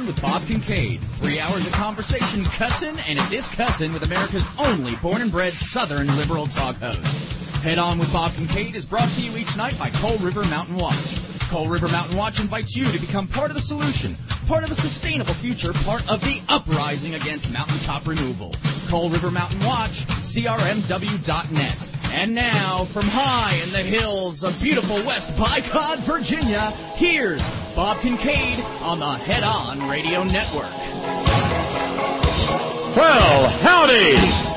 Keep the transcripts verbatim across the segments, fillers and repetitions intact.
On with Bob Kincaid. Three hours of conversation, cussin' and a discussin' with America's only born and bred Southern liberal talk host. Head On with Bob Kincaid is brought to you each night by Coal River Mountain Watch. Coal River Mountain Watch invites you to become part of the solution, part of a sustainable future, part of the uprising against mountaintop removal. Coal River Mountain Watch, C R M W dot net. And now, from high in the hills of beautiful West Bicod, Virginia, here's Bob Kincaid on the Head On Radio Network. Well, howdy!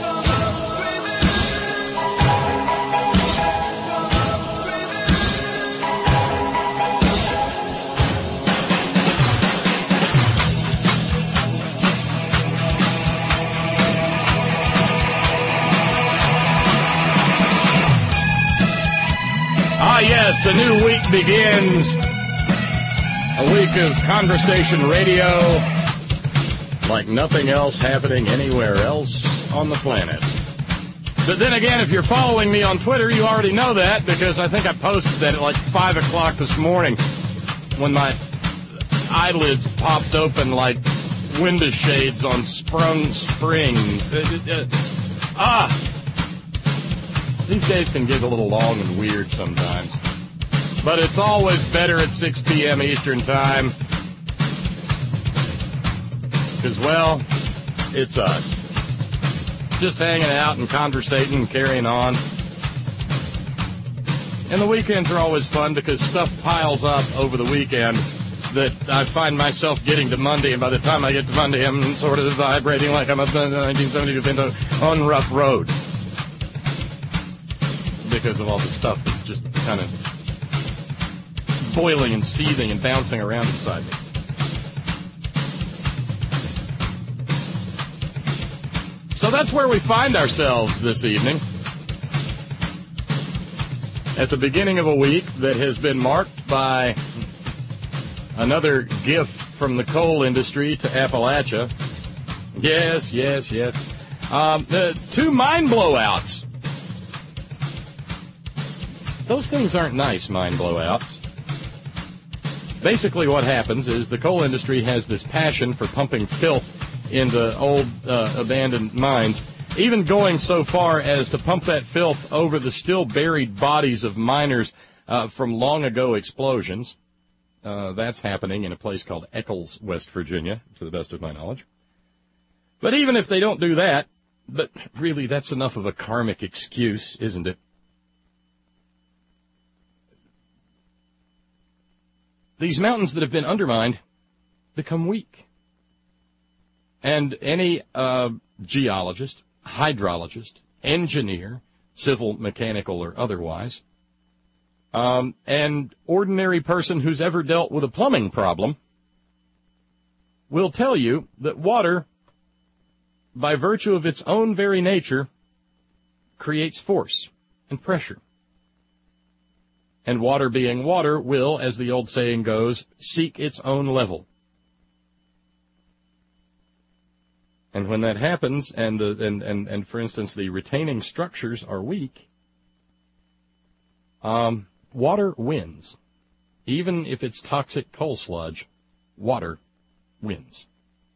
Ah, yes, a new week begins. A week of conversation radio like nothing else happening anywhere else on the planet. But then again, if you're following me on Twitter, you already know that because I think I posted that at like five o'clock this morning when my eyelids popped open like window shades on sprung springs. Ah! These days can get a little long and weird sometimes. But it's always better at six p.m. Eastern Time. Because, well, it's us. Just hanging out and conversating and carrying on. And the weekends are always fun because stuff piles up over the weekend that I find myself getting to Monday. And by the time I get to Monday, I'm sort of vibrating like I'm a nineteen seventy-two Pinto on rough road. Because of all the stuff that's just kind of boiling and seething and bouncing around inside me. So that's where we find ourselves this evening. At the beginning of a week that has been marked by another gift from the coal industry to Appalachia. Yes, yes, yes. Um, the two mine blowouts. Those things aren't nice, mine blowouts. Basically what happens is the coal industry has this passion for pumping filth into old uh, abandoned mines, even going so far as to pump that filth over the still buried bodies of miners uh, from long ago explosions. Uh, that's happening in a place called Eccles, West Virginia, to the best of my knowledge. But even if they don't do that, but really that's enough of a karmic excuse, isn't it? These mountains that have been undermined become weak. And any uh, geologist, hydrologist, engineer, civil, mechanical, or otherwise, um, and ordinary person who's ever dealt with a plumbing problem will tell you that water, by virtue of its own very nature, creates force and pressure. And water being water will, as the old saying goes, seek its own level. And when that happens, and, the, and, and, and for instance, the retaining structures are weak, um, water wins. Even if it's toxic coal sludge, water wins.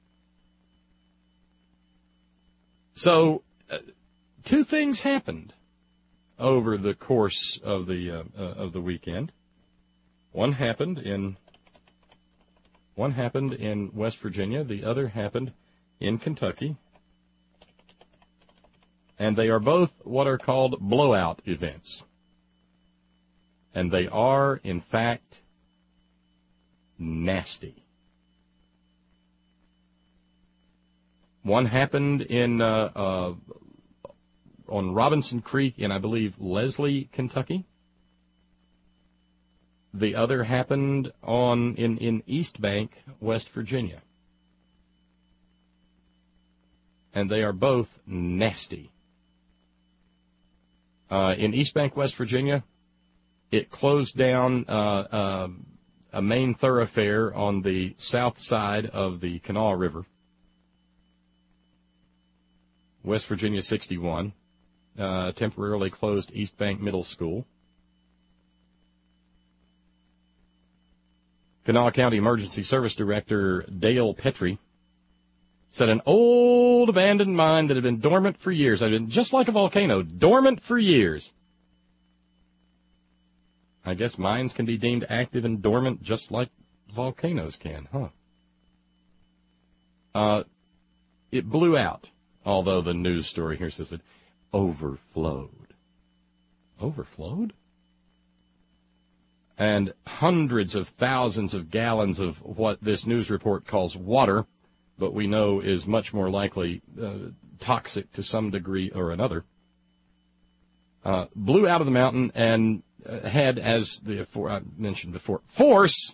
So, uh, two things happened over the course of the uh, uh, of the weekend. One happened in one happened in West Virginia, the other happened in Kentucky. And they are both what are called blowout events. And they are, in fact, nasty. One happened in uh, uh on Robinson Creek in, I believe, Leslie, Kentucky. The other happened on in, in East Bank, West Virginia. And they are both nasty. Uh, in East Bank, West Virginia, it closed down uh, uh, a main thoroughfare on the south side of the Kanawha River. West Virginia sixty-one. Uh, temporarily closed East Bank Middle School. Kanawha County Emergency Service Director Dale Petrie said an old abandoned mine that had been dormant for years, had been just like a volcano, dormant for years. I guess mines can be deemed active and dormant just like volcanoes can, huh? Uh, it blew out, although the news story here says it overflowed. Overflowed? And hundreds of thousands of gallons of what this news report calls water, but we know is much more likely uh, toxic to some degree or another, uh, blew out of the mountain and uh, had, as the I mentioned before, force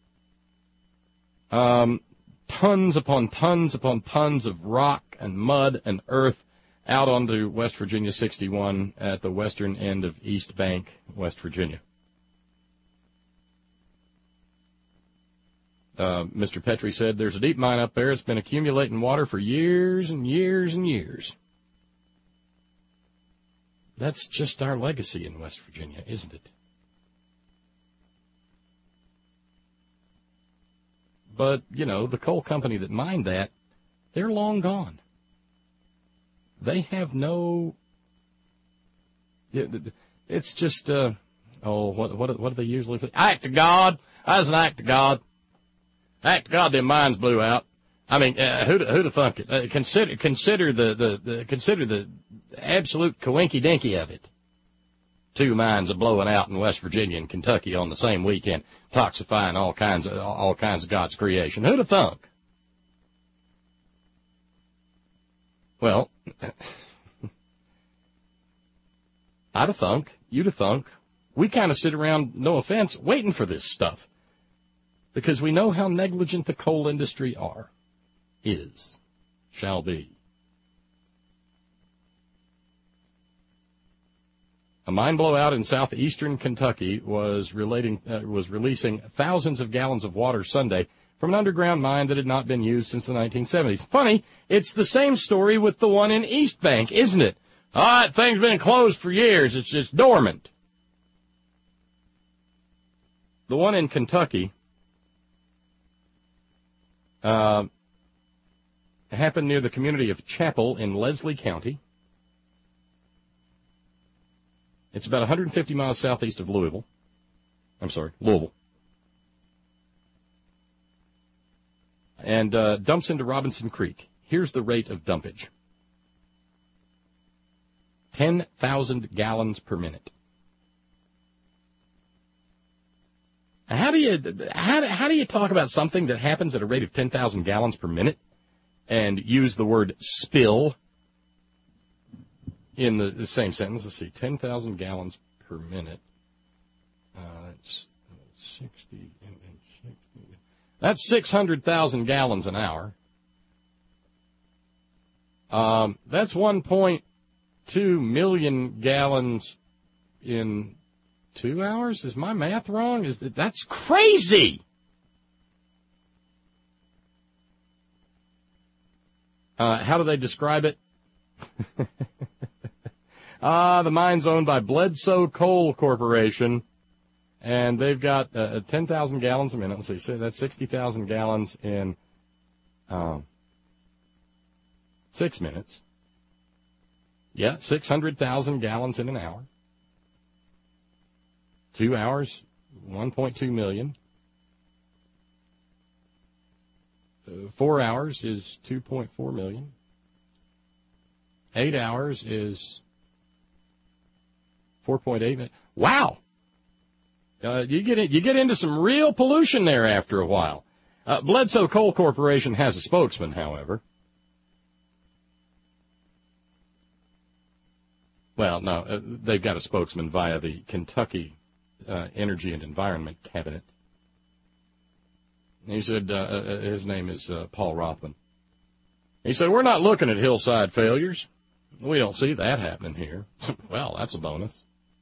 um, tons upon tons upon tons of rock and mud and earth out onto West Virginia sixty-one at the western end of East Bank, West Virginia. Uh, Mister Petrie said, there's a deep mine up there. It's been accumulating water for years and years and years. That's just our legacy in West Virginia, isn't it? But, you know, the coal company that mined that, they're long gone. They have no, it's just, uh, oh, what, what, what do they usually say? Act of God. That was an act of God. Act of God, them mines blew out. I mean, uh, who'd, who'd have thunk it? Uh, consider, consider the, the, the, consider the absolute coinky-dinky of it. Two mines are blowing out in West Virginia and Kentucky on the same weekend, toxifying all kinds of, all kinds of God's creation. Who'd have thunk? Well, I'd have thunk, you'd have thunk. We kind of sit around, no offense, waiting for this stuff. Because we know how negligent the coal industry are, is, shall be. A mine blowout in southeastern Kentucky was relating uh, was releasing thousands of gallons of water Sunday from an underground mine that had not been used since the nineteen seventies. Funny, it's the same story with the one in East Bank, isn't it? All right, thing's been closed for years. It's just dormant. The one in Kentucky Uh, happened near the community of Chapel in Leslie County. It's about one hundred fifty miles southeast of Louisville. I'm sorry, Louisville. And uh, dumps into Robinson Creek. Here's the rate of dumpage. ten thousand gallons per minute. How do you how, how do you talk about something that happens at a rate of ten thousand gallons per minute and use the word spill in the, the same sentence? Let's see, ten thousand gallons per minute. Uh, that's sixty. That's six hundred thousand gallons an hour. Um, that's one point two million gallons in two hours? Is my math wrong? Is that, that's crazy. Uh, how do they describe it? Ah, the mine's owned by Bledsoe Coal Corporation, and they've got uh, ten thousand gallons a minute. Let's see, so that's sixty thousand gallons in um, six minutes. Yeah, six hundred thousand gallons in an hour. Two hours, one point two million. Uh, four hours is two point four million. Eight hours is four point eight million. Wow! Uh, you get in, you get into some real pollution there after a while. Uh, Bledsoe Coal Corporation has a spokesman, however. Well, no, uh, they've got a spokesman via the Kentucky Uh, Energy and Environment Cabinet. He said, uh, uh, his name is uh, Paul Rothman. He said, we're not looking at hillside failures. We don't see that happening here. Well, that's a bonus.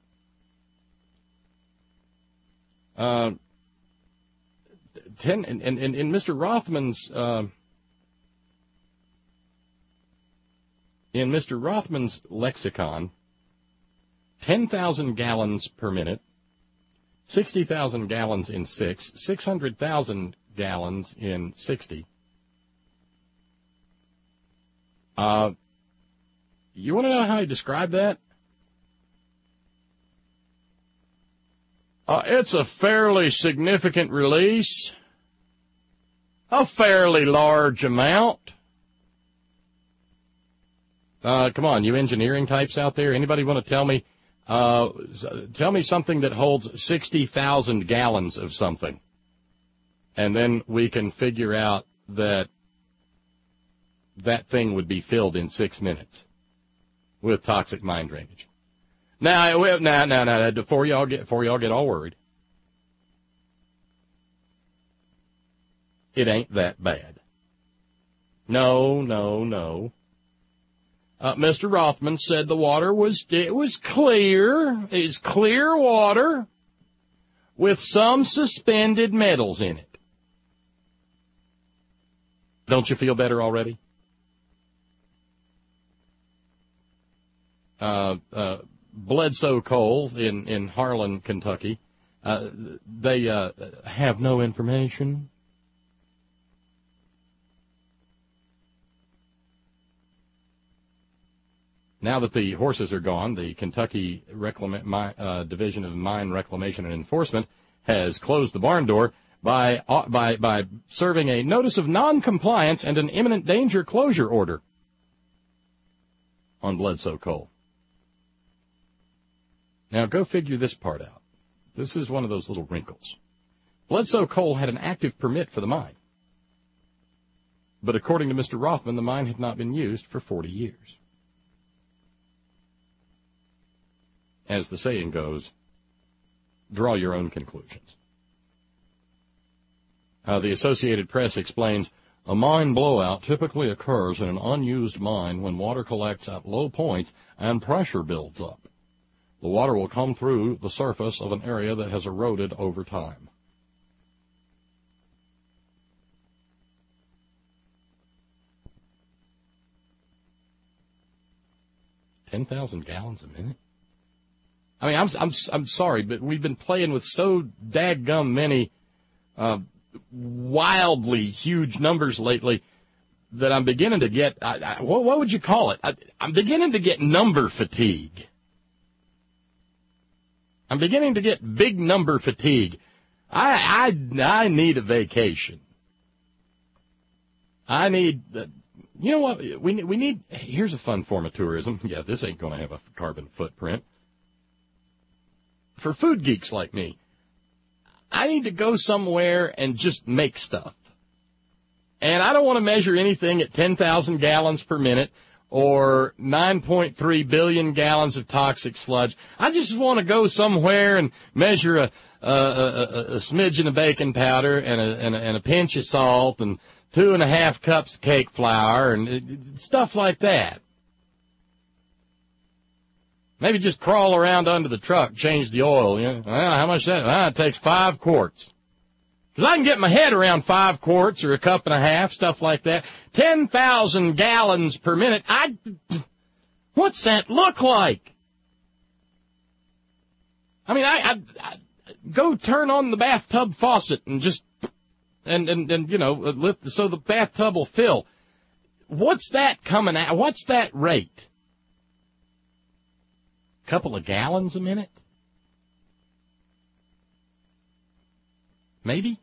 Uh, ten, and, and, and in Mister Rothman's, uh, in Mister Rothman's lexicon, ten thousand gallons per minute sixty thousand gallons in six, six hundred thousand gallons in sixty. Uh, you want to know how I describe that? Uh, it's a fairly significant release, a fairly large amount. Uh, come on, you engineering types out there, anybody want to tell me, uh, tell me something that holds sixty thousand gallons of something, and then we can figure out that that thing would be filled in six minutes with toxic mine drainage. Now, now, now, now, before y'all get, before y'all get all worried, it ain't that bad. No, no, no. Uh, Mister Rothman said the water was, it was clear, it's clear water with some suspended metals in it. Don't you feel better already? Uh, uh, Bledsoe Coal in, in Harlan, Kentucky, uh, they uh, have no information. Now that the horses are gone, the Kentucky Reclam- uh, Division of Mine Reclamation and Enforcement has closed the barn door by, uh, by, by serving a notice of noncompliance and an imminent danger closure order on Bledsoe Coal. Now, go figure this part out. This is one of those little wrinkles. Bledsoe Coal had an active permit for the mine. But according to Mister Rothman, the mine had not been used for forty years. As the saying goes, draw your own conclusions. Uh, the Associated Press explains, a mine blowout typically occurs in an unused mine when water collects at low points and pressure builds up. The water will come through the surface of an area that has eroded over time. ten thousand gallons a minute? I mean, I'm, I'm, I'm sorry, but we've been playing with so dadgum many uh, wildly huge numbers lately that I'm beginning to get, I, I, what, what would you call it? I, I'm beginning to get number fatigue. I'm beginning to get big number fatigue. I, I, I need a vacation. I need, uh, you know what, we, we need, here's a fun form of tourism. Yeah, this ain't going to have a carbon footprint. For food geeks like me, I need to go somewhere and just make stuff. And I don't want to measure anything at ten thousand gallons per minute or nine point three billion gallons of toxic sludge. I just want to go somewhere and measure a, a, a, a smidgen of baking powder and a, and, a, and a pinch of salt and two and a half cups of cake flour and stuff like that. Maybe just crawl around under the truck, change the oil. You know, well, how much that? Well, it takes five quarts. Because I can get my head around five quarts or a cup and a half, stuff like that. ten thousand gallons per minute. I, what's that look like? I mean, I, I, I go turn on the bathtub faucet and just, and, and, and, you know, lift so the bathtub will fill. What's that coming out? What's that rate? Couple of gallons a minute? Maybe?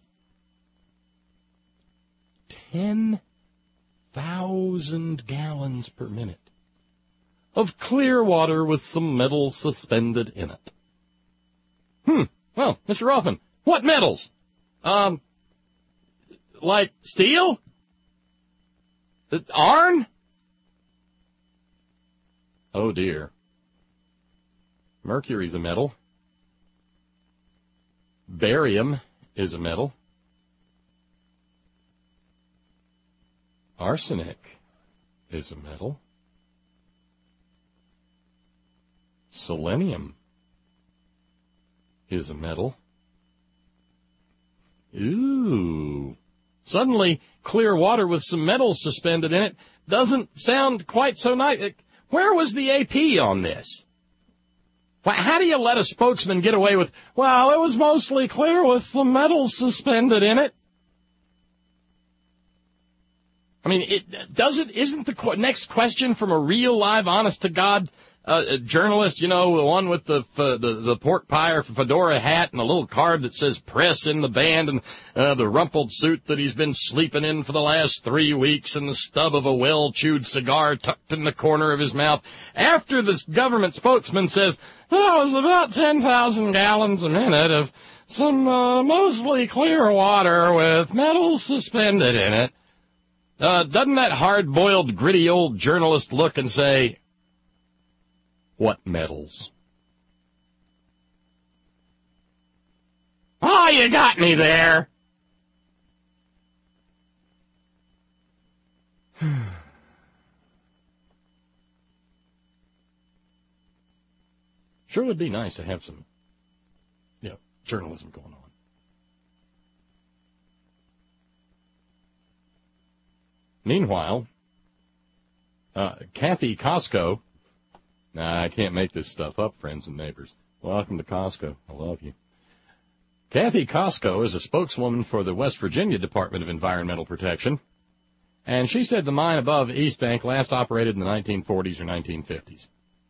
ten thousand gallons per minute of clear water with some metals suspended in it. Hmm. Well, Mister Rothman, what metals? Um, like steel? Iron? Oh, dear. Mercury's a metal. Barium is a metal. Arsenic is a metal. Selenium is a metal. Ooh. Suddenly, clear water with some metals suspended in it doesn't sound quite so nice. Where was the A P on this? How do you let a spokesman get away with, well, it was mostly clear with the metals suspended in it? I mean, it doesn't, isn't the qu- next question from a real, live, honest-to-God uh, journalist, you know, the one with the, f- the the pork pie or fedora hat and a little card that says press in the band and uh, the rumpled suit that he's been sleeping in for the last three weeks and the stub of a well-chewed cigar tucked in the corner of his mouth. After the government spokesman says, oh, it was about ten thousand gallons a minute of some uh, mostly clear water with metals suspended in it. Uh, doesn't that hard-boiled, gritty old journalist look and say, what metals? Oh, you got me there. Sure would be nice to have some, you know, journalism going on. Meanwhile, uh, Kathy Costco, nah, I can't make this stuff up, friends and neighbors. Welcome to Costco. I love you. Kathy Costco is a spokeswoman for the West Virginia Department of Environmental Protection, and she said the mine above East Bank last operated in the nineteen forties or nineteen fifties.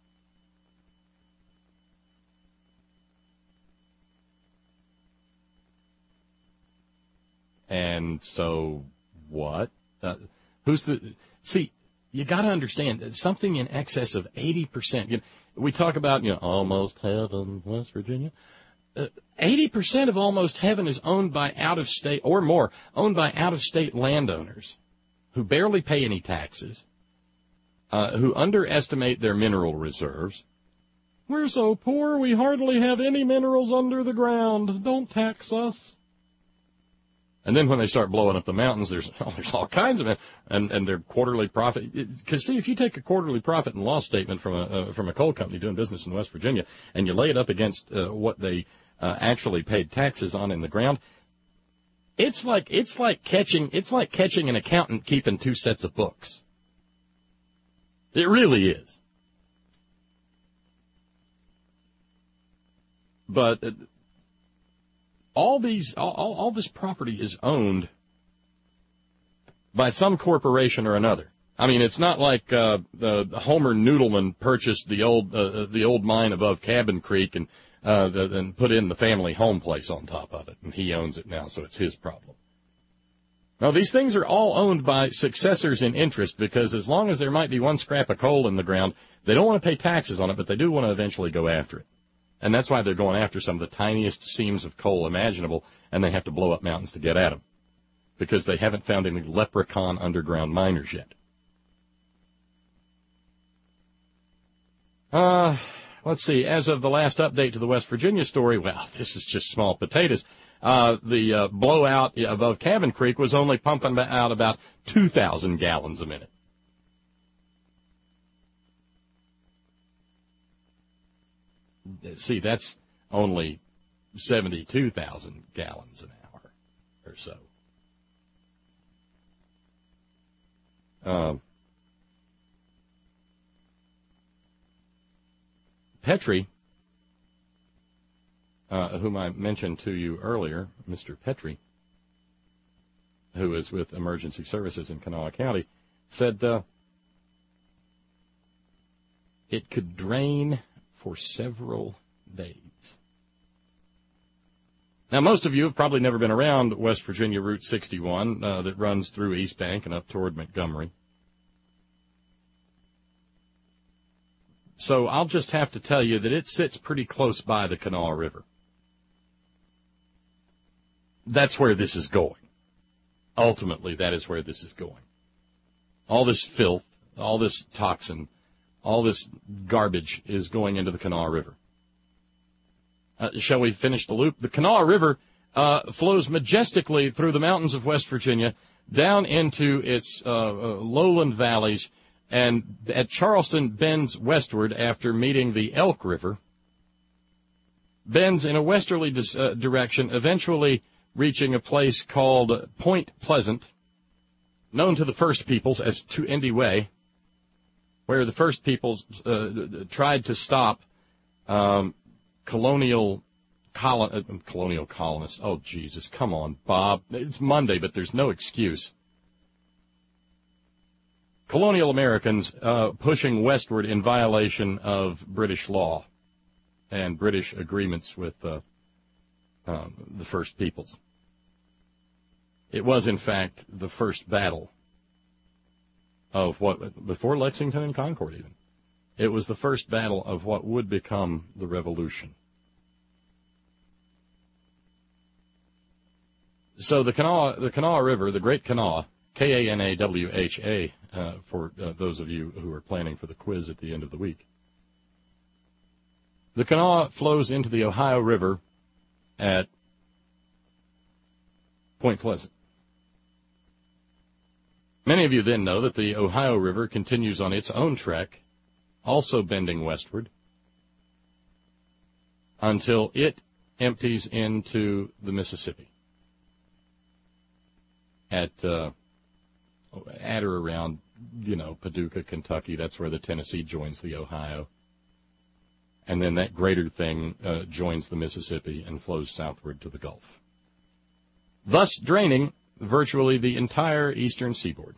And so, what? Uh, who's the... See, you got to understand that something in excess of eighty percent... You know, we talk about, you know, almost heaven, West Virginia. Uh, eighty percent of almost heaven is owned by out-of-state, or more, owned by out-of-state landowners who barely pay any taxes, uh, who underestimate their mineral reserves. We're so poor we hardly have any minerals under the ground. Don't tax us. And then when they start blowing up the mountains, there's oh, there's all kinds of it, and and their quarterly profit. Because see, if you take a quarterly profit and loss statement from a uh, from a coal company doing business in West Virginia, and you lay it up against uh, what they uh, actually paid taxes on in the ground, it's like it's like catching it's like catching an accountant keeping two sets of books. It really is. But Uh, All these, all, all this property is owned by some corporation or another. I mean, it's not like uh, uh, Homer Noodleman purchased the old uh, the old mine above Cabin Creek and uh, the, and put in the family home place on top of it, and he owns it now, so it's his problem. No, these things are all owned by successors in interest, because as long as there might be one scrap of coal in the ground, they don't want to pay taxes on it, but they do want to eventually go after it. And that's why they're going after some of the tiniest seams of coal imaginable, and they have to blow up mountains to get at them, because they haven't found any leprechaun underground miners yet. Uh, let's see. As of the last update to the West Virginia story, well, this is just small potatoes. Uh, the uh, blowout above Cabin Creek was only pumping out about two thousand gallons a minute. See, that's only seventy-two thousand gallons an hour or so. Uh, Petrie, uh, whom I mentioned to you earlier, Mister Petrie, who is with Emergency Services in Kanawha County, said uh, it could drain for several days. Now, most of you have probably never been around West Virginia Route sixty-one uh, that runs through East Bank and up toward Montgomery. So I'll just have to tell you that it sits pretty close by the Kanawha River. That's where this is going. Ultimately, that is where this is going. All this filth, all this toxin, all this garbage is going into the Kanawha River. Uh, shall we finish the loop? The Kanawha River uh, flows majestically through the mountains of West Virginia, down into its uh, uh, lowland valleys, and at Charleston bends westward after meeting the Elk River, bends in a westerly dis- uh, direction, eventually reaching a place called Point Pleasant, known to the First Peoples as Tuindi Way, where the First Peoples uh, tried to stop um, colonial colon, uh, colonial colonists. Oh, Jesus, come on, Bob. It's Monday, but there's no excuse. Colonial Americans uh, pushing westward in violation of British law and British agreements with uh, um, the First Peoples. It was, in fact, the first battle of what, before Lexington and Concord even, it was the first battle of what would become the Revolution. So the Kanawha, the Kanawha River, the Great Kanawha, K A N A W H A, uh, for uh, those of you who are planning for the quiz at the end of the week. The Kanawha flows into the Ohio River at Point Pleasant. Many of you then know that the Ohio River continues on its own trek, also bending westward, until it empties into the Mississippi at uh, at or around, you know, Paducah, Kentucky. That's where the Tennessee joins the Ohio. And then that greater thing uh, joins the Mississippi and flows southward to the Gulf, thus draining virtually the entire eastern seaboard.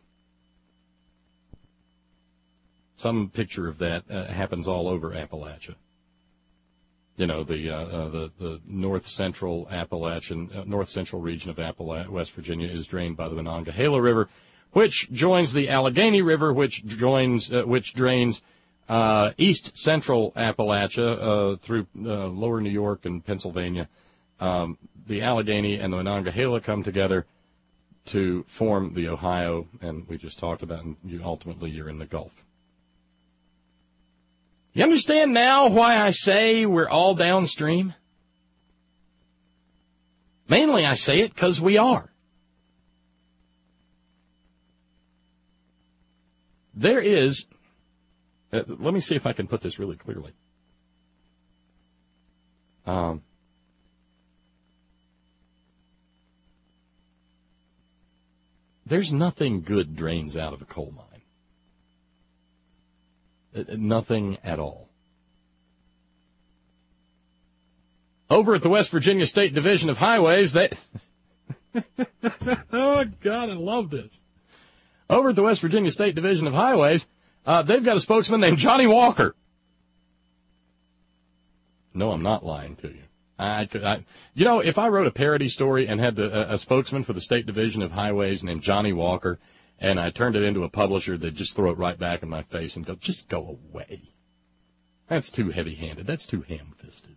Some picture of that uh, happens all over Appalachia. You know, the uh, uh, the, the north central Appalachian, uh, north central region of Appalachia, West Virginia, is drained by the Monongahela River, which joins the Allegheny River, which joins, uh, which drains uh, east central Appalachia uh, through uh, lower New York and Pennsylvania. Um, the Allegheny and the Monongahela come together to form the Ohio, and we just talked about, and you, ultimately you're in the Gulf. You understand now why I say we're all downstream? Mainly I say it because we are. There is, uh, let me see if I can put this really clearly. Um, there's nothing good drains out of a coal mine. Uh, nothing at all. Over at the West Virginia State Division of Highways, they... oh, God, I love this. Over at the West Virginia State Division of Highways, uh, they've got a spokesman named Johnny Walker. No, I'm not lying to you. I, I, you know, if I wrote a parody story and had the, a, a spokesman for the State Division of Highways named Johnny Walker, and I turned it into a publisher, they'd just throw it right back in my face and go, just go away. That's too heavy-handed. That's too ham-fisted.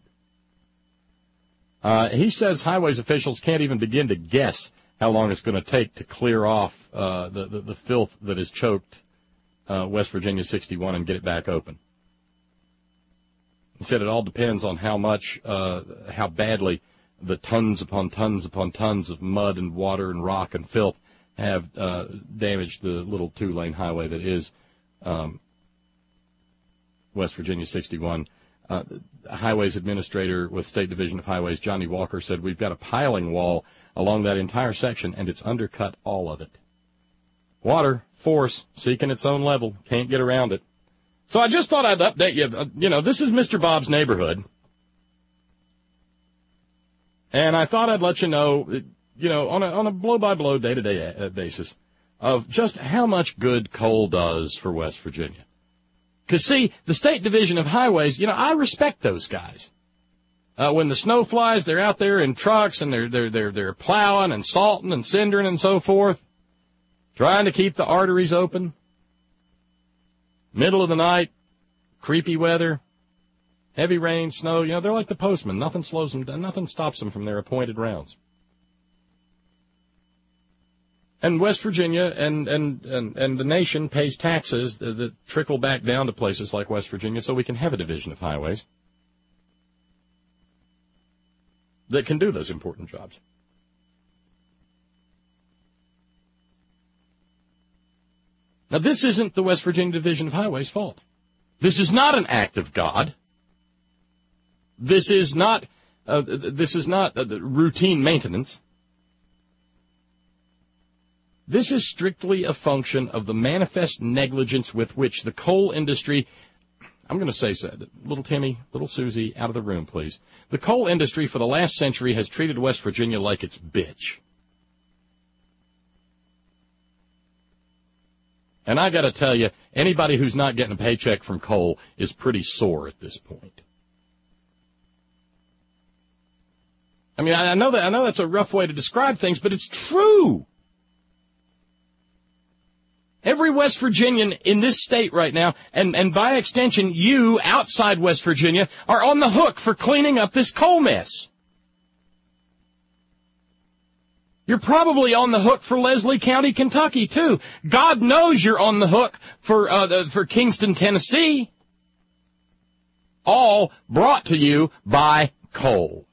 Uh, he says highways officials can't even begin to guess how long it's going to take to clear off uh, the, the, the filth that has choked uh, West Virginia sixty-one and get it back open. He said it all depends on how much, uh, how badly the tons upon tons upon tons of mud and water and rock and filth have uh, damaged the little two-lane highway that is um, West Virginia sixty-one. Uh, Highways Administrator with State Division of Highways, Johnny Walker, said we've got a piling wall along that entire section, and it's undercut all of it. Water, force, seeking its own level, can't get around it. So I just thought I'd update you. Uh, you know, this is Mister Bob's neighborhood. And I thought I'd let you know, you know, on a, on a blow-by-blow, day-to-day basis of just how much good coal does for West Virginia. Because, see, the State Division of Highways, you know, I respect those guys. Uh, when the snow flies, they're out there in trucks, and they're, they're, they're, they're plowing and salting and cindering and so forth, trying to keep the arteries open. Middle of the night, creepy weather, heavy rain, snow, you know, they're like the postman. Nothing slows them down, nothing stops them from their appointed rounds. And West Virginia and, and, and, and the nation pays taxes that, that trickle back down to places like West Virginia so we can have a division of highways that can do those important jobs. Now, this isn't the West Virginia Division of Highways' fault. This is not an act of God. This is not, uh, this is not uh, routine maintenance. This is strictly a function of the manifest negligence with which the coal industry I'm going to say so. Little Timmy, little Susie, out of the room, please. The coal industry for the last century has treated West Virginia like its bitch. And I got to tell you, anybody who's not getting a paycheck from coal is pretty sore at this point. I mean, I know that I know that's a rough way to describe things, but it's true. Every West Virginian in this state right now, and, and by extension, you outside West Virginia, are on the hook for cleaning up this coal mess. You're probably on the hook for Leslie County, Kentucky, too. God knows you're on the hook for uh, the, for Kingston, Tennessee. All brought to you by coal.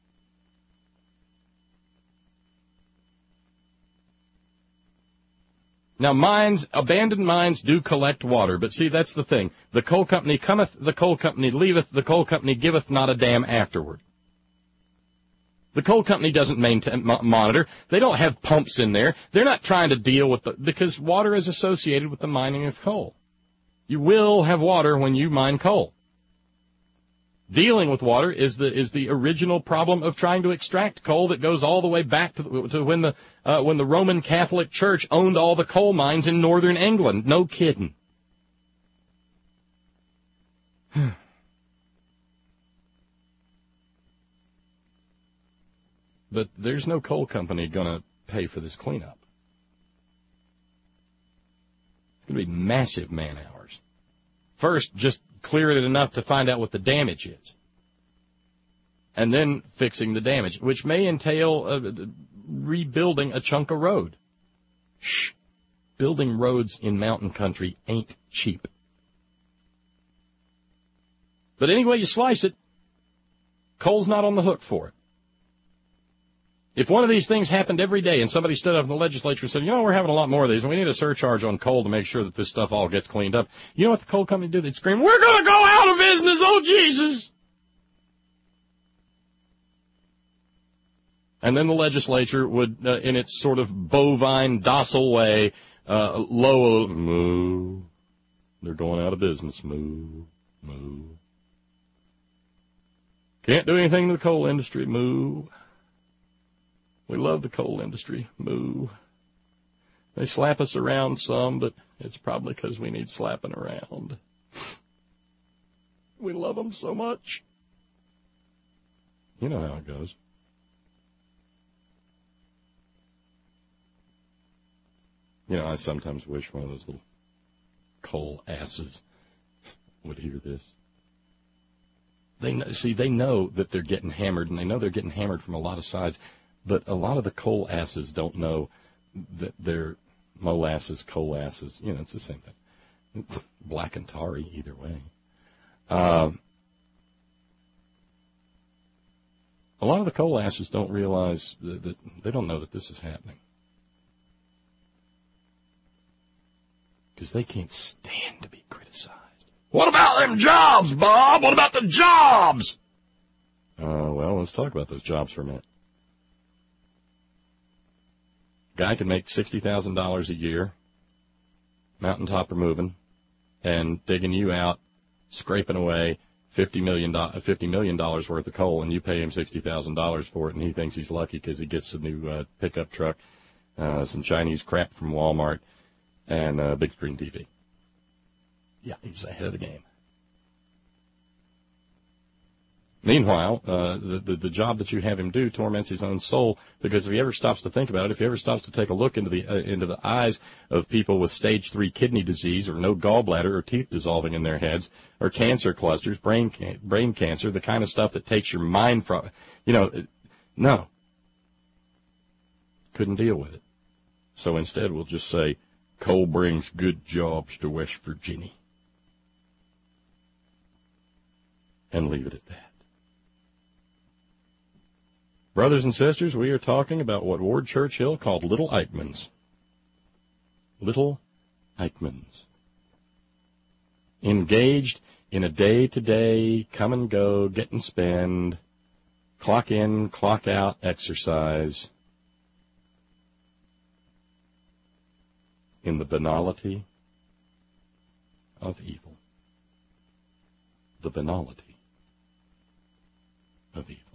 Now, mines, abandoned mines do collect water, but see, that's the thing. The coal company cometh, the coal company leaveth, the coal company giveth not a damn afterward. The coal company doesn't maintain, monitor. They don't have pumps in there. They're not trying to deal with the, because water is associated with the mining of coal. You will have water when you mine coal. Dealing with water is the is the original problem of trying to extract coal that goes all the way back to, to when the uh, when the Roman Catholic Church owned all the coal mines in northern England. No kidding. But there's no coal company going to pay for this cleanup. It's going to be massive man hours. First, just clear it enough to find out what the damage is. And then fixing the damage, which may entail uh, rebuilding a chunk of road. Shh. Building roads in mountain country ain't cheap. But any way you slice it, coal's not on the hook for it. If one of these things happened every day and somebody stood up in the legislature and said, you know, we're having a lot more of these and we need a surcharge on coal to make sure that this stuff all gets cleaned up, you know what the coal company do? They'd scream, we're going to go out of business, oh, Jesus! And then the legislature would, uh, in its sort of bovine, docile way, uh, low, moo, they're going out of business, moo, moo. Can't do anything to the coal industry, moo. We love the coal industry. Moo. They slap us around some, but it's probably because we need slapping around. We love them so much. You know how it goes. You know, I sometimes wish one of those little coal asses would hear this. They know, see, they know that they're getting hammered, and they know they're getting hammered from a lot of sides. But a lot of the coal asses don't know that they're molasses, coal asses. You know, it's the same thing. Black and tarry, either way. Uh, a lot of the coal asses don't realize that, that they don't know that this is happening. Because they can't stand to be criticized. What about them jobs, Bob? What about the jobs? Uh, well, let's talk about those jobs for a minute. Guy can make sixty thousand dollars a year, mountaintop removing, and digging you out, scraping away fifty million dollars worth of coal, and you pay him sixty thousand dollars for it, and he thinks he's lucky because he gets a new uh, pickup truck, uh, some Chinese crap from Walmart, and a big screen T V. Yeah, he's ahead of the game. Meanwhile, uh, the, the the job that you have him do torments his own soul, because if he ever stops to think about it, if he ever stops to take a look into the uh, into the eyes of people with stage three kidney disease or no gallbladder or teeth dissolving in their heads or cancer clusters, brain can- brain cancer, the kind of stuff that takes your mind from, you know, no, couldn't deal with it. So instead, we'll just say, coal brings good jobs to West Virginia, and leave it at that. Brothers and sisters, we are talking about what Ward Churchill called Little Eichmanns. Little Eichmanns. Engaged in a day-to-day, come-and-go, get-and-spend, clock-in, clock-out exercise in the banality of evil. the banality of evil.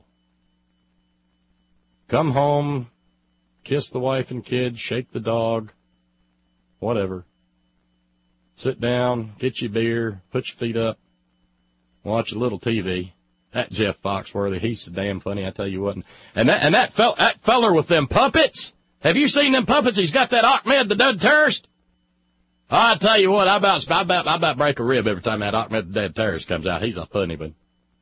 Come home, kiss the wife and kids, shake the dog, whatever. Sit down, get your beer, put your feet up, watch a little T V. That Jeff Foxworthy, he's so damn funny, I tell you what. And that and that, fel- that feller with them puppets, have you seen them puppets? He's got that Ahmed the Dead Terrorist. I tell you what, I about, I about, I about break a rib every time that Ahmed the Dead Terrorist comes out. He's a funny one.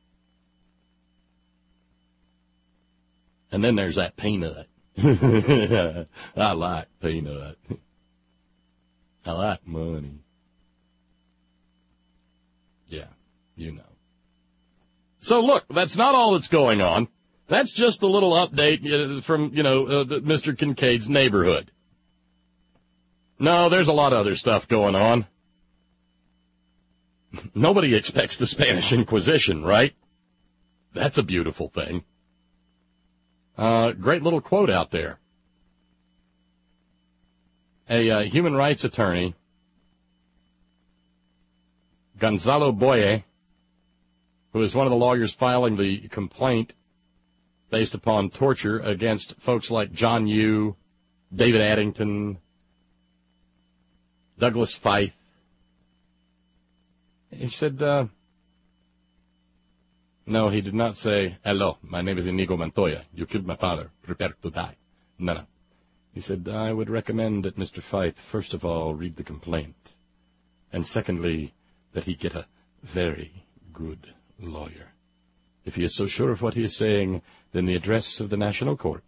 And then there's that Peanut. I like Peanut. I like money. Yeah, you know. So look, that's not all that's going on. That's just a little update from, you know, uh, Mister Kincaid's neighborhood. No, there's a lot of other stuff going on. Nobody expects the Spanish Inquisition, right? That's a beautiful thing. Uh, great little quote out there. A uh, human rights attorney, Gonzalo Boye, who is one of the lawyers filing the complaint based upon torture against folks like John Yoo, David Addington, Douglas Feith. He said, uh, no, he did not say, hello, my name is Inigo Montoya. You killed my father. Prepare to die. No, no. He said, I would recommend that Mister Feith, first of all, read the complaint. And secondly, that he get a very good lawyer. If he is so sure of what he is saying, then the address of the National Court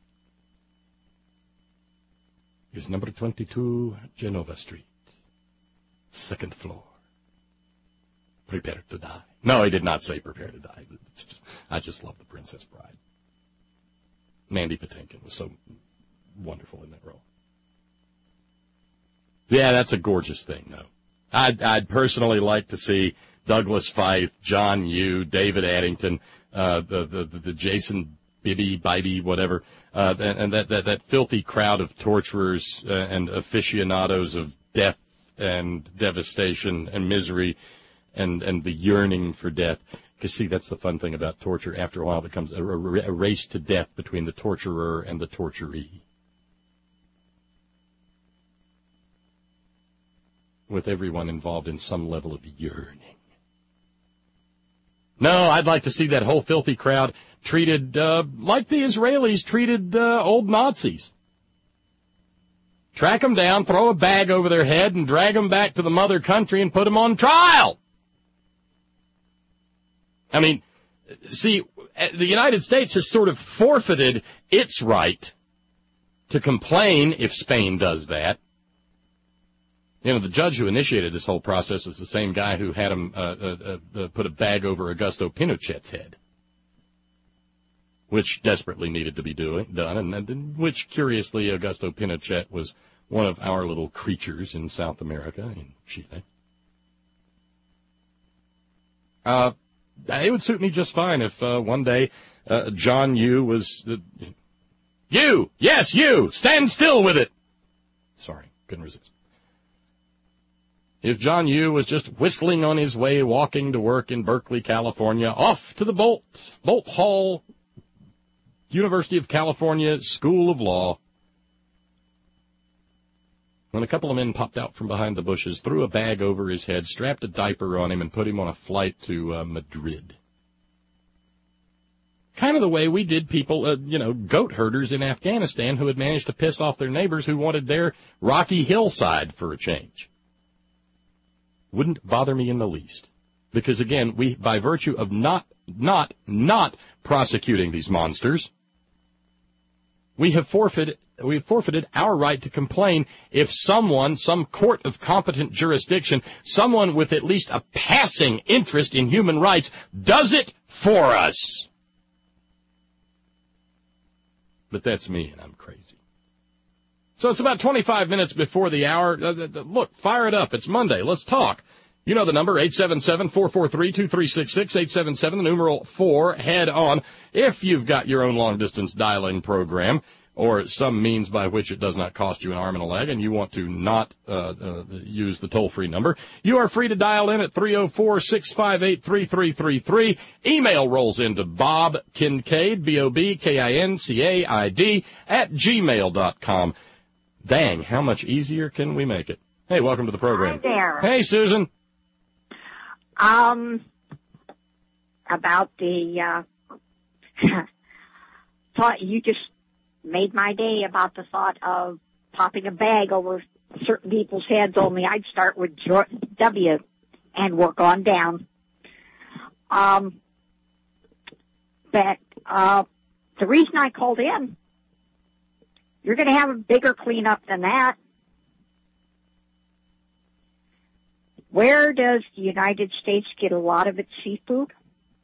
is number twenty-two Genova Street, second floor. Prepare to die. No, he did not say prepare to die. It's just, I just love The Princess Bride. Mandy Patinkin was so wonderful in that role. Yeah, that's a gorgeous thing, though. I'd, I'd personally like to see Douglas Feith, John Yoo, David Addington, uh, the, the, the Jason Bibby, Bybee, whatever, uh, and, and that, that, that filthy crowd of torturers uh, and aficionados of death and devastation and misery and, and the yearning for death. Because, see, that's the fun thing about torture. After a while, it becomes a, a race to death between the torturer and the torturee. With everyone involved in some level of yearning. No, I'd like to see that whole filthy crowd treated uh, like the Israelis treated uh, old Nazis. Track them down, throw a bag over their head, and drag them back to the mother country and put them on trial. I mean, see, the United States has sort of forfeited its right to complain if Spain does that. You know, the judge who initiated this whole process is the same guy who had him uh, uh, uh, put a bag over Augusto Pinochet's head, which desperately needed to be doing, done, and, and which, curiously, Augusto Pinochet was one of our little creatures in South America, in Chile. Uh, it would suit me just fine if uh, one day uh, John Yoo was... Uh, you! Yes, you! Stand still with it! Sorry, couldn't resist. If John Yoo was just whistling on his way, walking to work in Berkeley, California, off to the Bolt, Bolt Hall, University of California School of Law, when a couple of men popped out from behind the bushes, threw a bag over his head, strapped a diaper on him, and put him on a flight to uh, Madrid. Kind of the way we did people, uh, you know, goat herders in Afghanistan who had managed to piss off their neighbors who wanted their rocky hillside for a change. Wouldn't bother me in the least. Because, again, we, by virtue of not, not, not prosecuting these monsters, we have forfeited, we have forfeited our right to complain if someone, some court of competent jurisdiction, someone with at least a passing interest in human rights, does it for us. But that's me, and I'm crazy. So it's about twenty-five minutes before the hour. Uh, look, fire it up. It's Monday. Let's talk. You know the number, eight seven seven, four four three, two three six six, eight seven seven, the numeral four, head on. If you've got your own long-distance dialing program, or some means by which it does not cost you an arm and a leg, and you want to not uh, uh, use the toll-free number, you are free to dial in at three oh four, six five eight, three three three three. Email rolls into Bob Kincaid, B O B K I N C A I D, at gmail dot com. Dang, how much easier can we make it? Hey, welcome to the program. Hi there. Hey, Susan. Um, about the, uh, thought you just made my day about the thought of popping a bag over certain people's heads, only I'd start with W and work on down. Um, but, uh, the reason I called in, you're going to have a bigger cleanup than that. Where does the United States get a lot of its seafood?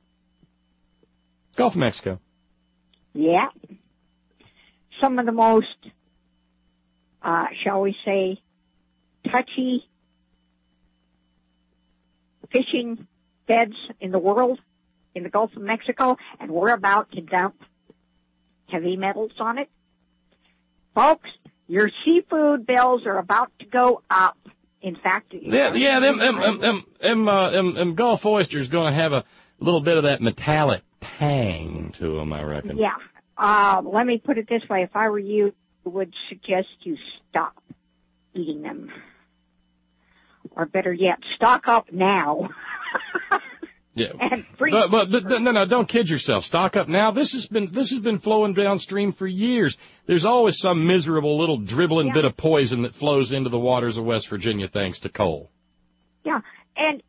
Gulf of Mexico. Yeah. Some of the most, uh, shall we say, touchy fishing beds in the world, in the Gulf of Mexico, and we're about to dump heavy metals on it. Folks, your seafood bills are about to go up. In fact, yeah, yeah, them, them, them, them, them, uh, them, them Gulf oysters going to have a little bit of that metallic tang to them, I reckon. Yeah. Uh, let me put it this way. If I were you, I would suggest you stop eating them. Or better yet, stock up now. Yeah. But, but, but no, no, don't kid yourself. Stock up now. This has been this has been flowing downstream for years. There's always some miserable little dribbling yeah. bit of poison that flows into the waters of West Virginia thanks to coal. Yeah, and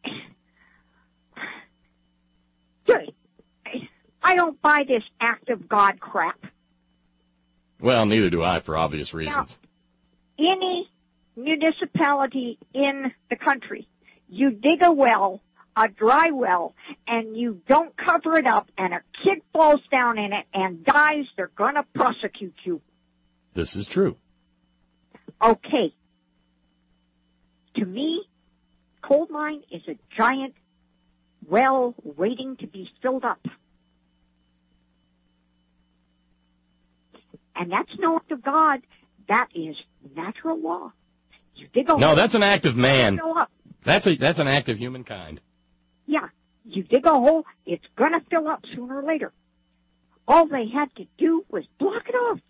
I don't buy this act of God crap. Well, neither do I, for obvious reasons. Now, any municipality in the country, you dig a well, a dry well, and you don't cover it up, and a kid falls down in it and dies, they're going to prosecute you. This is true. Okay. To me, coal mine is a giant well waiting to be filled up. And that's no act of God. That is natural law. You dig a no, hole, that's an act of man. Fill up. That's a that's an act of humankind. Yeah, you dig a hole, it's going to fill up sooner or later. All they had to do was block it off.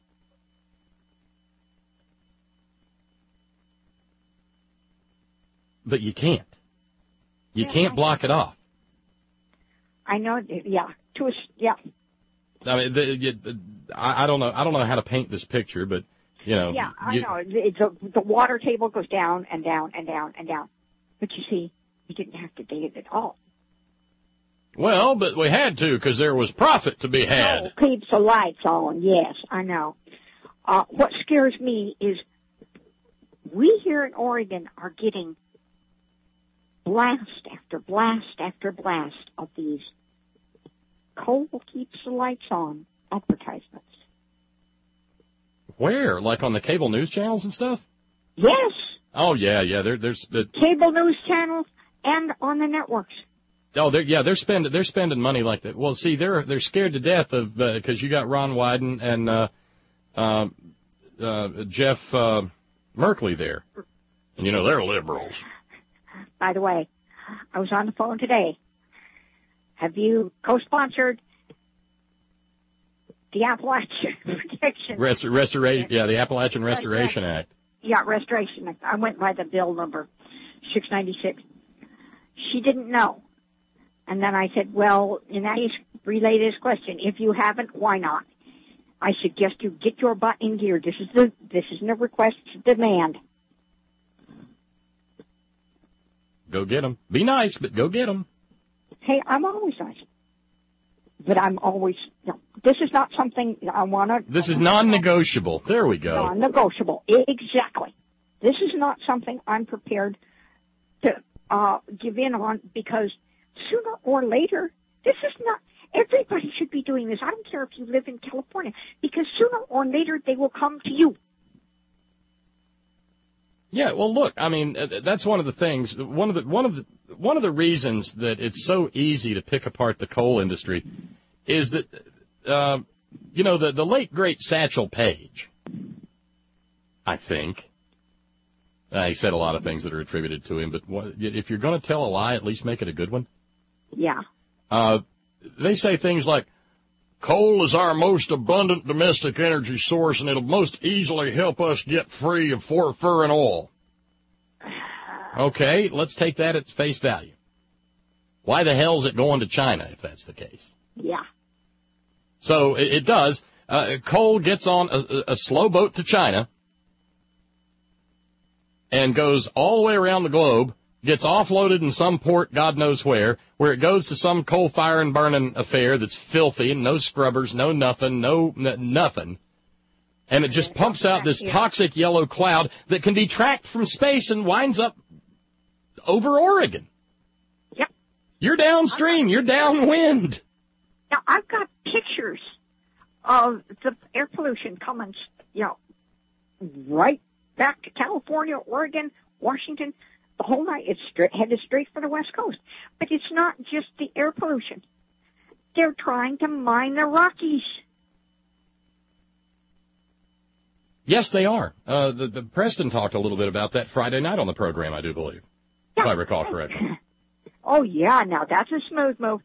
But you can't. You yeah, can't block it off. I know. Yeah, to a, yeah. I mean, the, you, I, I don't know. I don't know how to paint this picture, but you know. Yeah, I you, know. It's a, the water table goes down and down and down and down. But you see, you didn't have to dig it at all. Well, but we had to because there was profit to be had. Oh, keeps the lights on. Yes, I know. Uh, what scares me is we here in Oregon are getting blast after blast after blast of these coal keeps the lights on advertisements. Where? Like on the cable news channels and stuff? Yes. Oh, yeah, yeah. There, there's the cable news channels and on the networks. Oh, they're, yeah, they're spending they're spending money like that. Well, see, they're they're scared to death of because uh, you got Ron Wyden and uh, uh, uh, Jeff uh, Merkley there, and you know they're liberals. By the way, I was on the phone today. Have you co-sponsored the Appalachian Protection? Rest, restoration, yeah, the Appalachian Restoration Act. Yeah, Restoration Act. I went by the bill number six ninety-six. She didn't know. And then I said, well, in that case, relay this question. If you haven't, why not? I suggest you get your butt in gear. This is the, this isn't a request, it's a demand. Go get them. Be nice, but go get them. Hey, I'm always nice. But I'm always, you know, this is not something I want to. This is non-negotiable. There we go. Non-negotiable. Exactly. This is not something I'm prepared to uh, give in on because sooner or later, this is not, everybody should be doing this. I don't care if you live in California because sooner or later they will come to you. Yeah, well, look, I mean, that's one of the things, one of the, one of the, one of the reasons that it's so easy to pick apart the coal industry is that, uh, you know, the, the late, great Satchel Paige, I think, uh, he said a lot of things that are attributed to him, but what, if you're going to tell a lie, at least make it a good one. Yeah. Uh, they say things like, coal is our most abundant domestic energy source, and it'll most easily help us get free of fur and oil. Okay, let's take that at face value. Why the hell is it going to China if that's the case? Yeah. So it, it does. Uh, coal gets on a, a slow boat to China and goes all the way around the globe, gets offloaded in some port, God knows where, where it goes to some coal fire and burning affair that's filthy and no scrubbers, no nothing, no n- nothing. And it just pumps out this toxic yellow cloud that can be tracked from space and winds up over Oregon. Yep. You're downstream. You're downwind. Now, I've got pictures of the air pollution coming, you know, right back to California, Oregon, Washington, the whole night. It's straight, headed straight for the West Coast. But it's not just the air pollution. They're trying to mine the Rockies. Yes, they are. Uh, the, the Preston talked a little bit about that Friday night on the program, I do believe, yeah. if I recall correctly. Oh, yeah. Now, that's a smooth move.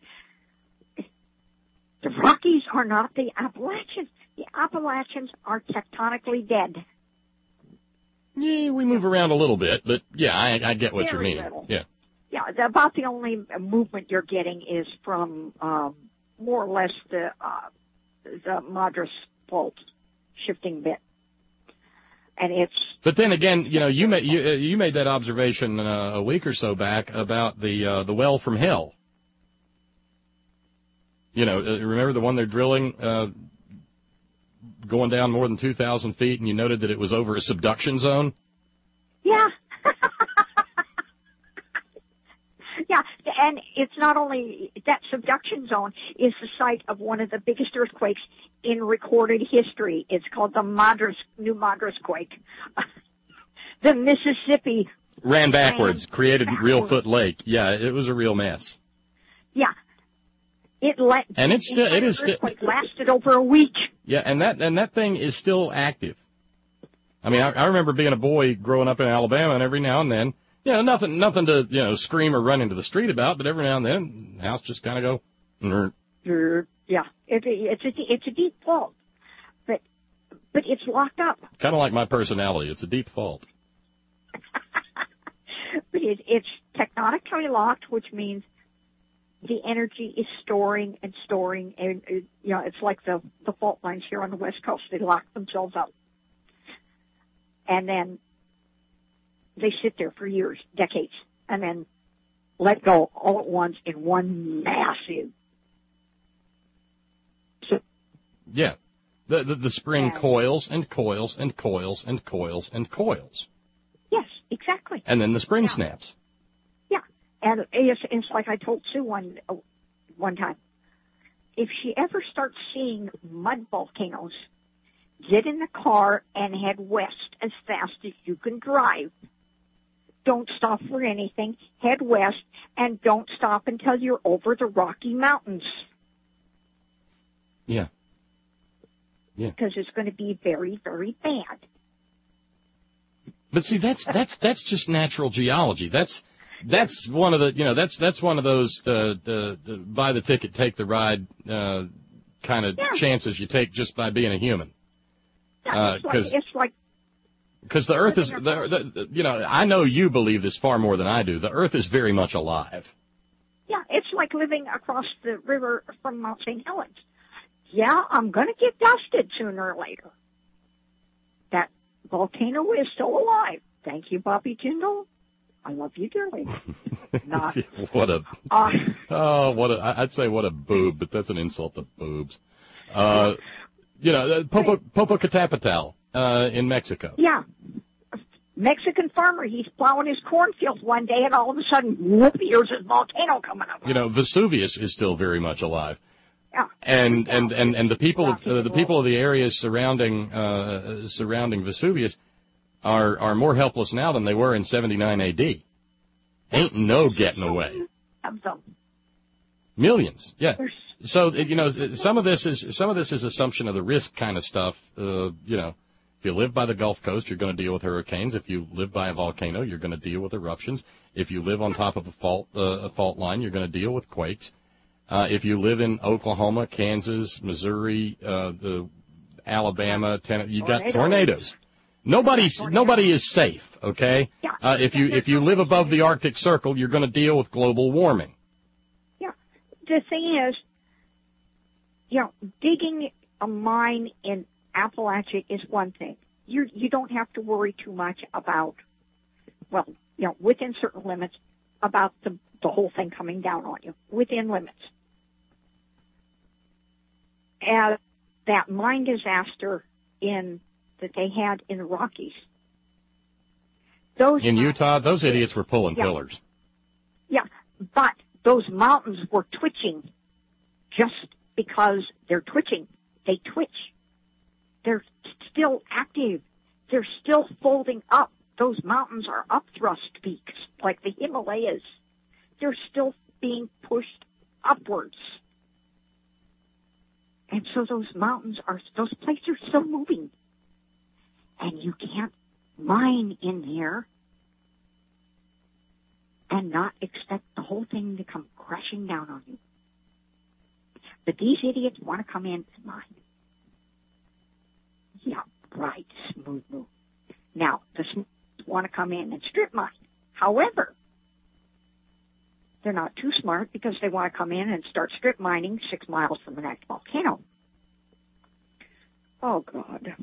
The Rockies are not the Appalachians. The Appalachians are tectonically dead. Yeah, we move around a little bit, but, yeah, I, I get what Very you mean. little. Yeah. Yeah, the, about the only movement you're getting is from um, more or less the, uh, the Madras fault shifting bit. And it's. But then again, you know, you made you, you made that observation uh, a week or so back about the uh, the well from hell. You know, uh, remember the one they're drilling, uh, going down more than two thousand feet, and you noted that it was over a subduction zone. Yeah. Yeah, and it's not only that subduction zone is the site of one of the biggest earthquakes in recorded history. It's called the Madras, New Madras quake. The Mississippi ran backwards, ran created backwards. Reelfoot Lake. Yeah, it was a real mess. Yeah, it let and it's still it is still lasted over a week. Yeah, and that and that thing is still active. I mean, I, I remember being a boy growing up in Alabama, and every now and then. You know, nothing, nothing to, you know, scream or run into the street about, but every now and then, the house just kind of go, Nerd. Yeah, it, it's a, it's a deep fault, but, but it's locked up. Kind of like my personality. It's a deep fault. But it, it's tectonically locked, which means the energy is storing and storing, and, you know, it's like the, the fault lines here on the West Coast. They lock themselves up. And then they sit there for years, decades, and then let go all at once in one massive. Yeah. The, the, the spring and, coils and coils and coils and coils and coils. Yes, exactly. And then the spring yeah. snaps. Yeah. And it's, it's like I told Sue one, uh, one time. If she ever starts seeing mud volcanoes, get in the car and head west as fast as you can drive. Don't stop for anything. Head west, and don't stop until you're over the Rocky Mountains. Yeah. Yeah. Because it's going to be very, very bad. But see, that's that's that's just natural geology. That's that's one of the you know that's that's one of those uh, the, the buy the ticket, take the ride uh, kind of yeah. chances you take just by being a human. Yeah, it's, uh, like, it's like. Because the Earth is, the, the, you know, I know you believe this far more than I do. The Earth is very much alive. Yeah, it's like living across the river from Mount Saint Helens. Yeah, I'm going to get dusted sooner or later. That volcano is still alive. Thank you, Bobby Jindal. I love you dearly. Not. What a, uh, oh, what a, I'd say what a boob, but that's an insult to boobs. Uh, you know, Popo, Popocatépetl. Uh, in Mexico. Yeah. Mexican farmer, he's plowing his cornfield one day, and all of a sudden, whoop, here's a volcano coming up. You know, Vesuvius is still very much alive. Yeah. And and, and, and the people of uh, the people of the areas surrounding uh, surrounding Vesuvius are are more helpless now than they were in seventy-nine A D. Ain't no getting away. Of them. Millions, yeah. There's so you know, some of this is some of this is assumption of the risk kind of stuff. Uh, you know, if you live by the Gulf Coast, you're going to deal with hurricanes. If you live by a volcano, you're going to deal with eruptions. If you live on top of a fault uh, a fault line, you're going to deal with quakes. Uh, if you live in Oklahoma, Kansas, Missouri, uh, the Alabama, Tennessee, you got tornadoes. Nobody's nobody is safe. Okay. Yeah. Uh, if you if you live above the Arctic Circle, you're going to deal with global warming. Yeah. The thing is, you know, digging a mine in Appalachia is one thing. You you don't have to worry too much about, well, you know, within certain limits, about the the whole thing coming down on you within limits. As that mine disaster in that they had in the Rockies. Those in Utah, those idiots were pulling yeah, pillars. Yeah, but those mountains were twitching just because they're twitching. They twitch. They're still active. They're still folding up. Those mountains are upthrust peaks, like the Himalayas. They're still being pushed upwards. And so those mountains are, those plates are still moving. And you can't mine in there and not expect the whole thing to come crashing down on you. But these idiots want to come in and mine. Yeah, right, smooth move. Now, the smooth want to come in and strip mine. However, they're not too smart because they want to come in and start strip mining six miles from an active volcano. Oh, God.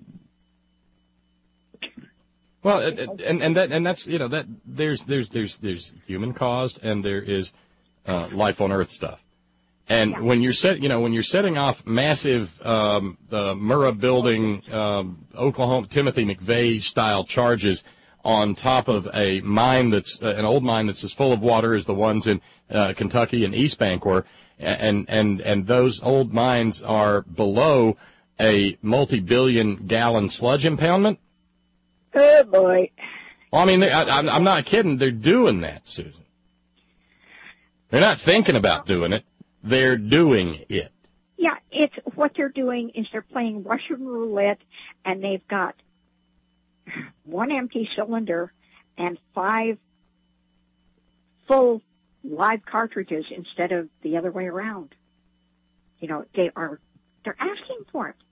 Well, and and that and that's you know that there's there's there's there's human caused and there is uh, life on Earth stuff. And yeah. when you're set, you know, when you're setting off massive um, the Murrah building um, Oklahoma Timothy McVeigh style charges on top of a mine that's uh, an old mine that's as full of water as the ones in uh, Kentucky and East Bank were, and and and those old mines are below a multi-billion gallon sludge impoundment. Oh boy! Well, I mean, I, I'm, I'm not kidding. They're doing that, Susan. They're not thinking about doing it. They're doing it. Yeah, it's what they're doing is they're playing Russian roulette, and they've got one empty cylinder and five full live cartridges instead of the other way around. You know, they are they're asking for it.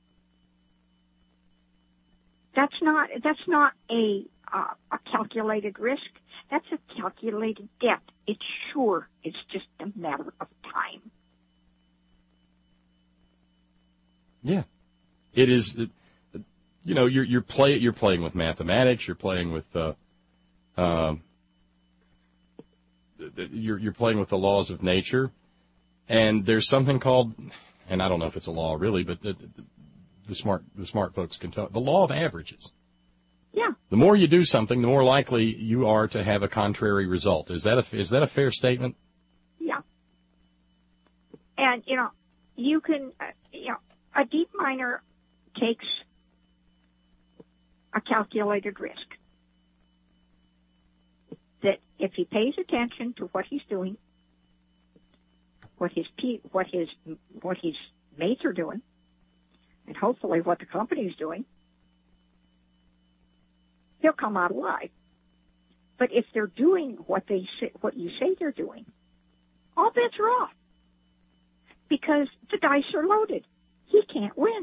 That's not that's not a uh, a calculated risk. That's a calculated debt. It's sure. It's just a matter of time. Yeah, it is. You know, you're you're play you're playing with mathematics. You're playing with uh, um, you're you're playing with the laws of nature, and there's something called, and I don't know if it's a law really, but the, the, the smart the smart folks can tell the law of averages. Yeah. The more you do something, the more likely you are to have a contrary result. Is that a is that a fair statement? Yeah. And you know, you can uh, you know, a deep miner takes a calculated risk. That if he pays attention to what he's doing, what his what his what his mates are doing, and hopefully what the company's doing, he'll come out alive. But if they're doing what they say, what you say they're doing, all bets are off because the dice are loaded. He can't win.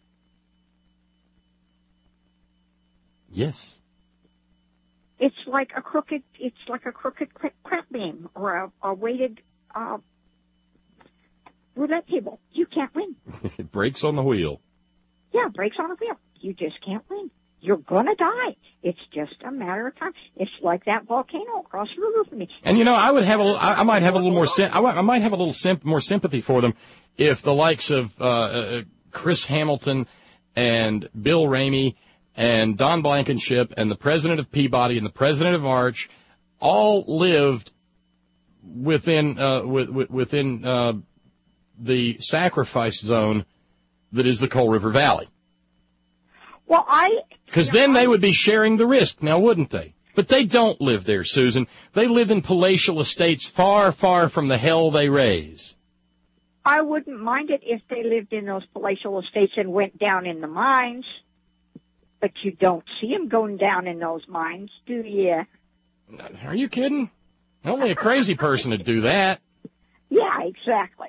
Yes. It's like a crooked. It's like a crooked crap game or a, a weighted uh, roulette table. You can't win. It breaks on the wheel. Yeah, breaks on the wheel. You just can't win. You're gonna die. It's just a matter of time. It's like that volcano across the river from me. And you know, I would have a, I might have a little more, I might have a little simp, more sympathy for them if the likes of uh, uh, Chris Hamilton and Bill Ramey and Don Blankenship and the president of Peabody and the president of Arch all lived within uh, w- within uh, the sacrifice zone that is the Coal River Valley. Well, I... Because then they would be sharing the risk, now wouldn't they? But they don't live there, Susan. They live in palatial estates far, far from the hell they raise. I wouldn't mind it if they lived in those palatial estates and went down in the mines. But you don't see them going down in those mines, do you? Are you kidding? Only a crazy person would do that. Yeah, exactly.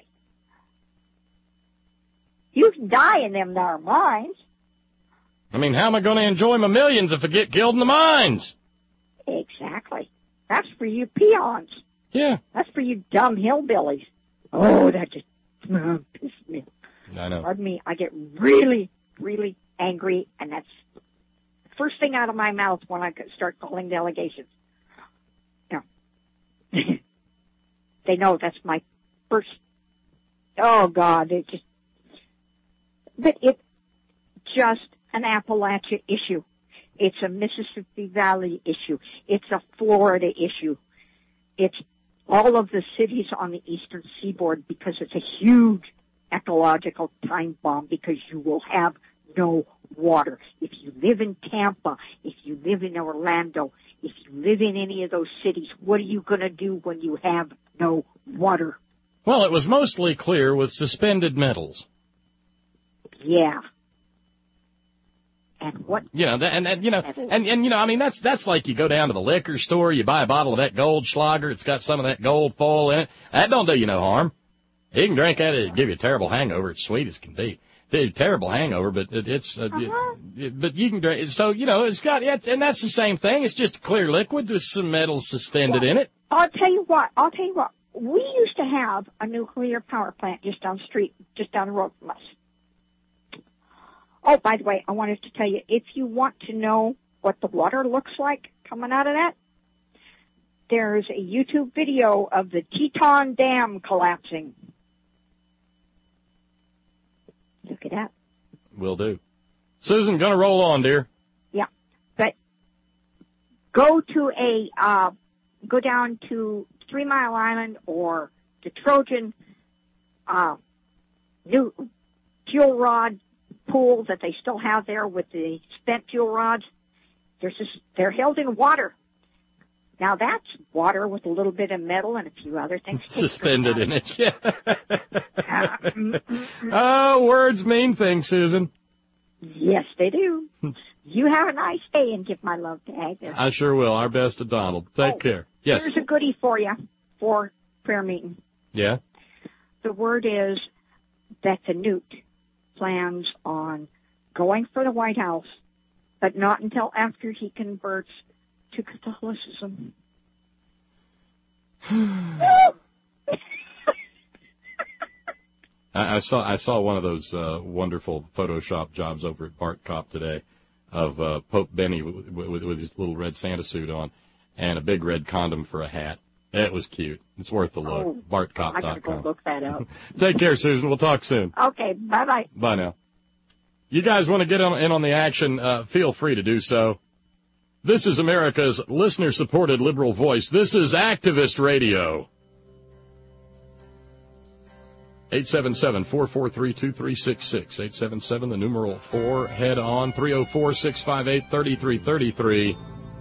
You can die in them there mines. I mean, how am I going to enjoy my millions if I get killed in the mines? Exactly. That's for you peons. Yeah. That's for you dumb hillbillies. Oh, that just uh, pisses me. I know. Pardon me. I get really, really angry, and that's the first thing out of my mouth when I start calling delegations. You know, they know that's my first. Oh God, it just. But it's just an Appalachia issue. It's a Mississippi Valley issue. It's a Florida issue. It's all of the cities on the eastern seaboard because it's a huge ecological time bomb because you will have no water. If you live in Tampa, if you live in Orlando, if you live in any of those cities, what are you going to do when you have no water? Well, it was mostly clear with suspended metals. Yeah. And what? You know, and, and you know, and, and you know, I mean, that's that's like you go down to the liquor store, you buy a bottle of that Goldschlager, it's got some of that gold foil in it. That don't do you no harm. You can drink that, it'll give you a terrible hangover. It's sweet as can be. It's a terrible hangover, but it, it's, uh, uh-huh. it, but you can drink. So you know, it's got, yeah, and that's the same thing. It's just a clear liquid with some metals suspended well, in it. I'll tell you what. I'll tell you what. We used to have a nuclear power plant just down the street, just down the road from us. Oh, by the way, I wanted to tell you, if you want to know what the water looks like coming out of that, there's a YouTube video of the Teton Dam collapsing. Look at that. Will do. Susan, gonna roll on, dear. Yeah, but go to a, uh, go down to Three Mile Island or the Trojan, uh, new fuel rod pool that they still have there with the spent fuel rods. They're just, they're held in water. Now that's water with a little bit of metal and a few other things suspended in it. Yeah. Oh, words mean things, Susan. Yes, they do. You have a nice day and give my love to Agnes. I sure will. Our best to Donald. Take oh, care. Yes. Here's a goodie for you for prayer meeting. Yeah. The word is that the Newt plans on going for the White House, but not until after he converts to Catholicism. I, I saw I saw one of those uh, wonderful Photoshop jobs over at Bart Cop today of uh, Pope Benny with, with, with his little red Santa suit on and a big red condom for a hat. It was cute. It's worth the look. Oh, Bart Cop dot com. I gotta go look that up. Take care, Susan. We'll talk soon. Okay, bye-bye. Bye now. You guys want to get on, in on the action, uh, feel free to do so. This is America's listener-supported liberal voice. This is Activist Radio. eight seven seven, four four three, two three six six. eight seven seven, the numeral four, head on, three oh four, six five eight, three three three three.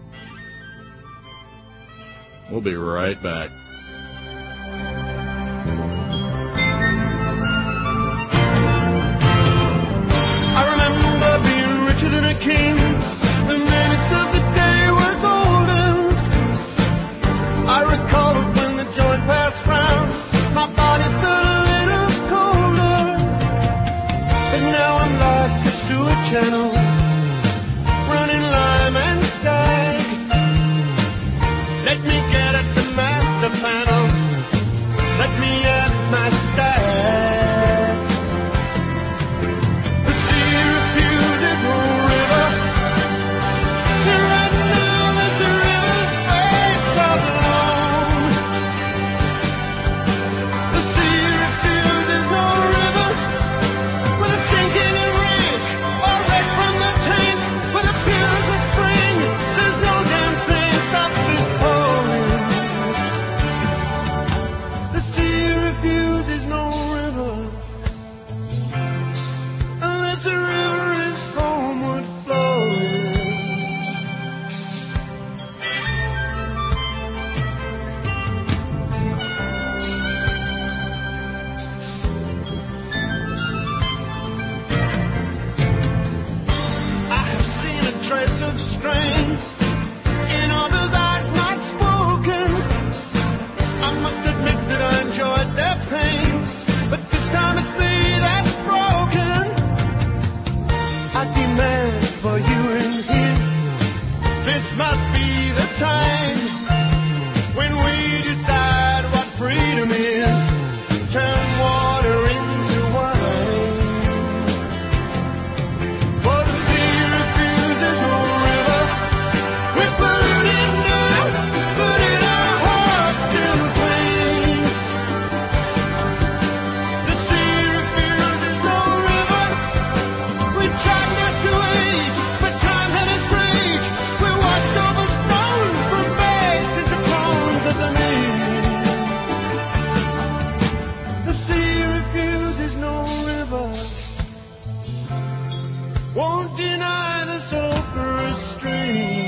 We'll be right back. I remember being richer than a king. The minutes of the day were golden. I recall when the joint passed round. My body felt a little colder. But now I'm like a sewer channel, running lime and stag. Let me get at the master panel. Let me at my stag. The sea refuses the river. Right now that the river's face of alone. The sea refuses no river with a sinking and wreck or wreck from the must be the time when we decide what freedom is. Turn water into wine. For the sea refuses no river. We put it in dirt, but in our hearts still cling. The sea refuses no river. We tried not to age, but time had its rage. We watched over stones from bags into bones of the knee. The sea refuses no river. Won't deny the sulphurous stream.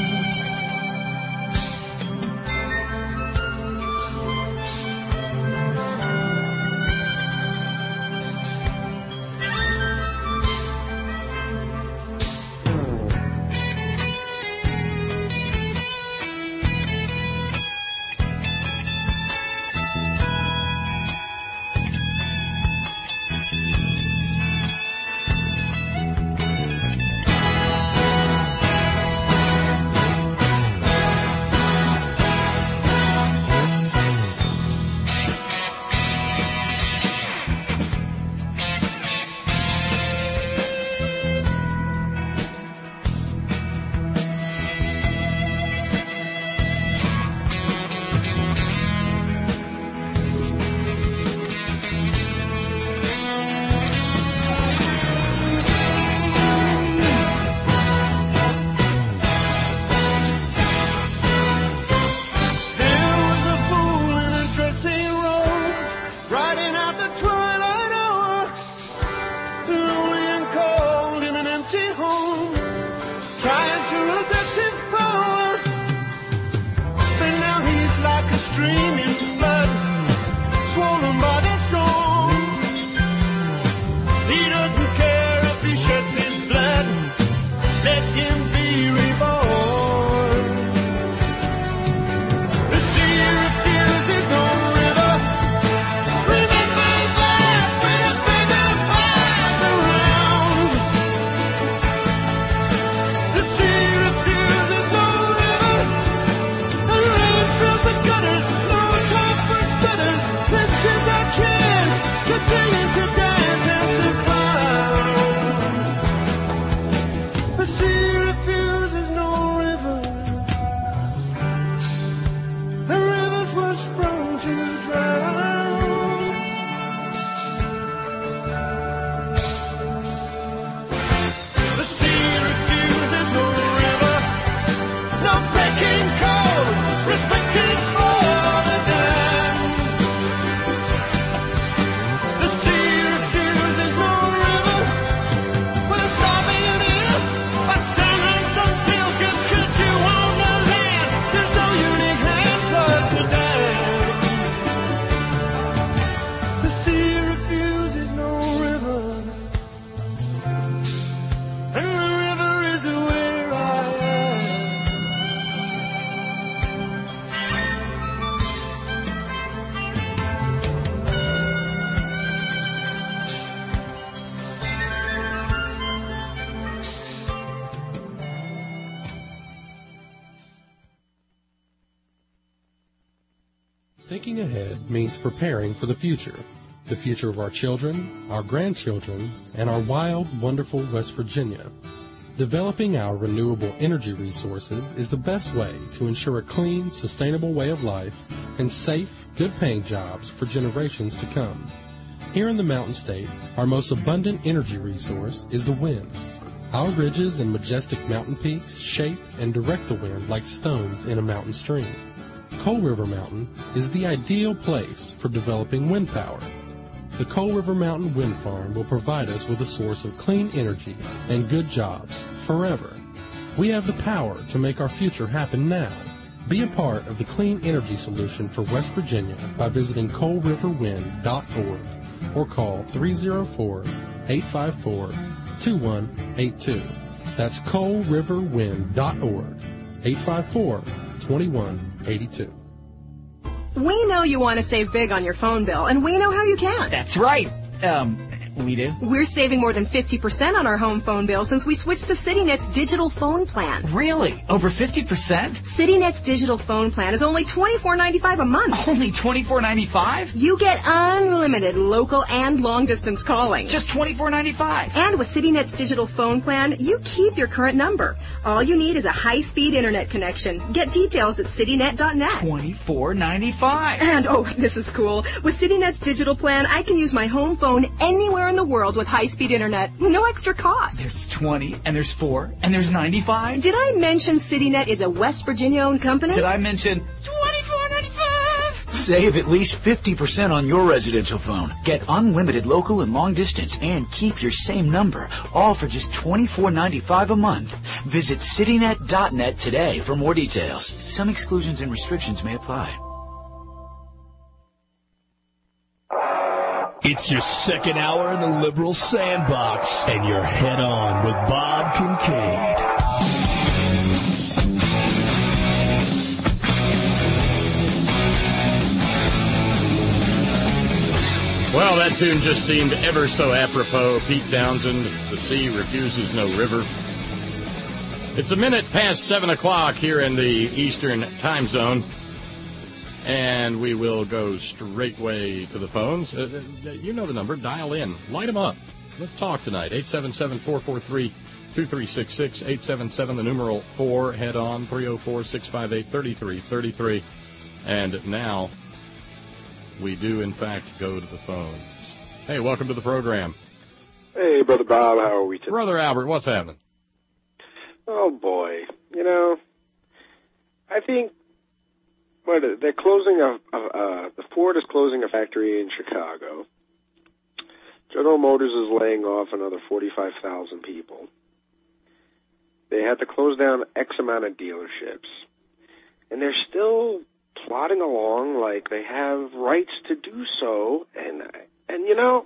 Thinking ahead means preparing for the future. The future of our children, our grandchildren, and our wild, wonderful West Virginia. Developing our renewable energy resources is the best way to ensure a clean, sustainable way of life and safe, good-paying jobs for generations to come. Here in the Mountain State, our most abundant energy resource is the wind. Our ridges and majestic mountain peaks shape and direct the wind like stones in a mountain stream. Coal River Mountain is the ideal place for developing wind power. The Coal River Mountain Wind Farm will provide us with a source of clean energy and good jobs forever. We have the power to make our future happen now. Be a part of the clean energy solution for West Virginia by visiting coal river wind dot org or call three oh four, eight five four, two one eight two. That's coal river wind dot org, eight five four, two one eight two. We know you want to save big on your phone bill, and we know how you can. That's right. Um, We do. We're saving more than fifty percent on our home phone bill since we switched to CityNet's digital phone plan. Really? Over fifty percent? CityNet's digital phone plan is only twenty-four ninety-five a month. Only twenty-four ninety-five? You get unlimited local and long-distance calling. Just twenty-four ninety-five. And with CityNet's digital phone plan, you keep your current number. All you need is a high-speed internet connection. Get details at citynet dot net. twenty-four ninety-five. And, oh, this is cool. With CityNet's digital plan, I can use my home phone anywhere in the world with high-speed internet. No extra cost. There's twenty, and there's four, and there's ninety-five. Did I mention CityNet is a West Virginia-owned company? Did I mention twenty-four ninety-five? Save at least fifty percent on your residential phone. Get unlimited local and long distance and keep your same number, all for just twenty-four ninety-five a month. Visit citynet dot net today for more details. Some exclusions and restrictions may apply. It's your second hour in the Liberal Sandbox, and you're head on with Bob Kincaid. Well, that tune just seemed ever so apropos. Pete Townsend, The Sea Refuses No River. It's a minute past seven o'clock here in the Eastern Time Zone. And we will go straightway to the phones. Uh, you know the number. Dial in. Light them up. Let's talk tonight. eight seven seven, four four three, two three six six. eight seven seven, the numeral four. Head on. three oh four, six five eight, three three three three. And now we do, in fact, go to the phones. Hey, welcome to the program. Hey, Brother Bob. How are we today? Brother Albert, what's happening? Oh, boy. You know, I think What, they're closing a, uh, the Ford is closing a factory in Chicago. General Motors is laying off another forty-five thousand people. They had to close down X amount of dealerships. And they're still plodding along like they have rights to do so. And, and you know,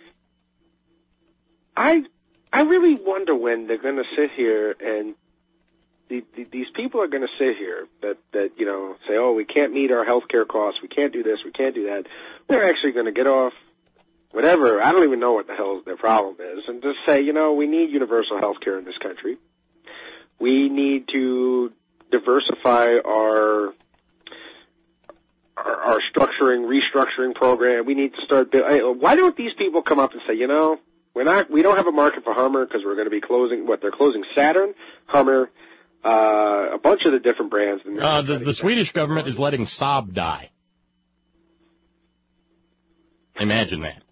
I, I really wonder when they're going to sit here and The, the, these people are going to sit here that, that, you know, say, oh, we can't meet our health care costs, we can't do this, we can't do that. They're actually going to get off whatever, I don't even know what the hell their problem is, and just say, you know, we need universal health care in this country. We need to diversify our, our, our structuring, restructuring program. We need to start, why don't these people come up and say, you know, we're not, we don't have a market for Hummer because we're going to be closing, what, they're closing Saturn, Hummer, Uh, a bunch of the different brands. Uh, the the Swedish government is letting Saab die. Imagine that.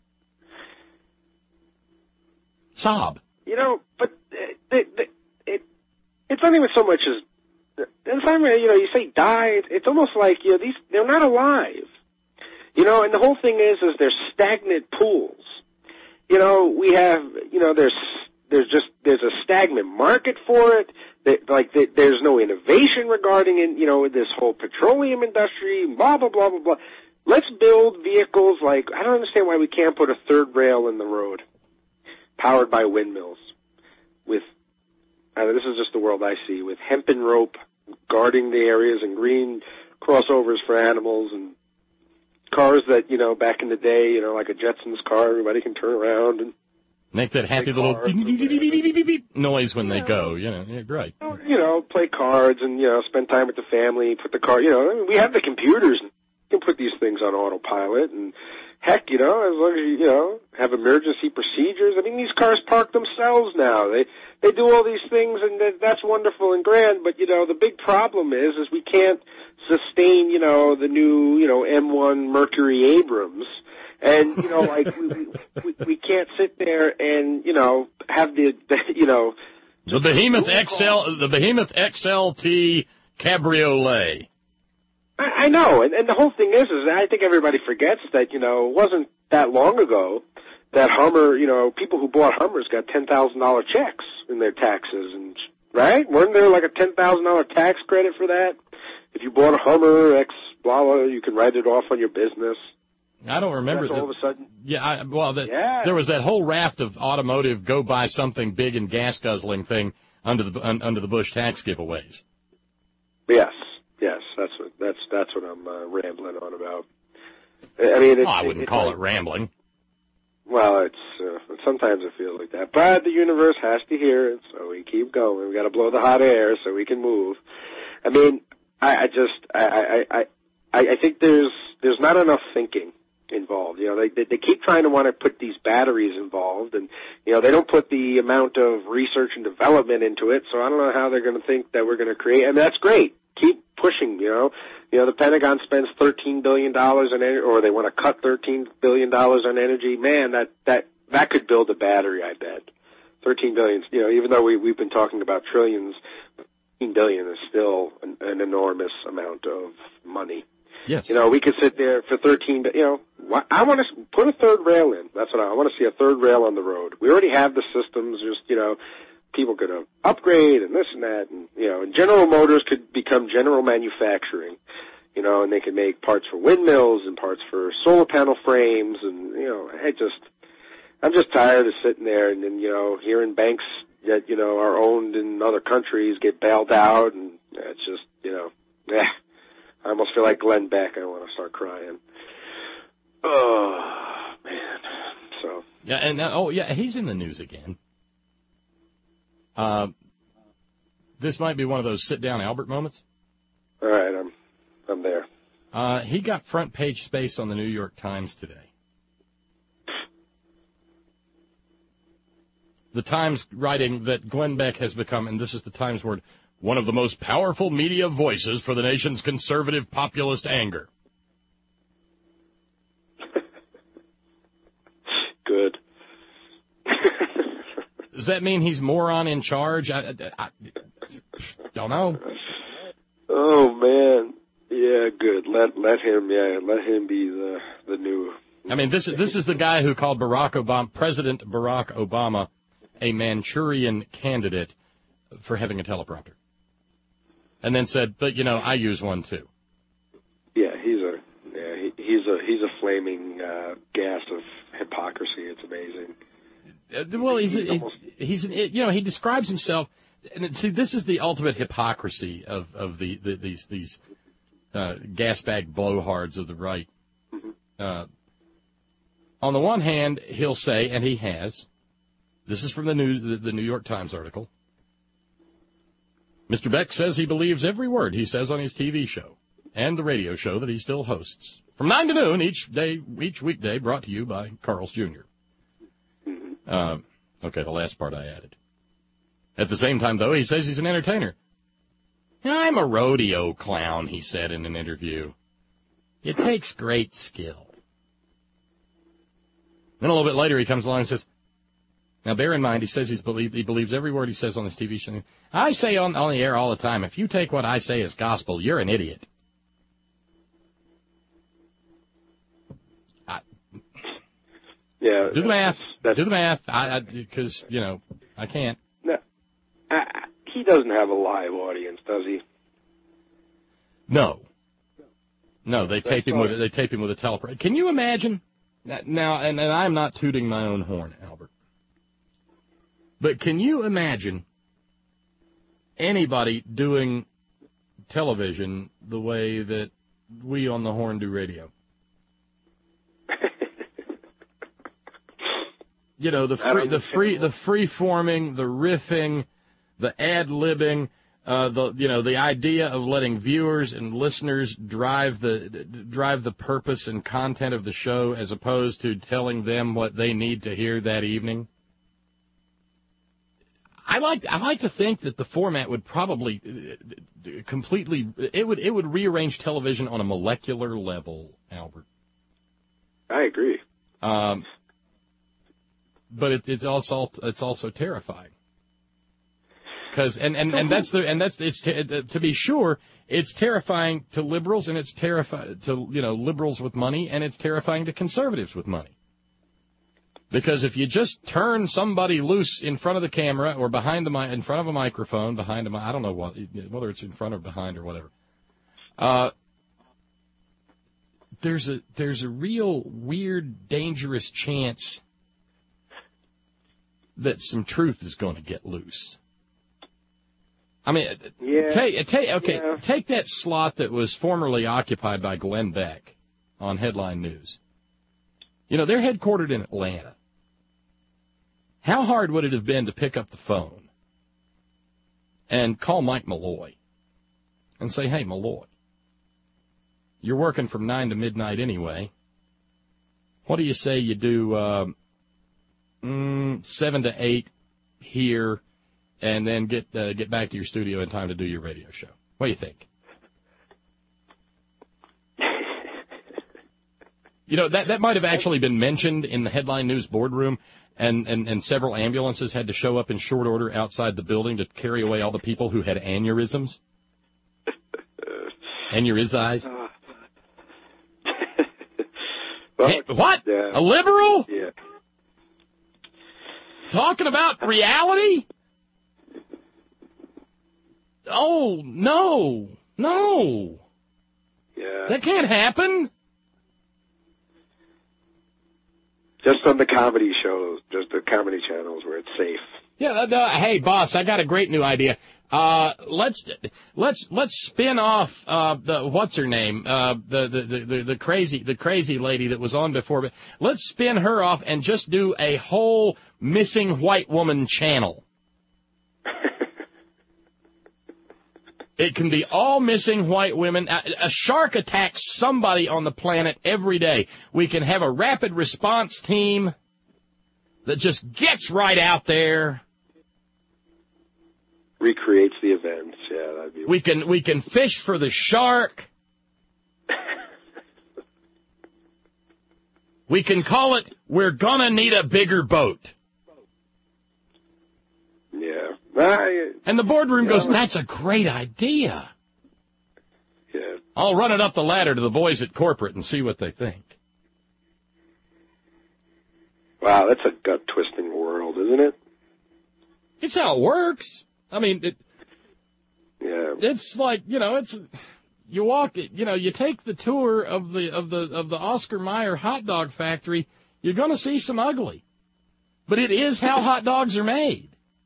Saab. You know, but it, it, it, it's not even so much as, it's not even, you know, you say die, it's almost like, you know, these, they're not alive. You know, and the whole thing is, is there's stagnant pools. You know, we have, you know, there's, there's just, there's a stagnant market for it. That, like, that there's no innovation regarding, it, you know, this whole petroleum industry, blah, blah, blah, blah, blah. Let's build vehicles like, I don't understand why we can't put a third rail in the road powered by windmills with, uh, this is just the world I see, with hempen rope guarding the areas and green crossovers for animals and cars that, you know, back in the day, you know, like a Jetsons car, everybody can turn around and make that happy little beep noise when they go, you know, yeah, great. You know, play cards and, you know, spend time with the family, put the car, you know, we have the computers, and you can put these things on autopilot, and heck, you know, as long as you, you know, have emergency procedures. I mean, these cars park themselves now. They, they do all these things, and that's wonderful and grand, but, you know, the big problem is, is we can't sustain, you know, the new, you know, M one Mercury Abrams. And, you know, like, we, we, we can't sit there and, you know, have the, the you know. The Behemoth X L, the Behemoth X L T Cabriolet. I, I know, and, and the whole thing is, is I think everybody forgets that, you know, it wasn't that long ago that Hummer, you know, people who bought Hummers got ten thousand dollars checks in their taxes, and, right? Wasn't there like a ten thousand dollars tax credit for that? If you bought a Hummer X, blah, blah, you can write it off on your business. I don't remember. That's all of a sudden. Yeah, I, well, the, yeah. there was that whole raft of automotive go buy something big and gas guzzling thing under the un, under the Bush tax giveaways. Yes, yes, that's what that's that's what I'm uh, rambling on about. I mean, it's, well, I wouldn't it's call like, it rambling. Well, it's uh, sometimes it feels like that, but the universe has to hear it, so we keep going. We got to blow the hot air so we can move. I mean, I, I just I, I I I think there's there's not enough thinking involved. You know, they, they they keep trying to want to put these batteries involved, and you know they don't put the amount of research and development into it. So I don't know how they're going to think that we're going to create. And that's great. Keep pushing. You know, you know the Pentagon spends thirteen billion dollars on energy, or they want to cut thirteen billion dollars on energy. Man, that that that could build a battery. I bet thirteen billion. You know, even though we we've been talking about trillions, thirteen billion is still an, an enormous amount of money. Yes. You know, we could sit there for thirteen, you know, I want to put a third rail in. That's what I, I want to see, a third rail on the road. We already have the systems, just, you know, people could uh, upgrade and this and that, and, you know, and General Motors could become general manufacturing, you know, and they could make parts for windmills and parts for solar panel frames, and, you know, I just, I'm just tired of sitting there and, and you know, hearing banks that, you know, are owned in other countries get bailed out, and it's just, you know, eh. I almost feel like Glenn Beck. I want to start crying. Oh, man. So. Yeah, and, uh, oh, yeah, he's in the news again. Uh, this might be one of those sit-down Albert moments. All right, I'm, I'm there. Uh, he got front page space on the New York Times today. The Times writing that Glenn Beck has become, and this is the Times word, one of the most powerful media voices for the nation's conservative populist anger. Good. Does that mean he's moron in charge? I, I, I don't know. Oh, man. Yeah, good. Let let him, yeah, let him be the the new. I mean, this is this is the guy who called Barack Obama, President Barack Obama, a Manchurian candidate for having a teleprompter. And then said, but, you know, I use one, too. Yeah, he's a yeah, he, he's a he's a flaming uh, gas of hypocrisy. It's amazing. Uh, well, he's, he's, almost... he's, he's you know, he describes himself, and see, this is the ultimate hypocrisy of, of the, the these these uh, gas bag blowhards of the right. Mm-hmm. Uh, on the one hand, he'll say, and he has, this is from the news, the, the New York Times article, Mister Beck says he believes every word he says on his T V show and the radio show that he still hosts. From nine to noon each day, each weekday, brought to you by Carl's Junior Uh, okay, the last part I added. At the same time, though, he says he's an entertainer. I'm a rodeo clown, he said in an interview. It takes great skill. Then a little bit later he comes along and says, now, bear in mind, he says he's believe, he believes every word he says on this T V show. I say on, on the air all the time, if you take what I say as gospel, you're an idiot. I, yeah. Do the math. That's, do the math. I, because, you know, I can't. No, I, he doesn't have a live audience, does he? No. No, they tape him with they tape him with a teleprompter. Can you imagine? Now, and, and I'm not tooting my own horn, Albert. But can you imagine anybody doing television the way that we on the Horn do radio? You know, the free, the free, the free forming, the riffing, the ad-libbing, uh, the you know, the idea of letting viewers and listeners drive the drive the purpose and content of the show as opposed to telling them what they need to hear that evening. I like I like to think that the format would probably completely it would it would rearrange television on a molecular level, Albert. I agree. Um, but it, it's also it's also terrifying because and, and, and that's the and that's it's to, to be sure it's terrifying to liberals and it's terrifying to you know liberals with money and it's terrifying to conservatives with money. Because if you just turn somebody loose in front of the camera or behind the mi- in front of a microphone, behind a mi- I don't know what, whether it's in front or behind or whatever, uh, there's a there's a real weird, dangerous chance that some truth is going to get loose. I mean, yeah. take, take okay, yeah. take that slot that was formerly occupied by Glenn Beck on Headline News. You know, they're headquartered in Atlanta. How hard would it have been to pick up the phone and call Mike Malloy and say, hey, Malloy, you're working from nine to midnight anyway. What do you say you do uh, mm, seven to eight here and then get uh, get back to your studio in time to do your radio show? What do you think? You know, that, that might have actually been mentioned in the Headline News boardroom, and, and, and several ambulances had to show up in short order outside the building to carry away all the people who had aneurysms. Aneurysms. Uh, well, hey, what? Yeah. A liberal? Yeah. Talking about reality? Oh, no. No. Yeah. That can't happen. Just on the comedy shows, just the comedy channels where it's safe. Yeah. Uh, hey, boss, I got a great new idea. Uh, let's let's let's spin off uh, the what's her name, uh, the, the the the crazy the crazy lady that was on before. But let's spin her off and just do a whole missing white woman channel. It can be all missing white women. A, a shark attacks somebody on the planet every day. We can have a rapid response team that just gets right out there. Recreates the events. Yeah, that'd be. We can we can fish for the shark. We can call it, we're gonna need a bigger boat. Yeah. I, and the boardroom yeah. goes, that's a great idea. Yeah. I'll run it up the ladder to the boys at corporate and see what they think. Wow, that's a gut-twisting world, isn't it? It's how it works. I mean, it, yeah. It's like, you know, it's you walk, you know, you take the tour of the of the of the Oscar Mayer hot dog factory, you're going to see some ugly. But it is how hot dogs are made.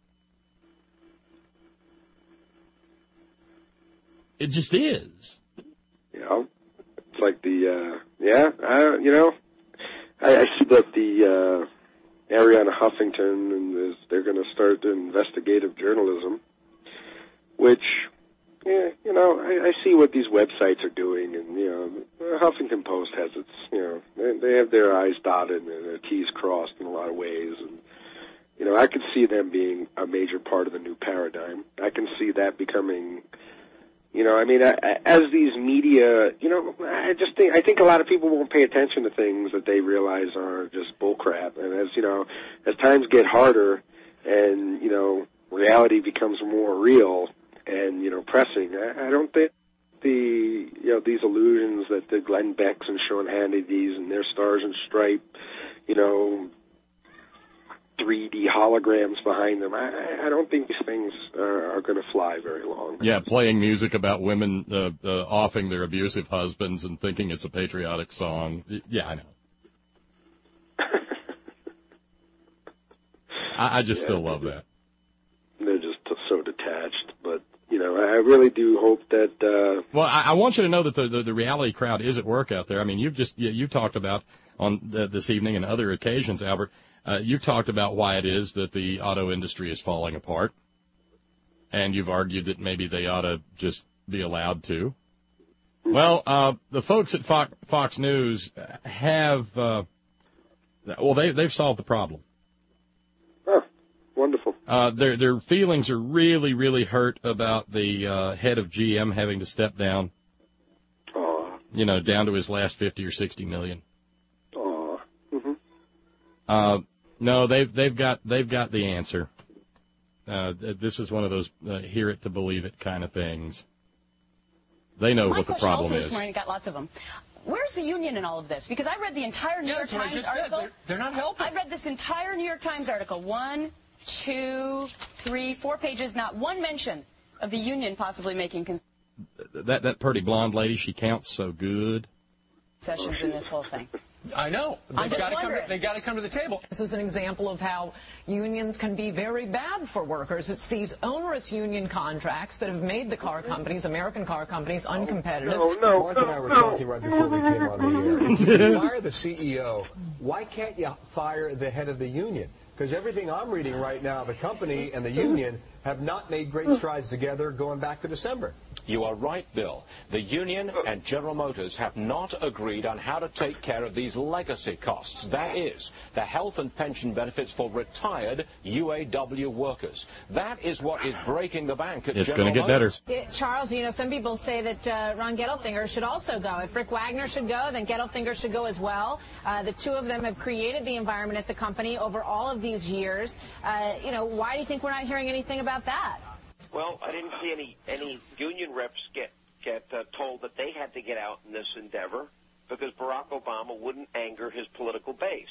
It just is. You know, it's like the, uh, yeah, I, you know, I, I see that the uh, Arianna Huffington, and is, they're going to start investigative journalism, which, yeah, you know, I, I see what these websites are doing, and, you know, the Huffington Post has its, you know, they, they have their I's dotted and their T's crossed in a lot of ways, and, you know, I could see them being a major part of the new paradigm. I can see that becoming... You know, I mean, as these media, you know, I just think I think a lot of people won't pay attention to things that they realize are just bullcrap. And as you know, as times get harder, and you know, reality becomes more real and you know, pressing. I, I don't think the you know these illusions that the Glenn Becks and Sean Hannity's and their Stars and Stripe, you know, three D holograms behind them. I, I don't think these things are, are going to fly very long. Yeah, playing music about women uh, uh, offing their abusive husbands and thinking it's a patriotic song. Yeah, I know. I, I just yeah, still love that. They're just so detached. But, you know, I really do hope that... Uh, well, I, I want you to know that the, the, the reality crowd is at work out there. I mean, you've just you, you talked about on the, this evening and other occasions, Albert, Uh, you've talked about why it is that the auto industry is falling apart, and you've argued that maybe they ought to just be allowed to. Well, uh, the folks at Fox, Fox News have, uh, well, they, they've solved the problem. Oh, wonderful. Uh, their, their feelings are really, really hurt about the uh, head of G M having to step down, Aww. you know, down to his last fifty or sixty million. Aww. Mm-hmm. Uh, No, they've they've got they've got the answer. Uh, this is one of those uh, hear it to believe it kind of things. They know My what the problem also is. This morning, got lots of them. Where's the union in all of this? Because I read the entire New York Times article. They're, they're not helping. I read this entire New York Times article. One, two, three, four pages. Not one mention of the union possibly making concessions That that pretty blonde lady, she counts so good. in this whole thing. I know. They've got to come. To, they've got to come to the table. This is an example of how unions can be very bad for workers. It's these onerous union contracts that have made the car companies, American car companies, uncompetitive. No, no, Mark and I were talking right before we came on the air. If you fire the C E O, why can't you fire the head of the union? Because everything I'm reading right now, the company and the union have not made great strides together going back to December. You are right, Bill. The union and General Motors have not agreed on how to take care of these legacy costs. That is, the health and pension benefits for retired U A W workers. That is what is breaking the bank at it's General It's going to get Motors. better. It, Charles, you know, some people say that uh, Ron Gettelfinger should also go. If Rick Wagner should go, then Gettelfinger should go as well. Uh, the two of them have created the environment at the company over all of these years. Uh, you know, why do you think we're not hearing anything about that? Well, I didn't see any any union reps get get uh, told that they had to get out in this endeavor because Barack Obama wouldn't anger his political base.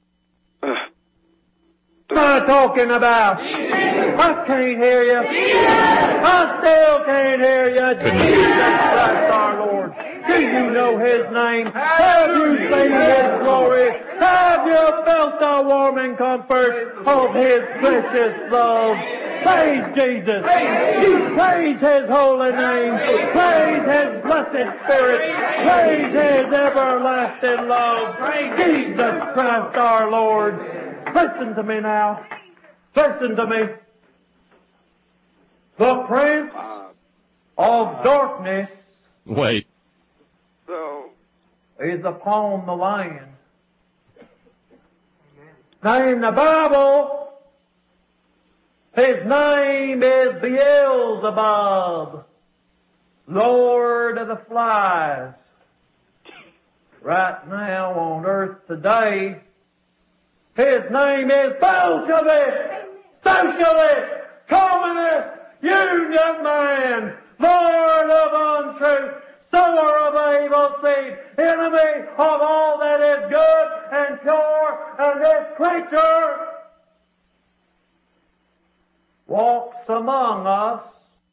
What am I talking about? I can't hear you. I still can't hear you. Jesus Christ our Lord. Do you know His name? Have you seen His glory? Have you felt the warming comfort of His precious love? Praise Jesus. You praise His holy name. Praise His blessed Spirit. Praise His everlasting love. Jesus Christ our Lord. Listen to me now. Listen to me. The prince of darkness Wait. so is upon the land. Now in the Bible, his name is Beelzebub, Lord of the Flies. Right now on earth today, his name is Bolshevik, Socialist, Communist, Union Man, Lord of untruth, sower of evil seed, enemy of all that is good and pure, and this creature walks among us.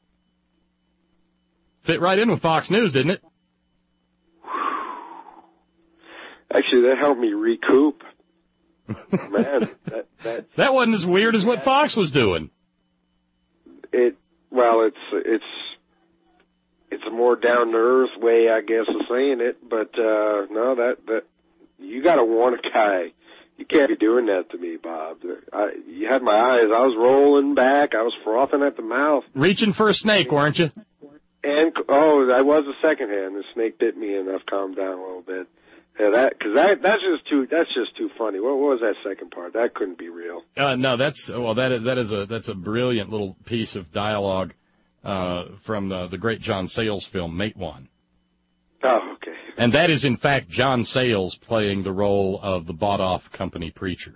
Fit right in with Fox News, didn't it? Actually, that helped me recoup. Man, that, that that wasn't as weird as what Fox was doing. It well, it's it's it's a more down to earth way, I guess, of saying it. But uh, no, that that you got to warn a guy. You can't be doing that to me, Bob. I, you had my eyes. I was rolling back. I was frothing at the mouth. Reaching for a snake, weren't you? And oh, I was a second hand. The snake bit me, and I've calmed down a little bit. Yeah, that because that that's just too that's just too funny. What, what was that second part? That couldn't be real. Uh, no, that's well, that is, that is a that's a brilliant little piece of dialogue uh, from the, the great John Sayles film Matewan. Oh, okay. And that is in fact John Sayles playing the role of the bought-off company preacher.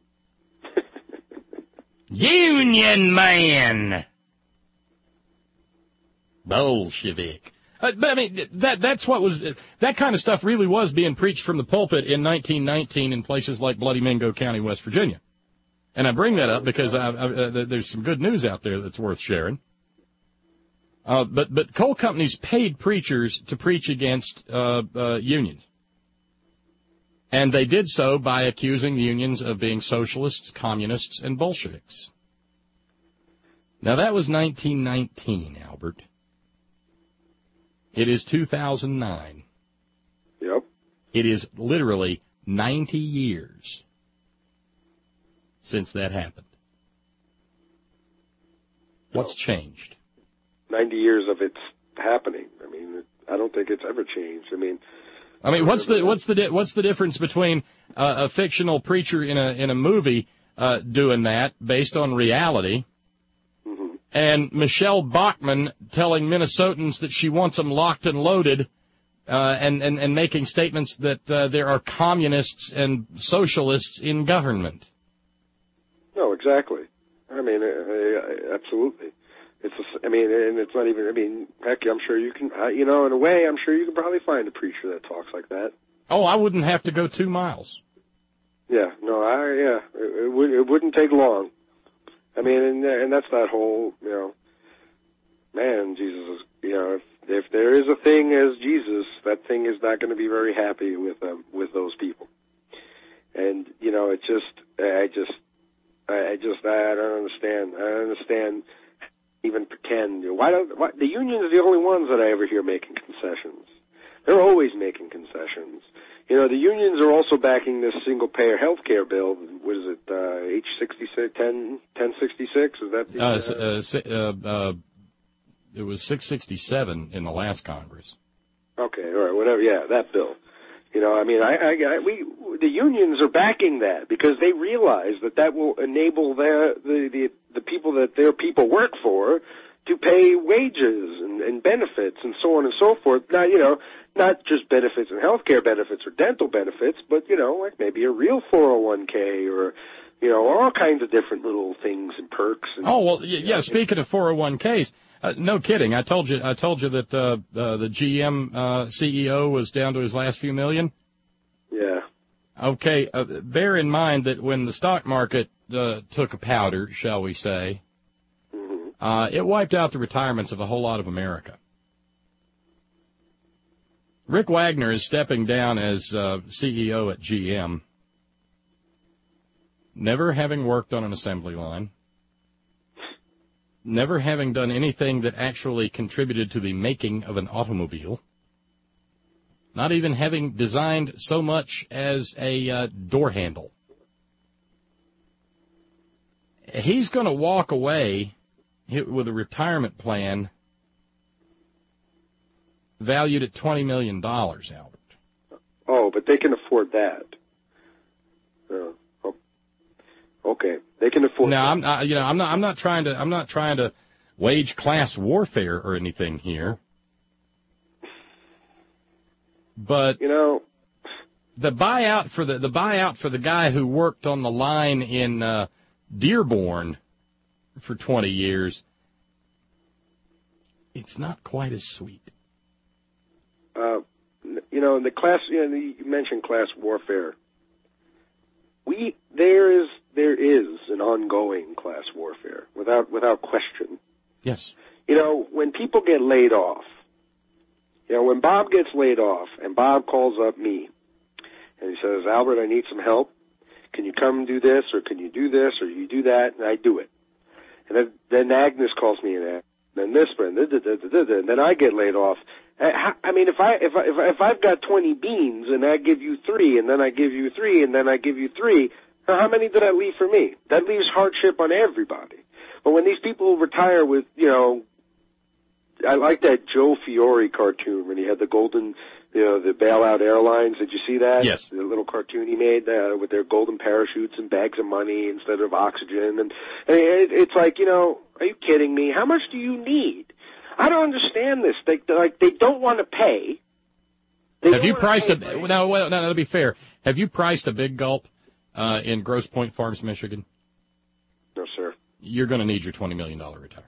Union man, Bolshevik. Uh, but I mean, that that's what was that kind of stuff really was being preached from the pulpit in nineteen nineteen in places like Bloody Mingo County, West Virginia. And I bring that up because I, I, uh, there's some good news out there that's worth sharing. Uh, but but coal companies paid preachers to preach against uh, uh, unions, and they did so by accusing the unions of being socialists, communists, and Bolsheviks. Now that was nineteen nineteen, Albert. It is two thousand nine. Yep. It is literally ninety years since that happened. What's changed? ninety years of it's happening. I mean, I don't think it's ever changed. I mean, I mean, what's the what's the di- what's the difference between uh, a fictional preacher in a in a movie uh, doing that based on reality? And Michelle Bachmann telling Minnesotans that she wants them locked and loaded, uh, and, and, and making statements that uh, there are communists and socialists in government. No, exactly. I mean, uh, absolutely. It's. A, I mean, and it's not even. I mean, heck, I'm sure you can. Uh, you know, in a way, I'm sure you can probably find a preacher that talks like that. Oh, I wouldn't have to go two miles. Yeah. No. I. Yeah. It, it would. It wouldn't take long. I mean, and, and that's that whole, you know, man, Jesus, you know, if if there is a thing as Jesus, that thing is not going to be very happy with um, with those people. And you know, it just, I just, I just, I don't understand. I don't understand. Even pretend. You know, why don't why, the unions are the only ones that I ever hear making concessions. They're always making concessions. You know, the unions are also backing this single-payer health care bill. What is it, uh, H sixty-six, ten, ten sixty-six? Is that the... Uh, uh, uh, uh, it was six sixty-seven in the last Congress. Okay, all right, whatever, yeah, that bill. You know, I mean, I, I, I, we, the unions are backing that because they realize that that will enable their, the, the, the people that their people work for to pay wages and, and benefits and so on and so forth. Now, you know, not just benefits and health care benefits or dental benefits, but, you know, like maybe a real four oh one k or, you know, all kinds of different little things and perks. And, oh, well, yeah, yeah speaking of four oh one k's, uh, no kidding. I told you I told you that uh, uh, the G M uh, C E O was down to his last few million. Yeah. Okay, uh, bear in mind that when the stock market uh, took a powder, shall we say, mm-hmm. uh, it wiped out the retirements of a whole lot of America. Rick Wagner is stepping down as uh, C E O at G M, never having worked on an assembly line, never having done anything that actually contributed to the making of an automobile, not even having designed so much as a uh, door handle. He's going to walk away with a retirement plan valued at twenty million dollars, Albert. Oh, but they can afford that. Uh, oh. Okay, they can afford. Now, that. I'm, I, you know, I'm not, I'm not trying to, I'm not trying to wage class warfare or anything here. But you know, the buyout for the the buyout for the guy who worked on the line in uh, Dearborn for twenty years, it's not quite as sweet. Uh, you know, the class. You know, you mentioned class warfare. We there is there is an ongoing class warfare without without question. Yes. You know, when people get laid off. You know, when Bob gets laid off, and Bob calls up me, and he says, Albert, I need some help. Can you come and do this, or can you do this, or you do that? And I do it. And then, then Agnes calls me, and then this friend, and then I get laid off. I mean, if I if I if I've got twenty beans, and I give you three, and then I give you three, and then I give you three, how many did that leave for me? That leaves hardship on everybody. But when these people retire with, you know, I like that Joe Fiore cartoon when he had the golden, you know, the bailout airlines. Did you see that? Yes. The little cartoon he made uh, with their golden parachutes and bags of money instead of oxygen. And, and it, it's like, you know, are you kidding me? How much do you need? I don't understand this. They like they don't want to pay. They Have you priced a no, no, no, to be fair, have you priced a Big Gulp uh, in Grosse Pointe Farms, Michigan? No, sir. You're going to need your twenty million dollars retirement.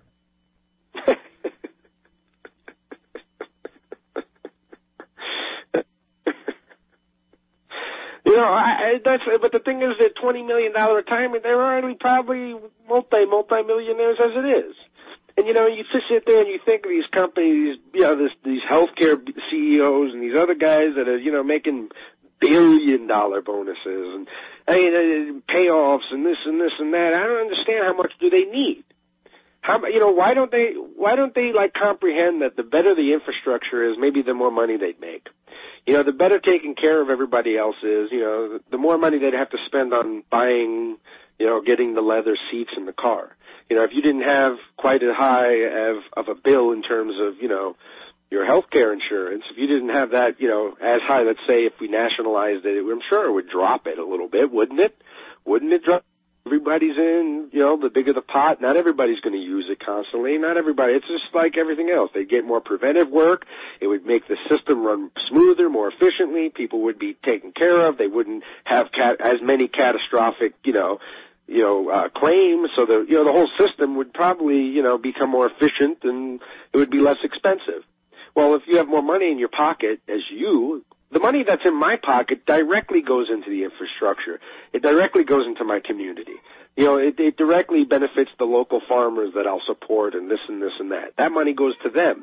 You know, I, I, that's but the thing is that twenty million dollar retirement, they're already probably multi multi millionaires as it is. And you know, you just sit there and you think of these companies, you know, this, these healthcare C E Os and these other guys that are, you know, making billion dollar bonuses and I mean, uh, payoffs and this and this and that. I don't understand how much do they need. How, you know, why don't they why don't they like comprehend that the better the infrastructure is, maybe the more money they'd make. You know, the better taken care of everybody else is, you know, the, the more money they'd have to spend on buying, you know, getting the leather seats in the car. You know, if you didn't have quite as high of, of a bill in terms of, you know, your health care insurance, if you didn't have that, you know, as high, let's say if we nationalized it, I'm sure it would drop it a little bit, wouldn't it? Wouldn't it drop? Everybody's in, you know, the bigger the pot. Not everybody's going to use it constantly. Not everybody. It's just like everything else. They get more preventive work. It would make the system run smoother, more efficiently. People would be taken care of. They wouldn't have cat- as many catastrophic, you know, you know, uh, claims. So the, you know, the whole system would probably, you know, become more efficient and it would be less expensive. Well, if you have more money in your pocket, as you, the money that's in my pocket directly goes into the infrastructure. It directly goes into my community. You know, it, it directly benefits the local farmers that I'll support and this and this and that. That money goes to them.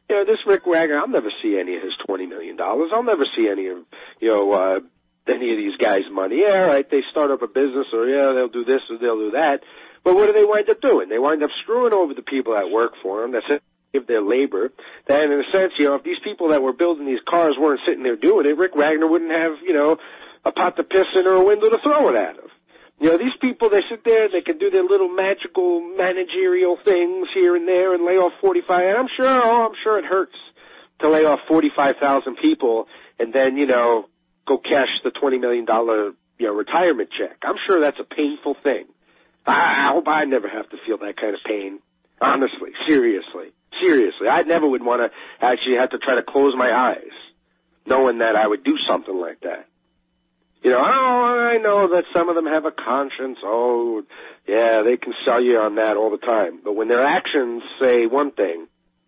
you know, this Rick Wagner, I'll never see any of his twenty million dollars. I'll never see any of, you know, uh, any of these guys' money. Yeah, right, they start up a business, or yeah, they'll do this or they'll do that. But what do they wind up doing? They wind up screwing over the people that work for them. That's it. Give their labor. Then, in a sense, you know, if these people that were building these cars weren't sitting there doing it, Rick Wagner wouldn't have, you know, a pot to piss in or a window to throw it out of. You know, these people, they sit there, they can do their little magical managerial things here and there and lay off forty-five. And I'm sure, oh, I'm sure it hurts to lay off forty-five thousand people and then, you know, go cash the twenty million dollars, you know, retirement check. I'm sure that's a painful thing. I, I hope I never have to feel that kind of pain. Honestly, seriously. Seriously, I never would want to actually have to try to close my eyes, knowing that I would do something like that. You know, oh, I know that some of them have a conscience. Oh, yeah, they can sell you on that all the time. But when their actions say one thing,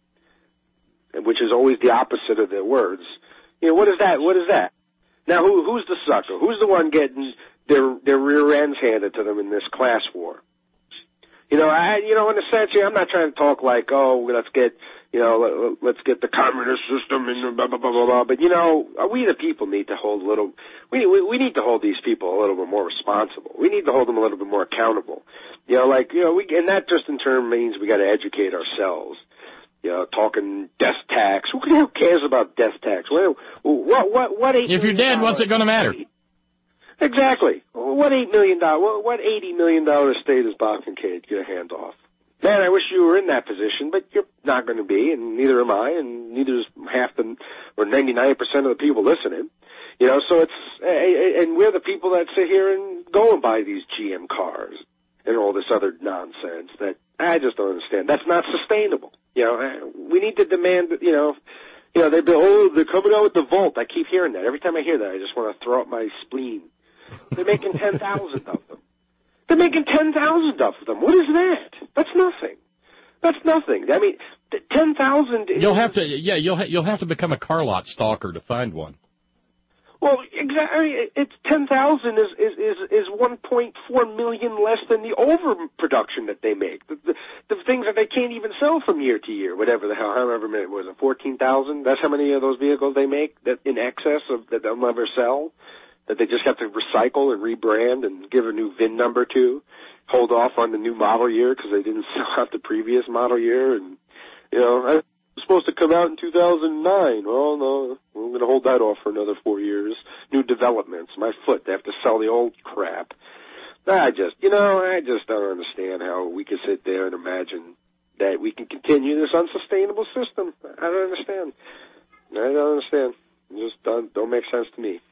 which is always the opposite of their words, you know, what is that? What is that? Now, who, who's the sucker? Who's the one getting their their rear ends handed to them in this class war? You know, I, you know, in a sense, I'm not trying to talk like, oh, let's get, you know, let's get the communist system and blah, blah, blah, blah, blah. But, you know, we the people need to hold a little, we, we, we need to hold these people a little bit more responsible. We need to hold them a little bit more accountable. You know, like, you know, we, and that just in turn means we got to educate ourselves. You know, talking death tax. Who, who cares about death tax? What, what, what, what If you're dead, what's it going to matter? Exactly. What eight million dollars, what eighty million dollars estate is Bob Kincaid get a hand off? Man, I wish you were in that position, but you're not going to be, and neither am I, and neither is half the, or ninety-nine percent of the people listening. You know, so it's, and we're the people that sit here and go and buy these G M cars and all this other nonsense that I just don't understand. That's not sustainable. You know, we need to demand, you know, you know, they've been, oh, they're coming out with the Volt. I keep hearing that. Every time I hear that, I just want to throw up my spleen. They're making ten thousand of them. They're making ten thousand of them. What is that? That's nothing. That's nothing. I mean, ten thousand. You'll have to, yeah, you'll ha- you'll have to become a car lot stalker to find one. Well, exactly. It's ten thousand is is is is one point four million less than the overproduction that they make. The, the the things that they can't even sell from year to year, whatever the hell, however many was it, fourteen thousand? That's how many of those vehicles they make that in excess of that they'll never sell. That they just have to recycle and rebrand and give a new V I N number to, hold off on the new model year because they didn't sell out the previous model year. And, you know, I was supposed to come out in two thousand nine. Well, no, we're going to hold that off for another four years. New developments. My foot, they have to sell the old crap. I just, you know, I just don't understand how we can sit there and imagine that we can continue this unsustainable system. I don't understand. I don't understand. It just don't, don't make sense to me.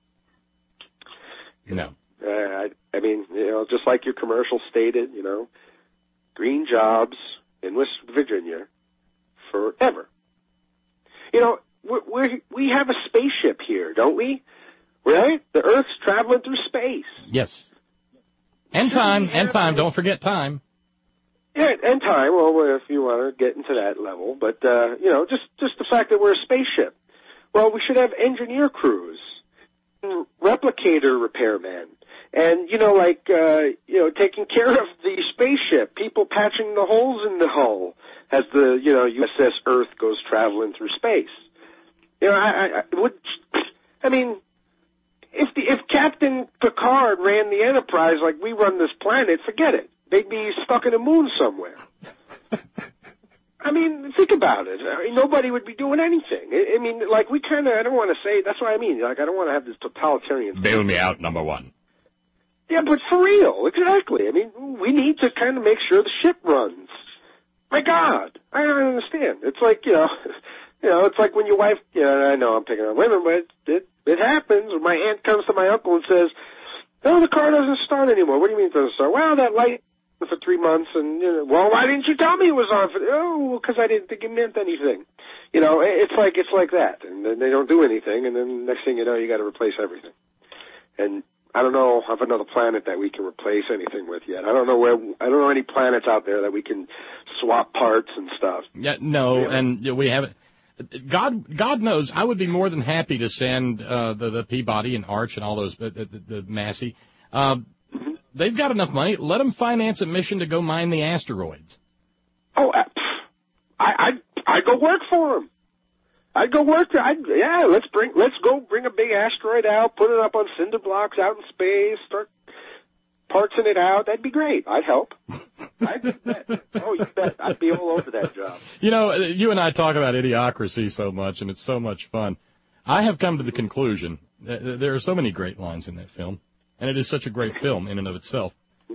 No. Uh, I, I mean, you know, just like your commercial stated, you know, green jobs in West Virginia forever. You know, we're, we're, we have a spaceship here, don't we? Right? The Earth's traveling through space. Yes. And time, and time. Don't forget time. Yeah, and time. Well, if you want to get into that level, but uh, you know, just just the fact that we're a spaceship. Well, we should have engineer crews. Replicator repairmen, and you know, like uh, you know, taking care of the spaceship, people patching the holes in the hull as the you know U S S Earth goes traveling through space. You know, I, I, I would, I mean, if the if Captain Picard ran the Enterprise like we run this planet, forget it. They'd be stuck in a moon somewhere. I mean, think about it. I mean, nobody would be doing anything. I, I mean, like, we kind of, I don't want to say, that's what I mean. Like, I don't want to have this totalitarian... Bail me out, number one. Yeah, but for real, exactly. I mean, we need to kind of make sure the ship runs. My God, I don't understand. It's like, you know, you know, it's like when your wife, you know, I know I'm picking on women, but it, it happens. My aunt comes to my uncle and says, oh, the car doesn't start anymore. What do you mean it doesn't start? Well, that light... for three months, and, you know, well, why didn't you tell me it was on for, oh, because I didn't think it meant anything. You know, it's like, it's like that, and then they don't do anything, and then next thing you know, you got to replace everything. And I don't know of another planet that we can replace anything with yet. I don't know where, I don't know any planets out there that we can swap parts and stuff. Yeah, no, yeah. And we haven't. God, God knows, I would be more than happy to send uh, the, the Peabody and Arch and all those, the, the, the Massey. Uh, They've got enough money. Let them finance a mission to go mine the asteroids. Oh, I, I, I'd go work for him. I'd go work there. I'd, yeah, let's bring, let's go bring a big asteroid out, put it up on cinder blocks out in space, start partsing it out. That'd be great. I'd help. I'd bet. Oh, you bet. I'd be all over that job. You know, you and I talk about Idiocracy so much, and it's so much fun. I have come to the conclusion that there are so many great lines in that film, and it is such a great film in and of itself.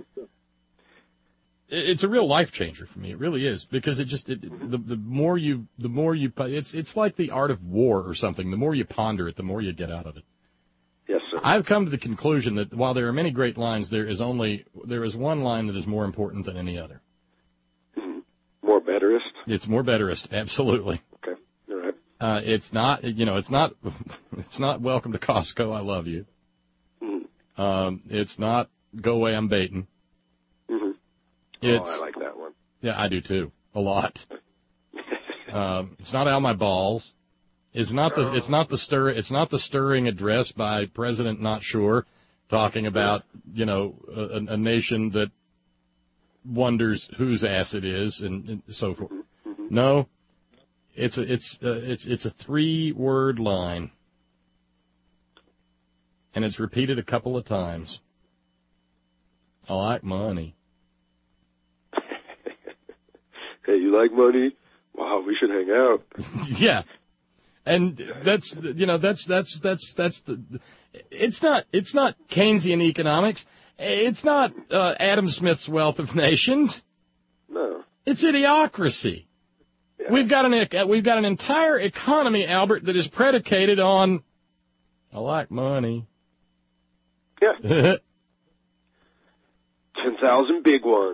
It's a real life changer for me. It really is, because it just it, the the more you the more you it's it's like the art of war or something. The more you ponder it, the more you get out of it. Yes, sir. I've come to the conclusion that while there are many great lines, there is only there is one line that is more important than any other. More betterist. It's more betterist, absolutely. Okay, all right. Uh, it's not you know it's not it's not Welcome to Costco. I love you. Mm-hmm. Um, it's not Go Away, I'm Baiting. Mm-hmm. It's, oh, I like that one. Yeah, I do too. A lot. um, it's not Out My Balls. It's not the. It's not the stir. It's not the stirring address by President Not Sure, talking about you know a, a nation that wonders whose ass it is and, and so forth. Mm-hmm. No, it's a it's a, it's it's a three-word line, and it's repeated a couple of times. I like money. Hey, you like money? Wow, we should hang out. Yeah, and that's you know that's that's that's that's the. It's not it's not Keynesian economics. It's not uh, Adam Smith's Wealth of Nations. No, it's Idiocracy. Yeah. We've got an we've got an entire economy, Albert, that is predicated on. I like money. Yeah. Ten thousand big ones.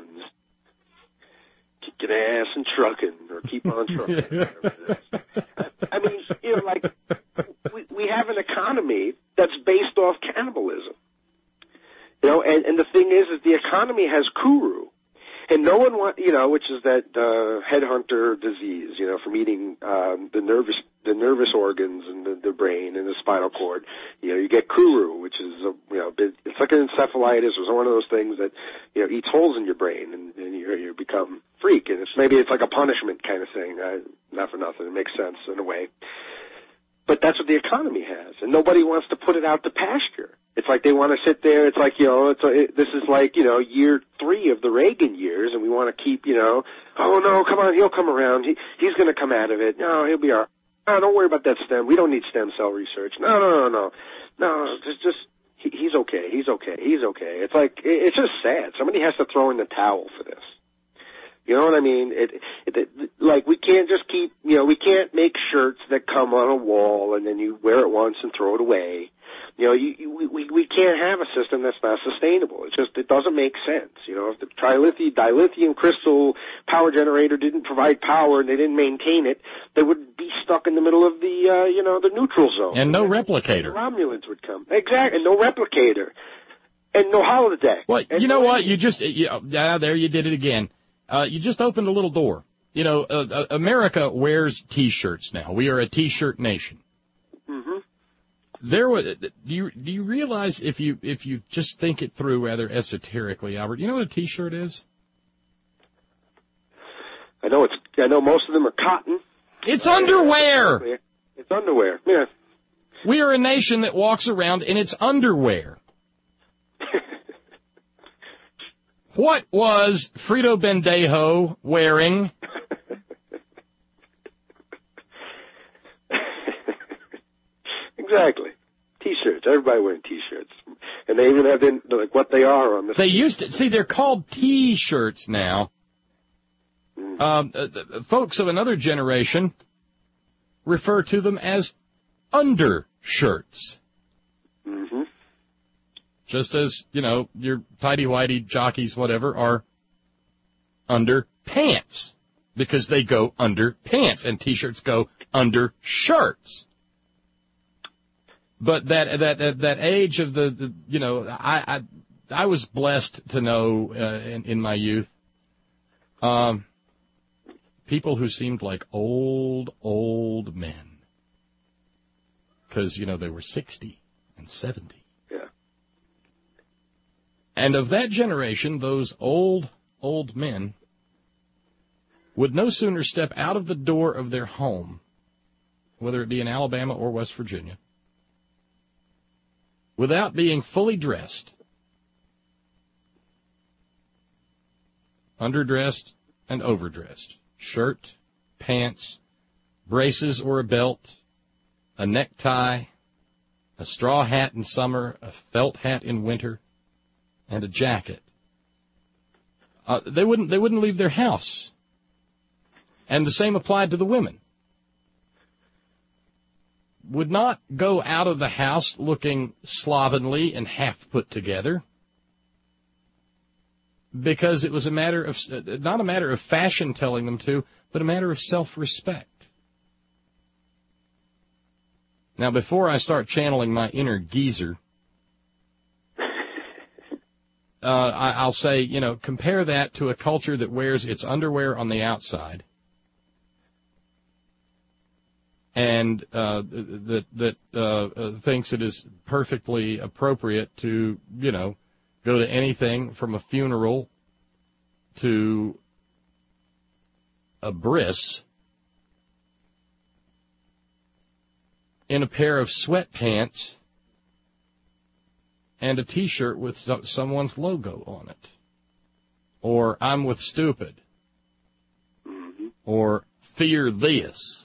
Get ass and trucking, or keep on trucking. I mean, you know, like, we, we have an economy that's based off cannibalism. You know, and, and the thing is, is the economy has kuru. And no one want, you know, which is that uh, headhunter disease, you know, from eating um, the nervous the nervous organs and the, the brain and the spinal cord. You know, you get kuru, which is a, you know, it's like an encephalitis or one of those things that you know eats holes in your brain and, and you you become freak. And it's maybe it's like a punishment kind of thing. Uh, not for nothing, it makes sense in a way. But that's what the economy has, and nobody wants to put it out to pasture. It's like they want to sit there. It's like, you know, it's a, it, this is like, you know, year three of the Reagan years, and we want to keep, you know, oh, no, come on, he'll come around. He, he's going to come out of it. No, he'll be all right. No, don't worry about that stem. We don't need stem cell research. No, no, no, no. No, just, just he, he's okay. He's okay. He's okay. It's like, it, it's just sad. Somebody has to throw in the towel for this. You know what I mean? It, it, it, like, we can't just keep, you know, we can't make shirts that come on a wall and then you wear it once and throw it away. You know, you, you, we, we can't have a system that's not sustainable. It just, it doesn't make sense. You know, if the trilithium, dilithium crystal power generator didn't provide power and they didn't maintain it, they would be stuck in the middle of the, uh, you know, the neutral zone. And no replicator. The Romulans would come. Exactly. And no replicator. And no holodeck. Well, and you know no what? You just, you, yeah, there you did it again. Uh, you just opened a little door. You know, uh, uh, America wears T-shirts now. We are a T-shirt nation. Mm-hmm. There was. Do you do you realize if you if you just think it through rather esoterically, Albert? You know what a T-shirt is? I know it's. I know most of them are cotton. It's underwear. It's underwear. Yeah. We are a nation that walks around in its underwear. What was Frito Bendejo wearing? Exactly. T-shirts. Everybody wearing T-shirts. And they even have in, like what they are on the... They used to... See, they're called T-shirts now. Mm. Um, uh, folks of another generation refer to them as undershirts. Mm-hmm. Just as, you know, your tighty-whitey jockeys, whatever, are under pants. Because they go under pants, and T-shirts go under shirts. But that that that, that age of the, the, you know, I, I I was blessed to know uh, in, in my youth um, people who seemed like old, old men. Because, you know, they were sixty and seventy. Yeah. And of that generation, those old, old men would no sooner step out of the door of their home, whether it be in Alabama or West Virginia, without being fully dressed, underdressed and overdressed, shirt, pants, braces or a belt, a necktie, a straw hat in summer, a felt hat in winter, and a jacket. Uh, they wouldn't they wouldn't leave their house. And the same applied to the women. Would not go out of the house looking slovenly and half put together, because it was a matter of, not a matter of fashion telling them to, but a matter of self-respect. Now, before I start channeling my inner geezer, uh, I, I'll say, you know, compare that to a culture that wears its underwear on the outside and uh, that that uh, uh, thinks it is perfectly appropriate to, you know, go to anything from a funeral to a bris in a pair of sweatpants and a T-shirt with so- someone's logo on it. Or I'm with stupid. Mm-hmm. Or fear this.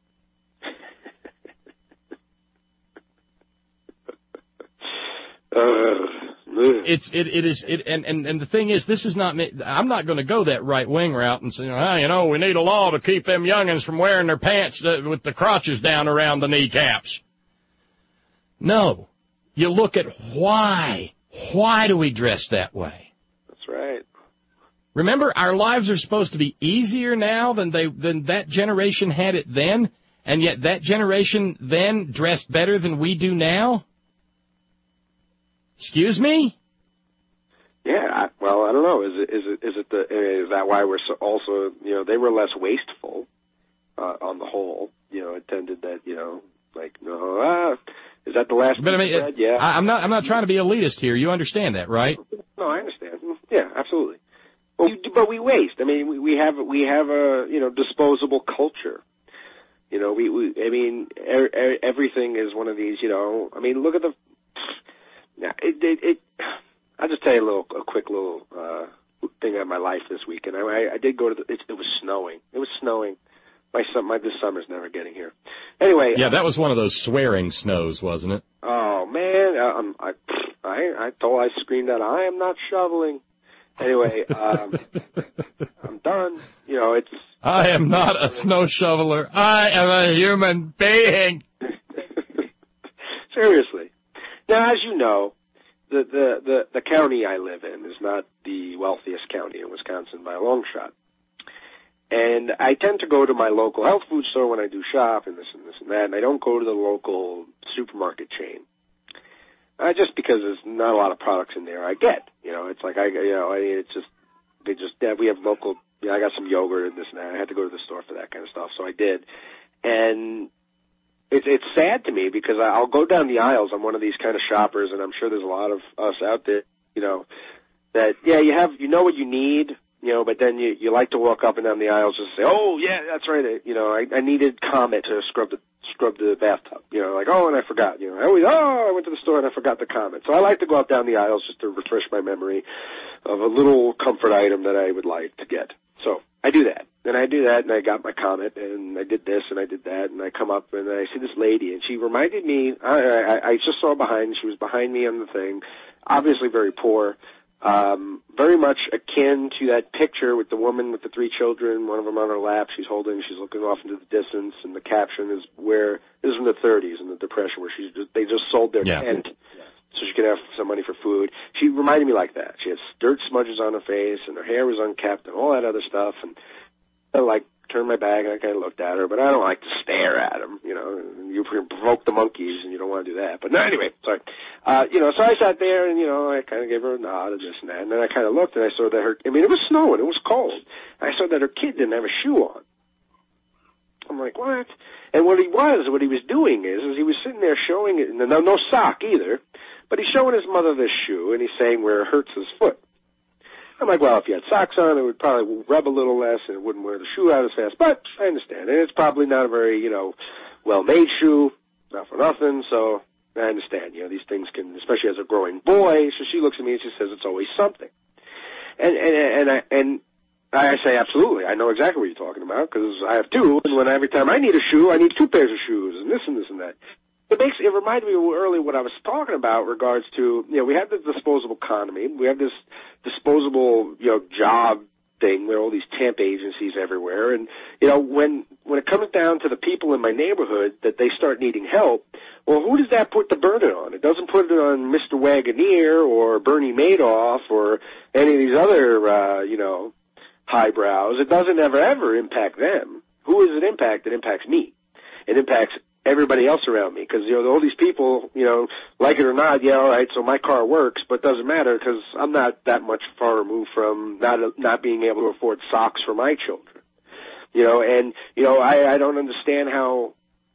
uh, It's it it is it and, and and the thing is, this is not me. I'm not going to go that right wing route and say, ah, you know, we need a law to keep them youngins from wearing their pants to, with the crotches down around the kneecaps. No, you look at why. Why do we dress that way? That's right. Remember, our lives are supposed to be easier now than they than that generation had it then, and yet that generation then dressed better than we do now. Excuse me? Yeah, I, well, I don't know. Is it is it is it the is that why we're so also, you know, they were less wasteful uh, on the whole. You know, it tended that, you know, like, no, ah, is that the last but piece I mean, of bread? Yeah. I, I'm not I'm not trying to be elitist here. You understand that, right? No, I understand. Yeah, absolutely. But we, but we waste. I mean, we, we have we have a, you know, disposable culture. You know, we, we I mean, er, er, everything is one of these. You know, I mean, look at the. Now, it, it, it, I'll just tell you a little, a quick little uh, thing of my life this weekend. I, I, I did go to the. It, it was snowing. It was snowing. My son, my this summer's never getting here. Anyway. Yeah, that was one of those swearing snows, wasn't it? Oh man, um, I, I, I told, I screamed out, I am not shoveling. Anyway, um, I'm done. You know, it's. I am not a snow shoveler. I am a human being. Seriously. Now, as you know, the, the, the, the county I live in is not the wealthiest county in Wisconsin by a long shot. And I tend to go to my local health food store when I do shop and this and this and that, and I don't go to the local supermarket chain. Uh, just because there's not a lot of products in there I get. You know, it's like, I, you know, I mean, it's just, they just, yeah, we have local, you know, I got some yogurt and this and that. I had to go to the store for that kind of stuff, so I did. And It's it's sad to me because I'll go down the aisles. I'm one of these kind of shoppers, and I'm sure there's a lot of us out there, you know, that, yeah, you have, you know what you need, you know, but then you, you like to walk up and down the aisles and say, oh, yeah, that's right. You know, I, I needed Comet to scrub the scrub the bathtub. You know, like, oh, and I forgot. You know, I always, oh, I went to the store and I forgot the Comet. So I like to go up down the aisles just to refresh my memory of a little comfort item that I would like to get. So I do that. And I do that, and I got my Comet, and I did this, and I did that, and I come up, and I see this lady, and she reminded me, I, I, I just saw behind, she was behind me on the thing, obviously very poor, um, very much akin to that picture with the woman with the three children, one of them on her lap, she's holding, she's looking off into the distance, and the caption is where, this is in the thirties, in the Depression, where she's just, they just sold their yeah. tent so she could have some money for food. She reminded me like that. She had dirt smudges on her face, and her hair was unkempt, and all that other stuff, and I like turned my back and I kind of looked at her, but I don't like to stare at him. You know, you provoke the monkeys and you don't want to do that. But no, anyway, sorry. Uh, you know, so I sat there and you know I kind of gave her a nod and this and that, and then I kind of looked and I saw that her. I mean, it was snowing, it was cold. I saw that her kid didn't have a shoe on. I'm like, what? And what he was, what he was doing is, is he was sitting there showing it, no, no sock either, but he's showing his mother this shoe and he's saying where it hurts his foot. I'm like, well, if you had socks on, it would probably rub a little less and it wouldn't wear the shoe out as fast. But I understand. And it's probably not a very, you know, well-made shoe, not for nothing. So I understand. You know, these things can, especially as a growing boy. So she looks at me and she says it's always something. And, and, and I, and I say, absolutely. I know exactly what you're talking about because I have two. And when every time I need a shoe, I need two pairs of shoes and this and this and that. It makes, it reminded me earlier what I was talking about in regards to, you know, we have this disposable economy. We have this disposable, you know, job thing. There are all these temp agencies everywhere. And, you know, when, when it comes down to the people in my neighborhood that they start needing help, well, who does that put the burden on? It doesn't put it on Mister Wagoneer or Bernie Madoff or any of these other, uh, you know, highbrows. It doesn't ever, ever impact them. Who does it impact? It impacts me. It impacts everybody else around me because, you know, all these people, you know, like it or not, yeah, all right, so my car works, but it doesn't matter because I'm not that much far removed from not not being able to afford socks for my children. You know, and, you know, I, I don't understand how,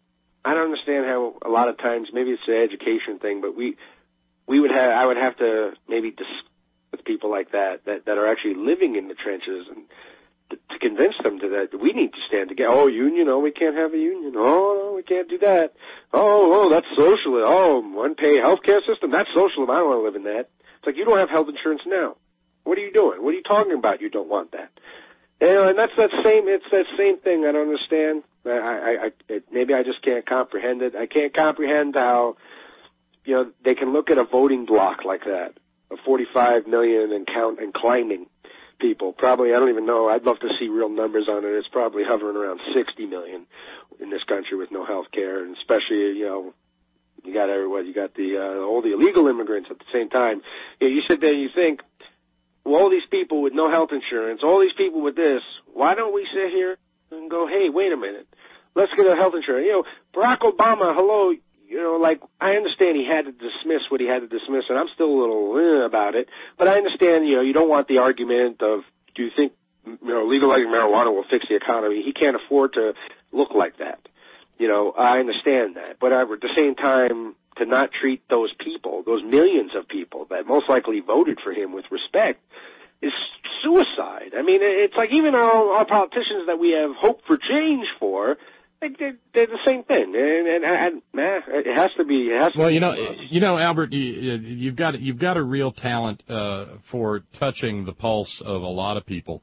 I don't understand how a lot of times, maybe it's an education thing, but we, we would have, I would have to maybe discuss with people like that, that, that are actually living in the trenches and to, to convince them to that we need to stand together. Oh, union, oh, we can't have a union. Oh, no, we can't do that. Oh, oh, that's socialism. Oh, one pay healthcare system, that's socialism. I don't want to live in that. It's like you don't have health insurance now. What are you doing? What are you talking about? You don't want that. You know, and that's that same, it's that same thing I don't understand. I, I, I it, maybe I just can't comprehend it. I can't comprehend how, you know, they can look at a voting block like that, of forty-five million and count and climbing people. Probably, I don't even know. I'd love to see real numbers on it. It's probably hovering around sixty million in this country with no health care, and especially, you know, you got everyone, you got the uh, all the illegal immigrants at the same time. You know, you sit there and you think, well, all these people with no health insurance, all these people with this, why don't we sit here and go, hey, wait a minute, let's get a health insurance. You know, Barack Obama, hello, you know, like, I understand he had to dismiss what he had to dismiss, and I'm still a little eh, about it, but I understand, you know, you don't want the argument of, do you think, you know, legalizing marijuana will fix the economy? He can't afford to look like that. You know, I understand that, but at the same time, to not treat those people, those millions of people that most likely voted for him with respect, is suicide. I mean, it's like even our, our politicians that we have hope for change for, They're, they're the same thing, and, and, and nah, it has to be. It has to well, be you know, you know, Albert, you, you've got you've got a real talent uh, for touching the pulse of a lot of people,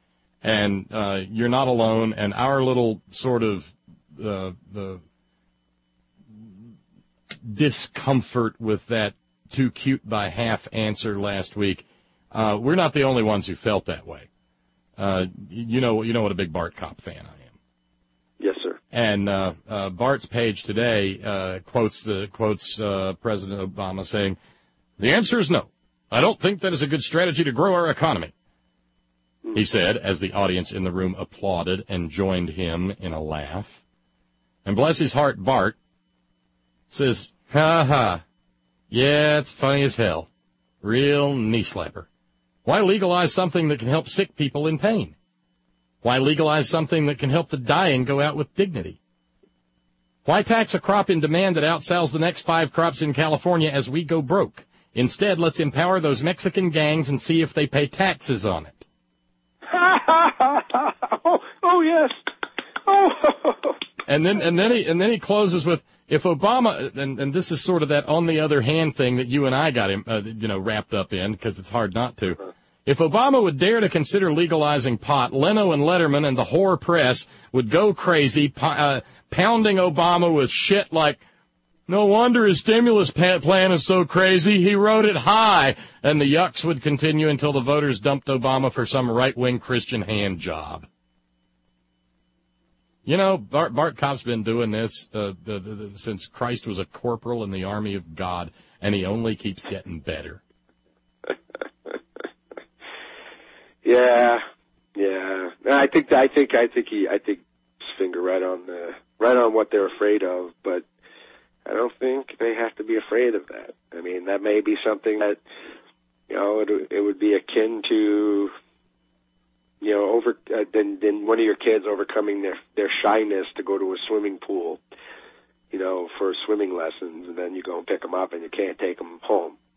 and uh, you're not alone. And our little sort of uh, the discomfort with that too cute by half answer last week, uh, we're not the only ones who felt that way. Uh, you know, you know what a big Bart Kopp fan I am. Yes, sir. And uh, uh, Bart's page today uh, quotes the quotes uh, President Obama saying, "The answer is no. I don't think that is a good strategy to grow our economy." He said, as the audience in the room applauded and joined him in a laugh. And bless his heart, Bart says, "Ha ha, yeah, it's funny as hell. Real knee slapper. Why legalize something that can help sick people in pain? Why legalize something that can help the dying go out with dignity? Why tax a crop in demand that outsells the next five crops in California as we go broke? Instead, let's empower those Mexican gangs and see if they pay taxes on it." oh, oh, yes. Oh. And then, and then he, and then he closes with, if Obama, and, and this is sort of that on the other hand thing that you and I got him, uh, you know, wrapped up in, because it's hard not to. If Obama would dare to consider legalizing pot, Leno and Letterman and the whore press would go crazy, uh, pounding Obama with shit like, "No wonder his stimulus plan is so crazy, he wrote it high," and the yucks would continue until the voters dumped Obama for some right-wing Christian hand job. You know, Bart, Bart Kopp's been doing this uh, the, the, the, since Christ was a corporal in the army of God, and he only keeps getting better. Yeah, yeah. I think I think I think he I think his finger right on the right on what they're afraid of, but I don't think they have to be afraid of that. I mean, that may be something that, you know, it, it would be akin to, you know, over uh, than than one of your kids overcoming their their shyness to go to a swimming pool, you know, for swimming lessons, and then you go and pick them up and you can't take them home.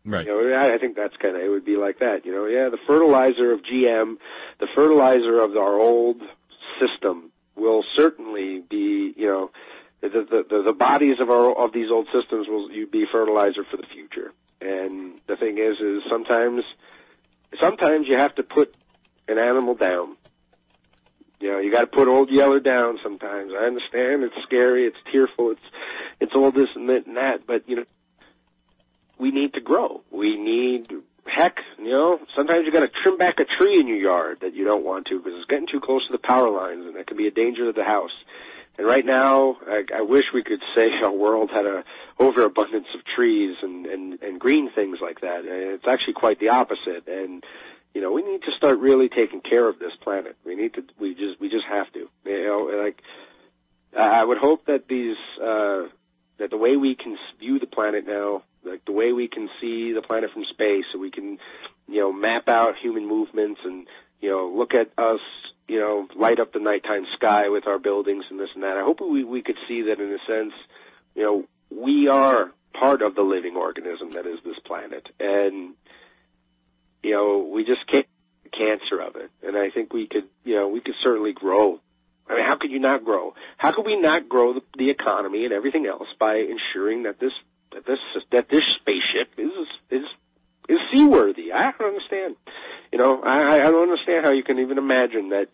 Right. You know, I, I think that's kind of, it would be like that. You know, yeah, the fertilizer of G M, the fertilizer of our old system will certainly be, you know, the the the, the bodies of our of these old systems will be fertilizer for the future. And the thing is, is sometimes, sometimes you have to put an animal down. You know, you got to put Old Yeller down sometimes. I understand it's scary, it's tearful, it's it's all this and that and that, but you know, we need to grow. We need, heck, you know, sometimes you got to trim back a tree in your yard that you don't want to because it's getting too close to the power lines, and that can be a danger to the house. And right now, I, I wish we could say our world had a overabundance of trees and, and, and green things like that. And it's actually quite the opposite. And you know, we need to start really taking care of this planet. We need to. We just. We just have to. You know, like I would hope that these uh, that the way we can view the planet now, like the way we can see the planet from space, so we can, you know, map out human movements and, you know, look at us, you know, light up the nighttime sky with our buildings and this and that. I hope we we could see that in a sense, you know, we are part of the living organism that is this planet, and you know, we just can't get cancer of it. And I think we could, you know, we could certainly grow. I mean, how could you not grow? How could we not grow the, the economy and everything else by ensuring that this that this that this spaceship is is is seaworthy? I don't understand. You know, I, I don't understand how you can even imagine that.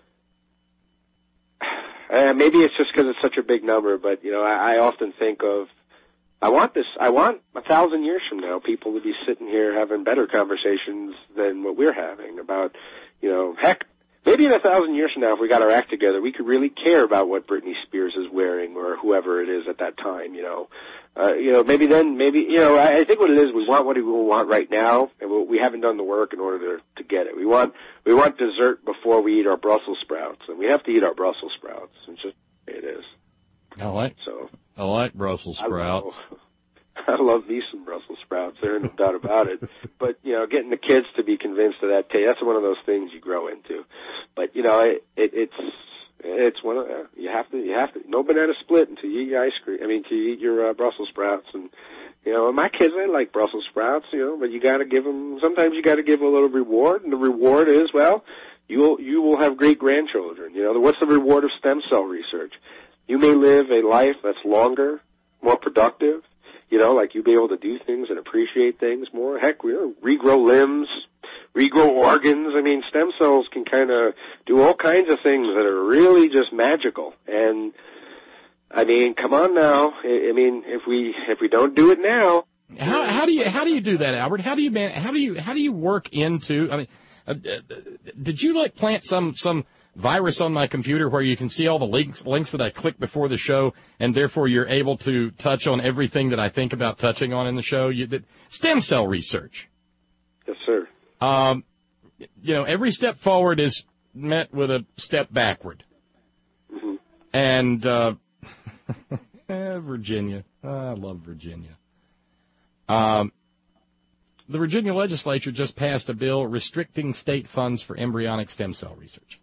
Uh, maybe it's just because it's such a big number, but you know, I, I often think of. I want this, I want a thousand years from now people to be sitting here having better conversations than what we're having about, you know, heck, maybe in a thousand years from now if we got our act together, we could really care about what Britney Spears is wearing or whoever it is at that time, you know. Uh, you know, maybe then, maybe, you know, I, I think what it is, we want what we want right now, and we, we haven't done the work in order to, to get it. We want, we want dessert before we eat our Brussels sprouts, and we have to eat our Brussels sprouts. It's just the way it is. I like, so. I like Brussels sprouts. I love, I love me some Brussels sprouts. There's no doubt about it. But, you know, getting the kids to be convinced of that, that's one of those things you grow into. But, you know, it, it, it's, it's one of, you have to, you have to, no banana split until you eat your ice cream, I mean, until you eat your uh, Brussels sprouts. And, you know, my kids, they like Brussels sprouts, you know, but you gotta give them, sometimes you gotta give a little reward, and the reward is, well, you will, you will have great grandchildren. You know, what's the reward of stem cell research? You may live a life that's longer, more productive, you know, like you'll be able to do things and appreciate things more. Heck, we regrow limbs, regrow organs. I mean, stem cells can kind of do all kinds of things that are really just magical. And, I mean, come on now. I mean, if we if we don't do it now. How, how do you how do you do that, Albert? How do you man? How do you how do you work into? I mean, uh, did you like plant some some virus on my computer where you can see all the links links that I click before the show, and therefore you're able to touch on everything that I think about touching on in the show? You, that, stem cell research. Yes, sir. Um, you know, every step forward is met with a step backward. Mm-hmm. And uh, Virginia, oh, I love Virginia. Um, the Virginia legislature just passed a bill restricting state funds for embryonic stem cell research.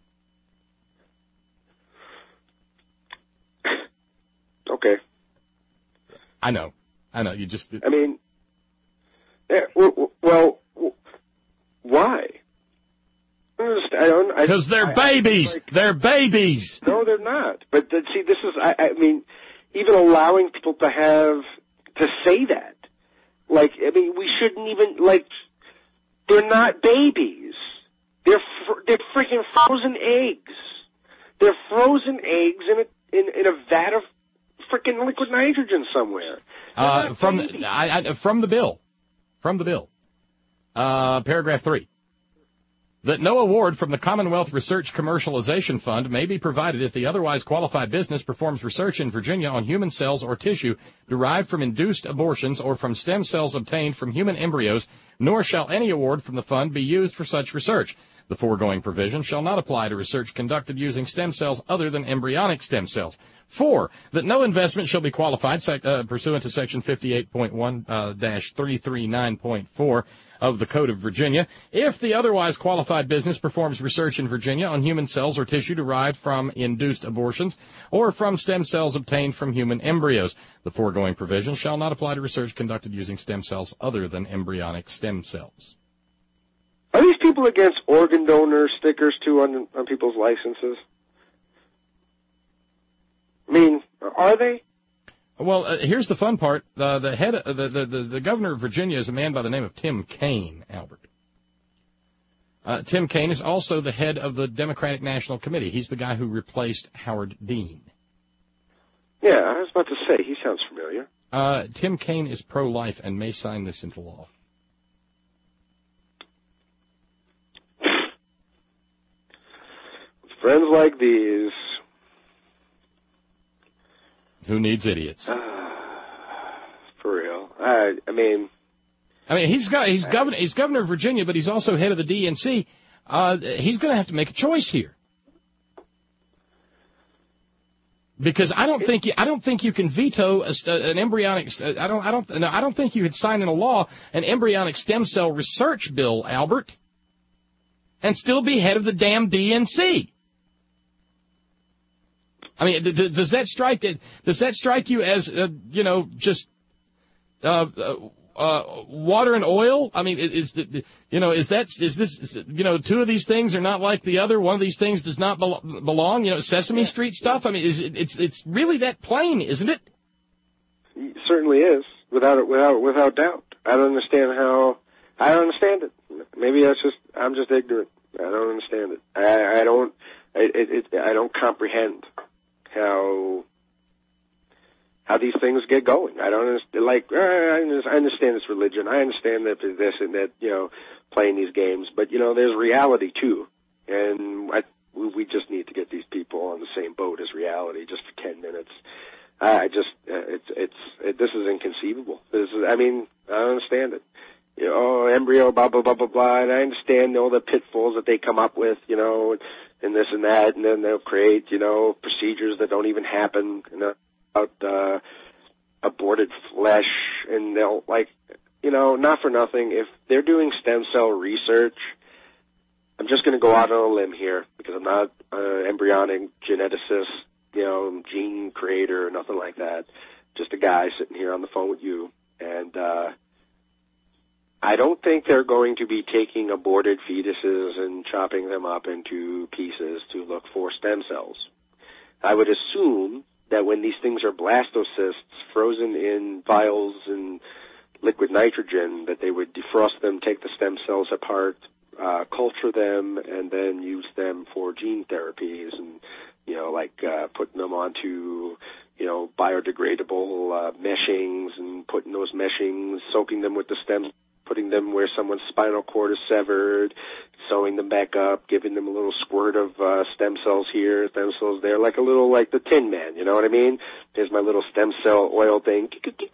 Okay. I know. I know. You just. I mean, yeah, well, well, why? Because they're babies. I, like, they're babies. No, they're not. But the, see, this is. I, I mean, even allowing people to have to say that, like, I mean, we shouldn't even like. They're not babies. They're fr- they're freaking frozen eggs. They're frozen eggs in a in, in a vat of freaking liquid nitrogen somewhere. Uh, from the, I, I, from the bill, from the bill, uh, paragraph three, that no award from the Commonwealth Research Commercialization Fund may be provided if the otherwise qualified business performs research in Virginia on human cells or tissue derived from induced abortions or from stem cells obtained from human embryos, nor shall any award from the fund be used for such research. The foregoing provision shall not apply to research conducted using stem cells other than embryonic stem cells. Four, that no investment shall be qualified sec- uh, pursuant to Section fifty-eight point one dash three thirty-nine point four of the Code of Virginia if the otherwise qualified business performs research in Virginia on human cells or tissue derived from induced abortions or from stem cells obtained from human embryos. The foregoing provision shall not apply to research conducted using stem cells other than embryonic stem cells. Are these people against organ donor stickers, too, on, on people's licenses? I mean, are they? Well, uh, here's the fun part. Uh, the head, uh, the, the, the, the governor of Virginia is a man by the name of Tim Kaine, Albert. Uh, Tim Kaine is also the head of the Democratic National Committee. He's the guy who replaced Howard Dean. Yeah, I was about to say, he sounds familiar. Uh, Tim Kaine is pro-life and may sign this into law. Friends like these. Who needs idiots? Uh, for real. I, I mean... I mean, he's got he's governor he's governor of Virginia, but he's also head of the D N C. Uh, he's going to have to make a choice here, because I don't think you, I don't think you can veto a, an embryonic. I don't I don't no, I don't think you could sign into law an embryonic stem cell research bill, Albert, and still be head of the damn D N C. I mean, d- d- does that strike it? Does that strike you as uh, you know just uh, uh, uh, water and oil? I mean, is the, you know is that is this is, you know two of these things are not like the other? One of these things does not belo- belong. You know, Sesame Street stuff. I mean, is it, it's it's really that plain, isn't it? It certainly is, without without without doubt. I don't understand how. I don't understand it. Maybe that's just I'm just ignorant. I don't understand it. I, I don't. It, it, I don't comprehend how how these things get going. I don't understand. Like I understand it's religion. I understand that there's this and that, you know, playing these games. But you know, there's reality too, and I, we just need to get these people on the same boat as reality, just for ten minutes. I just it's it's it, this is inconceivable. This is. I mean, I don't understand it. You know, oh, embryo, blah, blah, blah, blah, blah, and I understand all the pitfalls that they come up with, you know, and this and that, and then they'll create, you know, procedures that don't even happen, you know, about uh, aborted flesh, and they'll, like, you know, not for nothing, if they're doing stem cell research, I'm just going to go out on a limb here, because I'm not an embryonic geneticist, you know, gene creator or nothing like that, just a guy sitting here on the phone with you, and, uh, I don't think they're going to be taking aborted fetuses and chopping them up into pieces to look for stem cells. I would assume that when these things are blastocysts frozen in vials and liquid nitrogen, that they would defrost them, take the stem cells apart, uh, culture them, and then use them for gene therapies and, you know, like uh, putting them onto, you know, biodegradable uh, meshings and putting those meshings, soaking them with the stem putting them where someone's spinal cord is severed, sewing them back up, giving them a little squirt of uh, stem cells here, stem cells there, like a little, like the Tin Man, you know what I mean? Here's my little stem cell oil thing.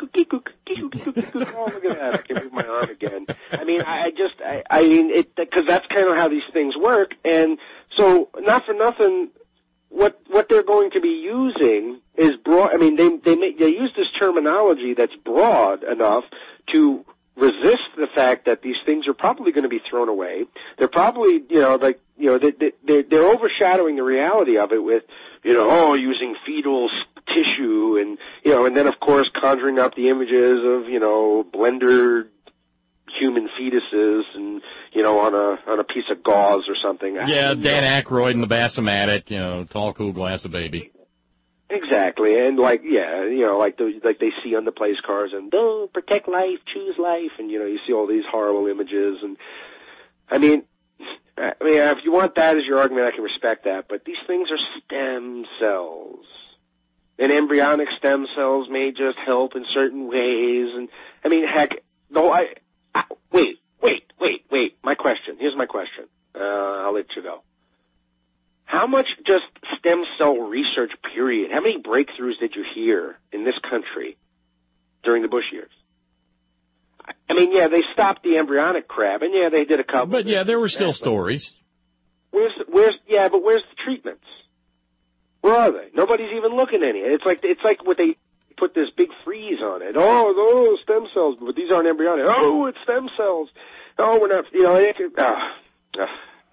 Oh, look at that. I can move my arm again. I mean, I just, I, I mean, it, because that's kind of how these things work. And so, not for nothing, what what they're going to be using is broad. I mean, they they make, they use this terminology that's broad enough to resist the fact that these things are probably going to be thrown away. They're probably, you know, like, you know, they, they, they're overshadowing the reality of it with, you know, oh, using fetal tissue and, you know, and then, of course, conjuring up the images of, you know, blender human fetuses and, you know, on a on a piece of gauze or something. Yeah, Dan Aykroyd and the Bassomatic, you know, tall, cool glass of baby. Exactly, and like, yeah, you know, like the like they see on the place cars, and oh, protect life, choose life, and you know, you see all these horrible images, and I mean, I mean, if you want that as your argument, I can respect that, but these things are stem cells, and embryonic stem cells may just help in certain ways, and I mean, heck, no, I, I wait, wait, wait, wait. My question. Here's my question. Uh, I'll let you go. How much just stem cell research, period, how many breakthroughs did you hear in this country during the Bush years? I mean, yeah, they stopped the embryonic crab, and yeah, they did a couple. But yeah, there were still stories. Where's where's yeah, but where's the treatments? Where are they? Nobody's even looking at any. It's like it's like what they put this big freeze on it. Oh, those stem cells, but these aren't embryonic. Oh, it's stem cells. Oh, we're not. You know, it, ah, ah.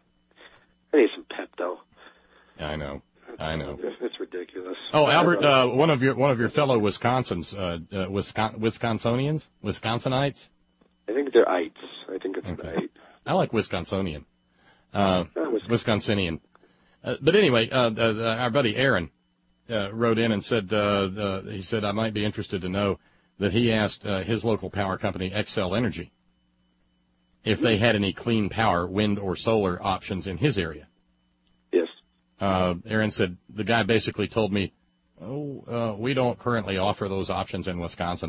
I need some Pepto. I know. I know. It's ridiculous. Oh, Albert, uh, one of your one of your fellow Wisconsins, uh, uh, Wisconsin, Wisconsinians, Wisconsinites. I think they're ites. I think it's okay. an ite. I like Wisconsinian. Uh, oh, Wisconsinian. Uh, but anyway, uh, uh, our buddy Aaron uh, wrote in and said uh, uh, he said I might be interested to know that he asked uh, his local power company, Xcel Energy, if they had any clean power, wind or solar options in his area. Yes. Uh, Aaron said the guy basically told me, oh, uh, we don't currently offer those options in Wisconsin.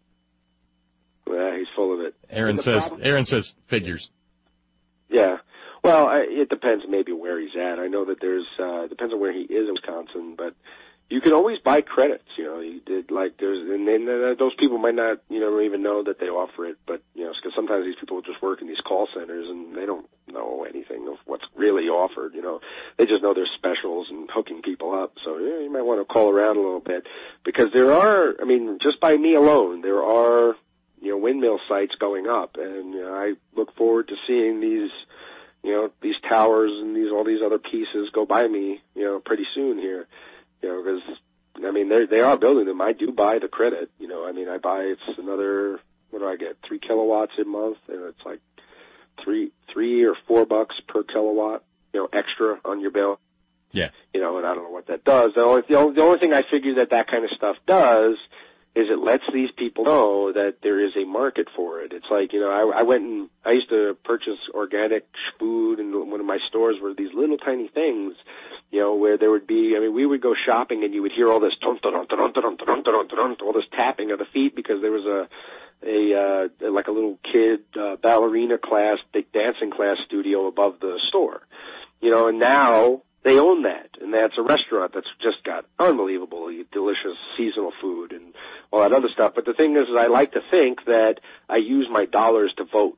Yeah, he's full of it. Aaron says, problem? Aaron says figures. Yeah. Well, I, it depends maybe where he's at. I know that there's, uh, depends on where he is in Wisconsin, but you can always buy credits, you know, you did like there's, and then uh, those people might not, you know, even know that they offer it, but, you know, because sometimes these people just work in these call centers and they don't know anything of what's really offered, you know, they just know there's specials and hooking people up, so yeah, you might want to call around a little bit, because there are, I mean, just by me alone, there are, you know, windmill sites going up, and, you know, I look forward to seeing these, you know, these towers and these, all these other pieces go by me, you know, pretty soon here. You know, because, I mean, they they are building them. I do buy the credit. You know, I mean, I buy, it's another, what do I get, three kilowatts a month, and it's like three three or four bucks per kilowatt, you know, extra on your bill. Yeah. You know, and I don't know what that does. The only, the only, the only thing I figure that that kind of stuff does is it lets these people know that there is a market for it. It's like, you know, I, I went and, I used to purchase organic food in one of my stores where these little tiny things, you know, where there would be, I mean, we would go shopping and you would hear all this, dun, dun, dun, dun, dun, dun, dun, dun, all this tapping of the feet because there was a, a, uh, like a little kid, uh, ballerina class, big dancing class studio above the store. You know, and now they own that, and that's a restaurant that's just got unbelievably delicious seasonal food and all that other stuff. But the thing is, is I like to think that I use my dollars to vote.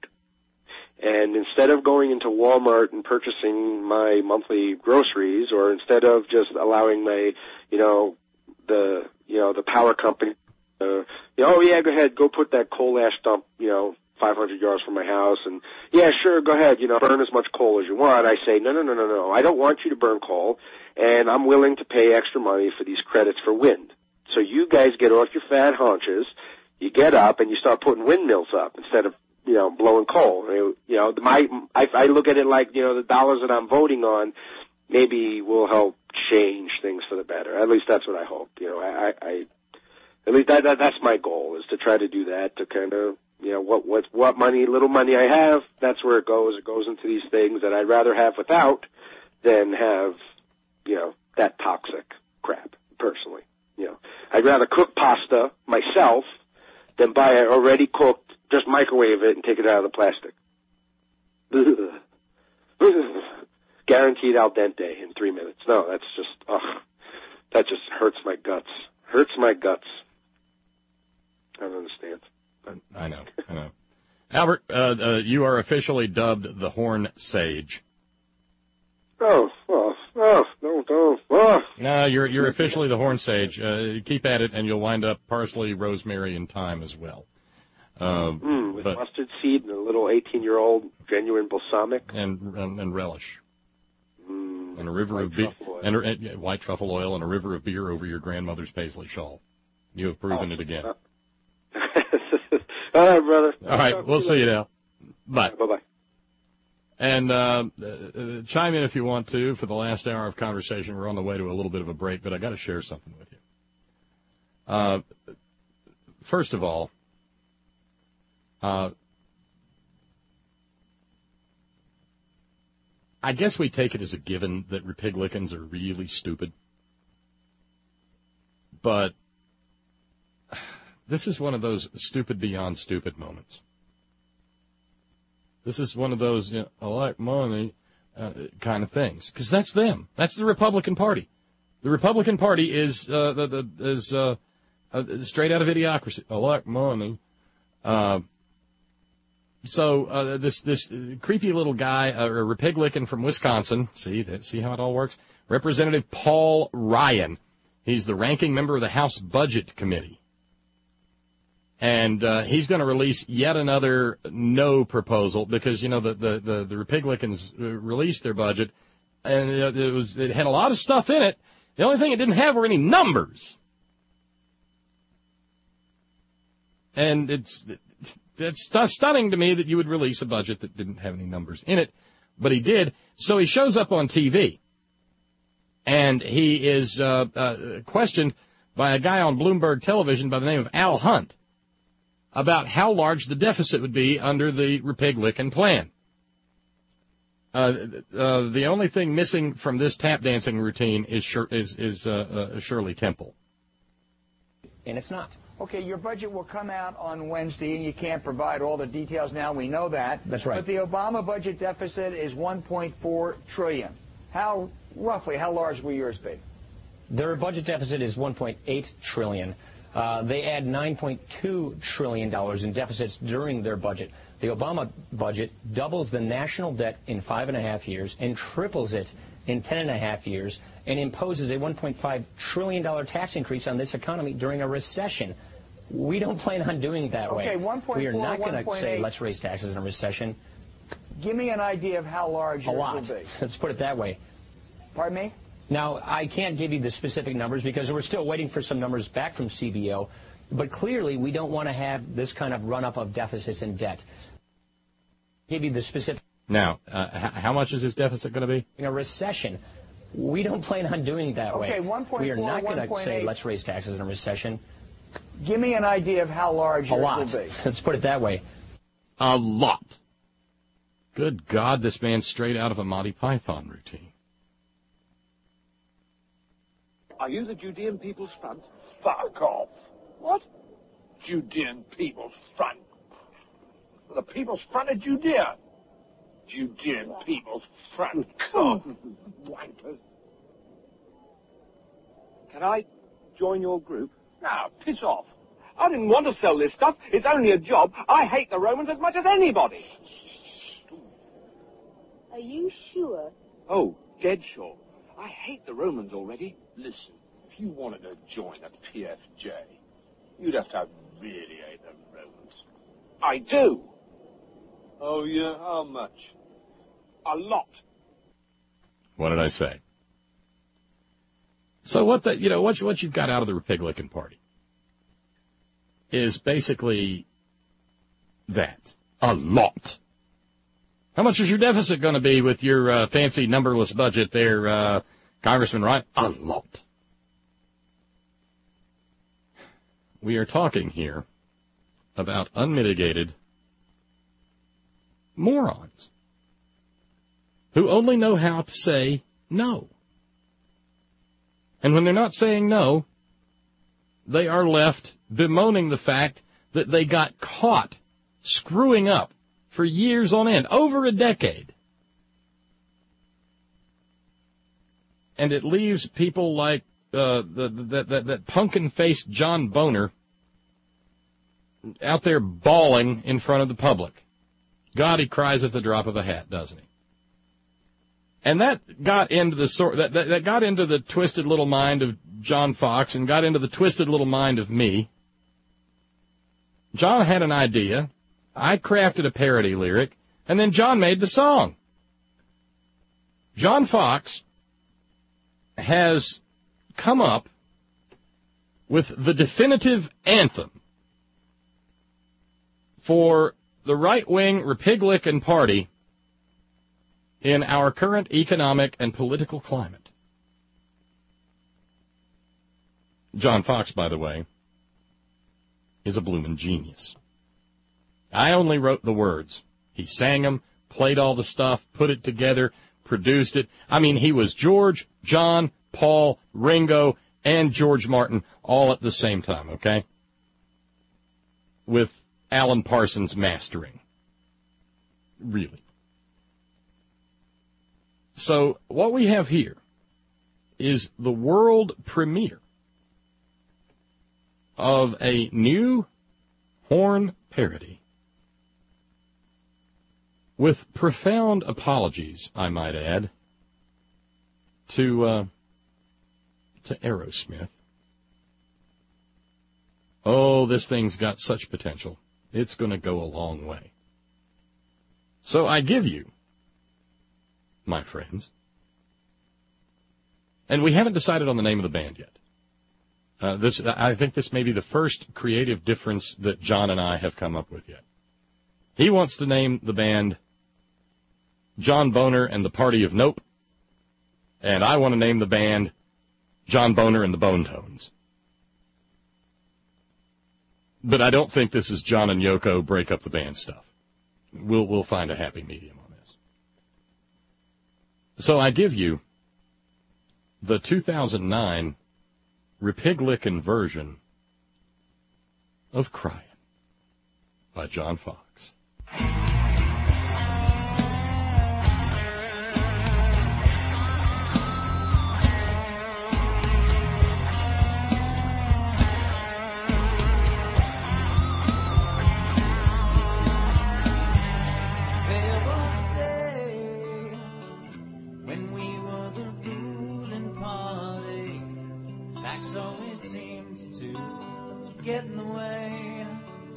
And instead of going into Walmart and purchasing my monthly groceries, or instead of just allowing my, you know, the, you know, the power company, uh, you know, oh yeah, go ahead, go put that coal ash dump, you know, five hundred yards from my house, and yeah, sure, go ahead, you know, burn as much coal as you want. I say, no, no, no, no, no, I don't want you to burn coal, and I'm willing to pay extra money for these credits for wind. So you guys get off your fat haunches, you get up, and you start putting windmills up instead of, you know, blowing coal. You know, my, I, I look at it like, you know, the dollars that I'm voting on maybe will help change things for the better. At least that's what I hope. You know, I, I, at least that, that that's my goal, is to try to do that, to kind of, you know, what, what, what money, little money I have, that's where it goes. It goes into these things that I'd rather have without than have, you know, that toxic crap, personally. You know, I'd rather cook pasta myself than buy it already cooked, just microwave it and take it out of the plastic. Guaranteed al dente in three minutes. No, that's just, ugh, that just hurts my guts. Hurts my guts. I don't understand. I know, I know. Albert, uh, uh, you are officially dubbed the Horn Sage. Oh, oh, oh, no, no, oh. No, you're you're officially the Horn Sage. Uh, keep at it, and you'll wind up parsley, rosemary, and thyme as well. Uh, mm, with but, mustard seed and a little eighteen-year-old genuine balsamic. And and, and relish. Mm, and a river of beer, and, and white truffle oil, and a river of beer over your grandmother's paisley shawl. You have proven oh, it again. Uh, All right, brother. All right, we'll see you now. Bye. Bye-bye. And uh, uh, chime in if you want to for the last hour of conversation. We're on the way to a little bit of a break, but I got to share something with you. Uh, first of all, uh, I guess we take it as a given that Republicans are really stupid. But this is one of those stupid beyond stupid moments. This is one of those, you know, I like money uh, kind of things, because that's them. That's the Republican Party. The Republican Party is uh, the, the, is uh, uh, straight out of Idiocracy. I like money. Uh, so uh, this this creepy little guy, uh, a Republican from Wisconsin, see that, see how it all works? Representative Paul Ryan. He's the ranking member of the House Budget Committee. And uh, he's going to release yet another no proposal because, you know, the, the, the, the Republicans released their budget, and it, it was it had a lot of stuff in it. The only thing it didn't have were any numbers. And it's it's stunning to me that you would release a budget that didn't have any numbers in it, but he did. So he shows up on T V, and he is uh, uh, questioned by a guy on Bloomberg television by the name of Al Hunt about how large the deficit would be under the Republican plan. Uh, uh, the only thing missing from this tap dancing routine is is, is uh, uh, Shirley Temple. And it's not. Okay, your budget will come out on Wednesday, and you can't provide all the details now. We know that. That's right. But the Obama budget deficit is one point four trillion dollars. How, roughly, how large will yours be? Their budget deficit is one point eight trillion dollars. Uh, they add nine point two trillion dollars in deficits during their budget. The Obama budget doubles the national debt in five and a half years and triples it in ten and a half years and imposes a one point five trillion dollars tax increase on this economy during a recession. We don't plan on doing it that way. Okay, one point four, we are not going to say eight. Let's raise taxes in a recession. Give me an idea of how large a yours lot. will be. Let's put it that way. Pardon me? Now, I can't give you the specific numbers because we're still waiting for some numbers back from C B O. But clearly, we don't want to have this kind of run-up of deficits and debt. Give you the specific. Now, uh, h- how much is this deficit going to be? In a recession, we don't plan on doing it that okay, way. one point four, we are not going to say eight. Let's raise taxes in a recession. Give me an idea of how large a yours lot. will be. Let's put it that way. A lot. Good God, this man's straight out of a Monty Python routine. Are you the Judean People's Front? Fuck off. What? Judean People's Front. The People's Front of Judea. Judean People's Front. Come, wankers. Can I join your group? No, piss off. I didn't want to sell this stuff. It's only a job. I hate the Romans as much as anybody. Are you sure? Oh, dead sure. I hate the Romans already. Listen, if you wanted to join the P F J, you'd have to really hate the Romans. I do. Oh, yeah? How much? A lot. What did I say? So what the you know what you, what you've got out of the Republican Party is basically that a lot. How much is your deficit going to be with your uh, fancy numberless budget there, uh, Congressman Ryan? A lot. We are talking here about unmitigated morons who only know how to say no. And when they're not saying no, they are left bemoaning the fact that they got caught screwing up for years on end, over a decade. And it leaves people like uh, the, that, that, that pumpkin-faced John Boner out there bawling in front of the public. God, he cries at the drop of a hat, doesn't he? And that got into the sort that, that that got into the twisted little mind of John Fox and got into the twisted little mind of me. John had an idea. I crafted a parody lyric, and then John made the song. John Fox has come up with the definitive anthem for the right-wing Republican Party in our current economic and political climate. John Fox, by the way, is a bloomin' genius. I only wrote the words. He sang them, played all the stuff, put it together, produced it. I mean, he was George, John, Paul, Ringo, and George Martin all at the same time, okay? With Alan Parsons mastering. Really. So what we have here is the world premiere of a new horn parody with profound apologies, I might add, to uh, to Aerosmith. Oh, this thing's got such potential. It's going to go a long way. So I give you, my friends, and we haven't decided on the name of the band yet. Uh, this, I think this may be the first creative difference that John and I have come up with yet. He wants to name the band John Boner and the Party of Nope, and I want to name the band John Boner and the Bone Tones. But I don't think this is John and Yoko break up the band stuff. We'll we'll find a happy medium on this. So I give you the two thousand nine Repiglican version of Crying by John Fox. Get in the way.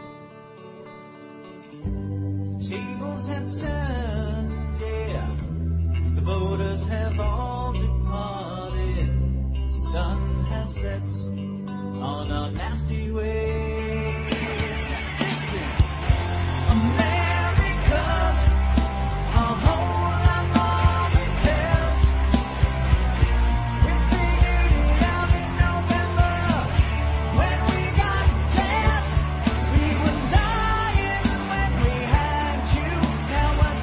Tables have turned, yeah. The voters have all departed. Sun has set on a nasty way. Listen, America's a whole lot more than this. We figured it out in November when we test. We were lying when we had you. Now we're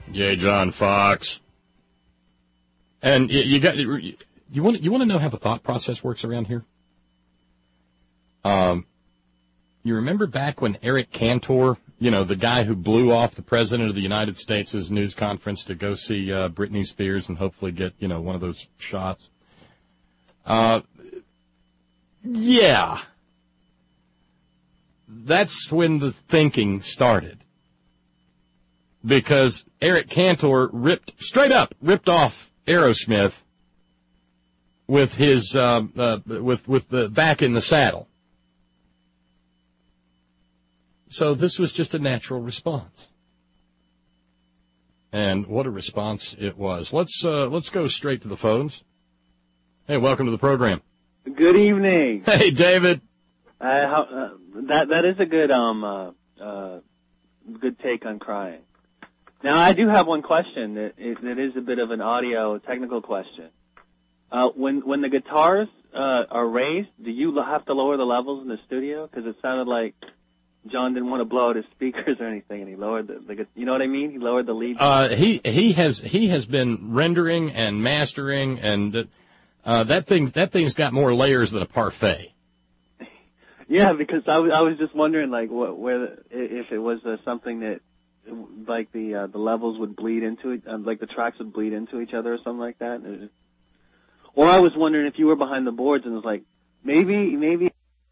Yay, John Fox. And you, you got you want you want to know how the thought process works around here? Um, you remember back when Eric Cantor, you know, the guy who blew off the President of the United States' news conference to go see uh, Britney Spears and hopefully get, you know, one of those shots? Uh, yeah. That's when the thinking started. Because Eric Cantor ripped, straight up, ripped off Aerosmith with his, uh, uh, with, with the back in the saddle. So this was just a natural response. And what a response it was. Let's, uh, let's go straight to the phones. Hey, welcome to the program. Good evening. Hey, David. Uh, how, uh, that that is a good um uh, uh good take on crying. Now I do have one question that is, that is a bit of an audio technical question. Uh, when when the guitars uh, are raised, do you have to lower the levels in the studio? Because it sounded like John didn't want to blow out his speakers or anything, and he lowered the, the you know what I mean? He lowered the lead. Uh, he he has he has been rendering and mastering, and uh, that thing that thing's got more layers than a parfait. Yeah, because I was I was just wondering like what where the, if it was uh, something that like the uh, the levels would bleed into it, uh, like the tracks would bleed into each other or something like that. It, or I was wondering if you were behind the boards and it was like maybe maybe.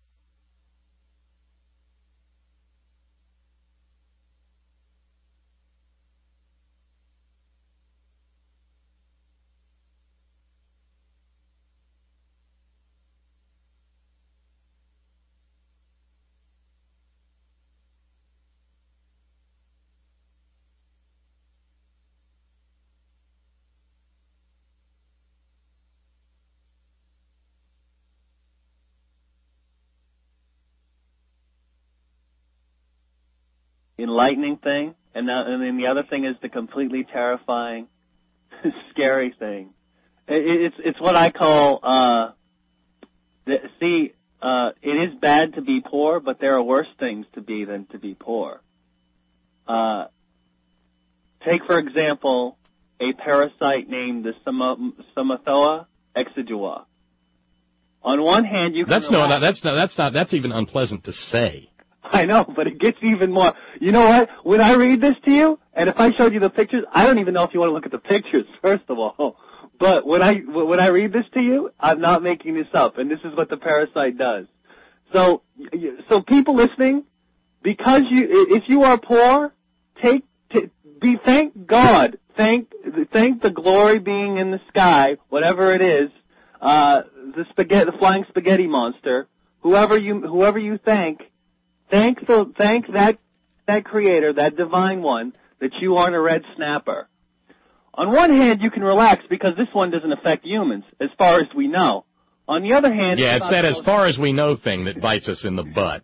Enlightening thing, and, now, and then the other thing is the completely terrifying, scary thing. It, it's it's what I call. Uh, the, see, uh, it is bad to be poor, but there are worse things to be than to be poor. Uh, take for example a parasite named the Somathoa exigua. On one hand, you can that's no, that's not that's not that's even unpleasant to say. I know, but it gets even more. You know what? When I read this to you, and if I showed you the pictures, I don't even know if you want to look at the pictures, first of all. But when I when I read this to you, I'm not making this up, and this is what the parasite does. So, so people listening, because you, if you are poor, take, t- be thank God, thank thank the glory being in the sky, whatever it is, uh, the spaghetti, the flying spaghetti monster, whoever you whoever you thank. Thank the thank that that creator, that divine one, that you aren't a red snapper. On one hand, you can relax because this one doesn't affect humans, as far as we know. On the other hand, yeah, it's, it's that as far as we know thing that bites us in the butt.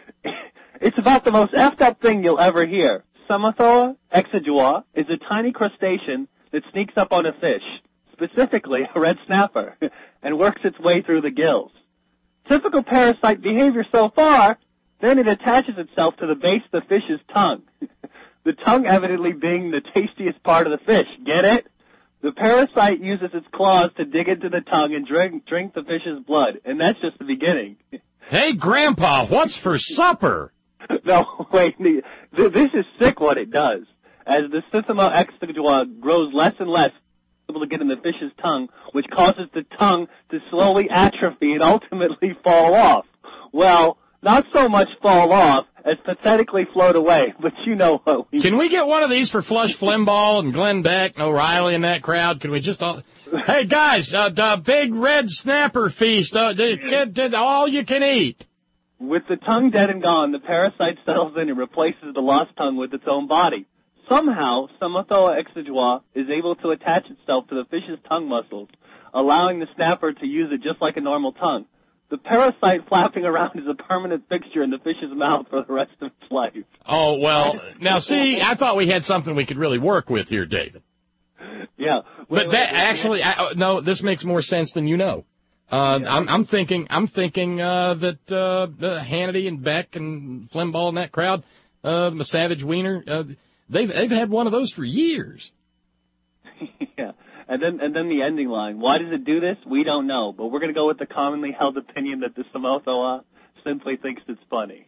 It's about the most effed up thing you'll ever hear. Somathoa exigua is a tiny crustacean that sneaks up on a fish, specifically a red snapper, and works its way through the gills. Typical parasite behavior so far. Then it attaches itself to the base of the fish's tongue. The tongue evidently being the tastiest part of the fish. Get it? The parasite uses its claws to dig into the tongue and drink, drink the fish's blood. And that's just the beginning. Hey, Grandpa, what's for supper? No, wait. This is sick what it does. As the Somathoa exigua grows less and less, able to get in the fish's tongue, which causes the tongue to slowly atrophy and ultimately fall off. Well, not so much fall off as pathetically float away, but you know what we... Can we get one of these for Flush Flimbaugh and Glenn Beck and O'Reilly and that crowd? Can we just all... Hey, guys, uh, the big red snapper feast, uh, the, the, all you can eat. With the tongue dead and gone, the parasite settles in and replaces the lost tongue with its own body. Somehow, Somathoa exigua is able to attach itself to the fish's tongue muscles, allowing the snapper to use it just like a normal tongue. The parasite flapping around is a permanent fixture in the fish's mouth for the rest of its life. Oh, well, now see, I thought we had something we could really work with here, David. Yeah. Wait, but that wait, wait, actually, I, no, this makes more sense than you know. Uh, yeah. I'm, I'm thinking, I'm thinking, uh, that, uh, uh, Hannity and Beck and Flimbaugh and that crowd, uh, the Savage Wiener, uh, they've they've had one of those for years. Yeah, and then and then the ending line. Why does it do this? We don't know, but we're going to go with the commonly held opinion that the Samoa simply thinks it's funny.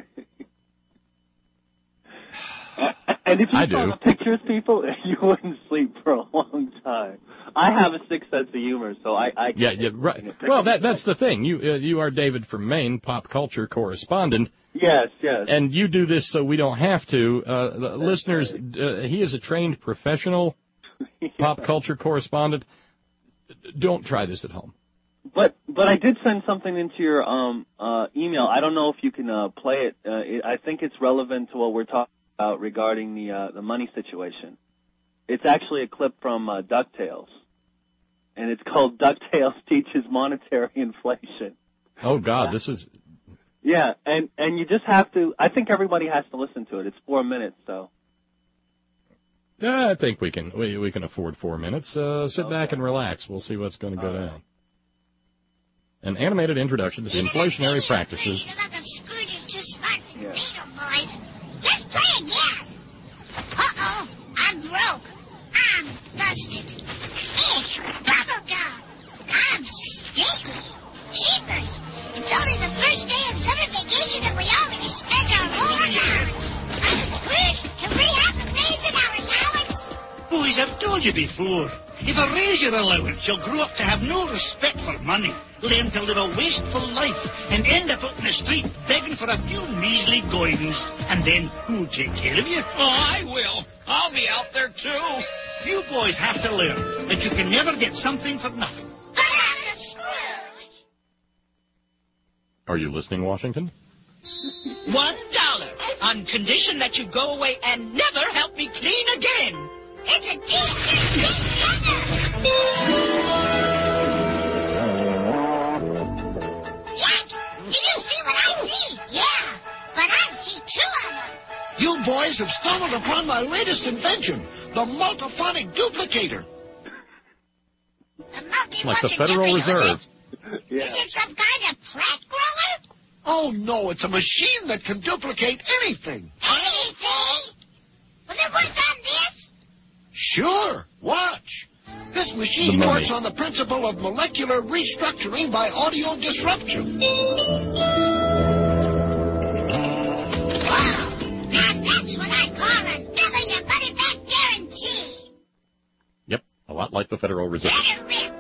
And if you I saw do. the pictures, people, you wouldn't sleep for a long time. I have a sick sense of humor, so I. I yeah, yeah, right. Well, that that's the thing. You uh, you are David from Maine, pop culture correspondent. Yes, yes. And you do this so we don't have to. Uh, the listeners, uh, he is a trained professional pop culture correspondent. Don't try this at home. But but I did send something into your um uh email. I don't know if you can uh, play it. Uh, it. I think it's relevant to what we're talking about regarding the uh, the money situation. It's actually a clip from uh, DuckTales, and it's called DuckTales Teaches Monetary Inflation. Oh God, this is. Yeah, and and you just have to. I think everybody has to listen to it. It's four minutes, so. Yeah, I think we can we we can afford four minutes. Uh, sit okay. back and relax. We'll see what's going to go down. An animated introduction to the inflationary practices. Yeah. Let's play again. Uh-oh, I'm broke. I'm busted. Hey, bubblegum. I'm stinky. Jeepers. It's only the first day of summer vacation and we already spent our whole allowance. I'm Scrooge. Can we have a raise in our allowance? Boys, I've told you before. If I raise your allowance, you'll grow up to have no respect for money, learn to live a wasteful life, and end up out in the street begging for a few measly goings. And then who'll take care of you? Oh, I will. I'll be out there, too. You boys have to learn that you can never get something for nothing. But I'm a Scrooge. Are you listening, Washington? One dollar on condition that you go away and never help me clean again. It's a teacher's dinner. Jack, do you see what I see? Yeah, but I see two of them. You boys have stumbled upon my latest invention, the multiphonic duplicator. The multi like the Federal Reserve. Yeah. Is it some kind of plant grower? Oh, no, it's a machine that can duplicate anything. Anything? Will it work on this? Sure. Watch. This machine works on the principle of molecular restructuring by audio disruption. Wow. Now that's what I call a double your money back guarantee. Yep, a lot like the Federal Reserve. Better rip.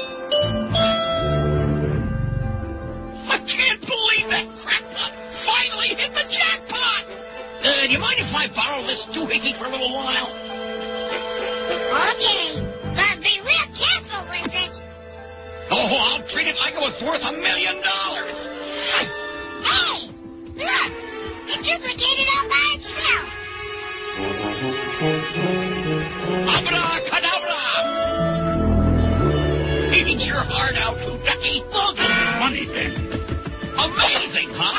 I can't believe that crackpot finally hit the jackpot. Uh, do you mind if I borrow this doohickey for a little while? Okay, but be real careful with it. Oh, I'll treat it like it was worth a million dollars. Hey, look, it duplicated all by itself. Abracadabra! Eat your heart out, you ducky. I'll give you money then. Amazing, huh?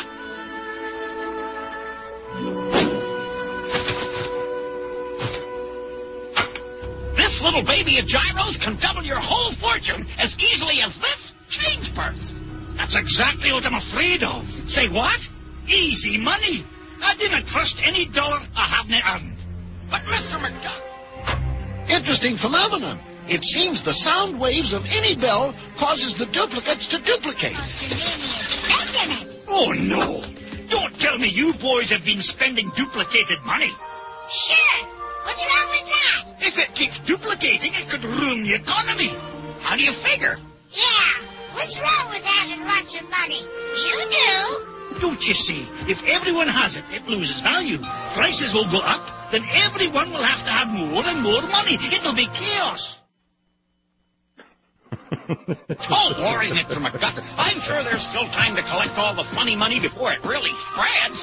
This little baby of gyros can double your whole fortune as easily as this change purse. That's exactly what I'm afraid of. Say what? Easy money. I didn't trust any dollar I haven't earned. But Mister McDuck... Interesting phenomenon. It seems the sound waves of any bell causes the duplicates to duplicate. Oh, no. Don't tell me you boys have been spending duplicated money. Sure. What's wrong with that? If it keeps duplicating, it could ruin the economy. How do you figure? Yeah. What's wrong with having lots of money? You do. Don't you see? If everyone has it, it loses value. Prices will go up, then everyone will have to have more and more money. It'll be chaos. Don't worry, Mister McDuck. I'm sure there's still time to collect all the funny money before it really spreads.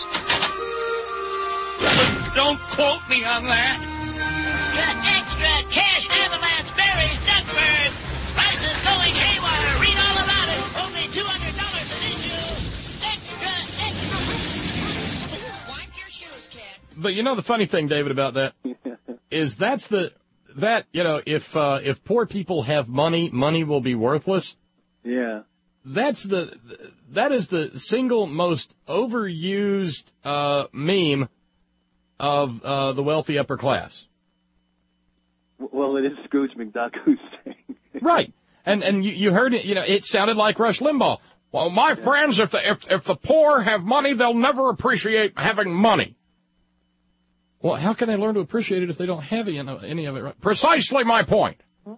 Don't quote me on that. Extra, extra, cash, avalanche, berries, duckbird. Prices going haywire. Read all about it. Only two hundred dollars an issue. Extra, extra. Wipe your shoes, kid. But you know the funny thing, David, about that is that's the... That, you know, if uh, if poor people have money, money will be worthless. Yeah. That's the that is the single most overused uh, meme of uh, the wealthy upper class. Well, it is Scrooge McDuck who's saying it. Right. And and you, you heard it, you know, it sounded like Rush Limbaugh. Well, my yeah. friends, if the, if, if the poor have money, they'll never appreciate having money. Well, how can they learn to appreciate it if they don't have any, any of it? Right? Precisely my point.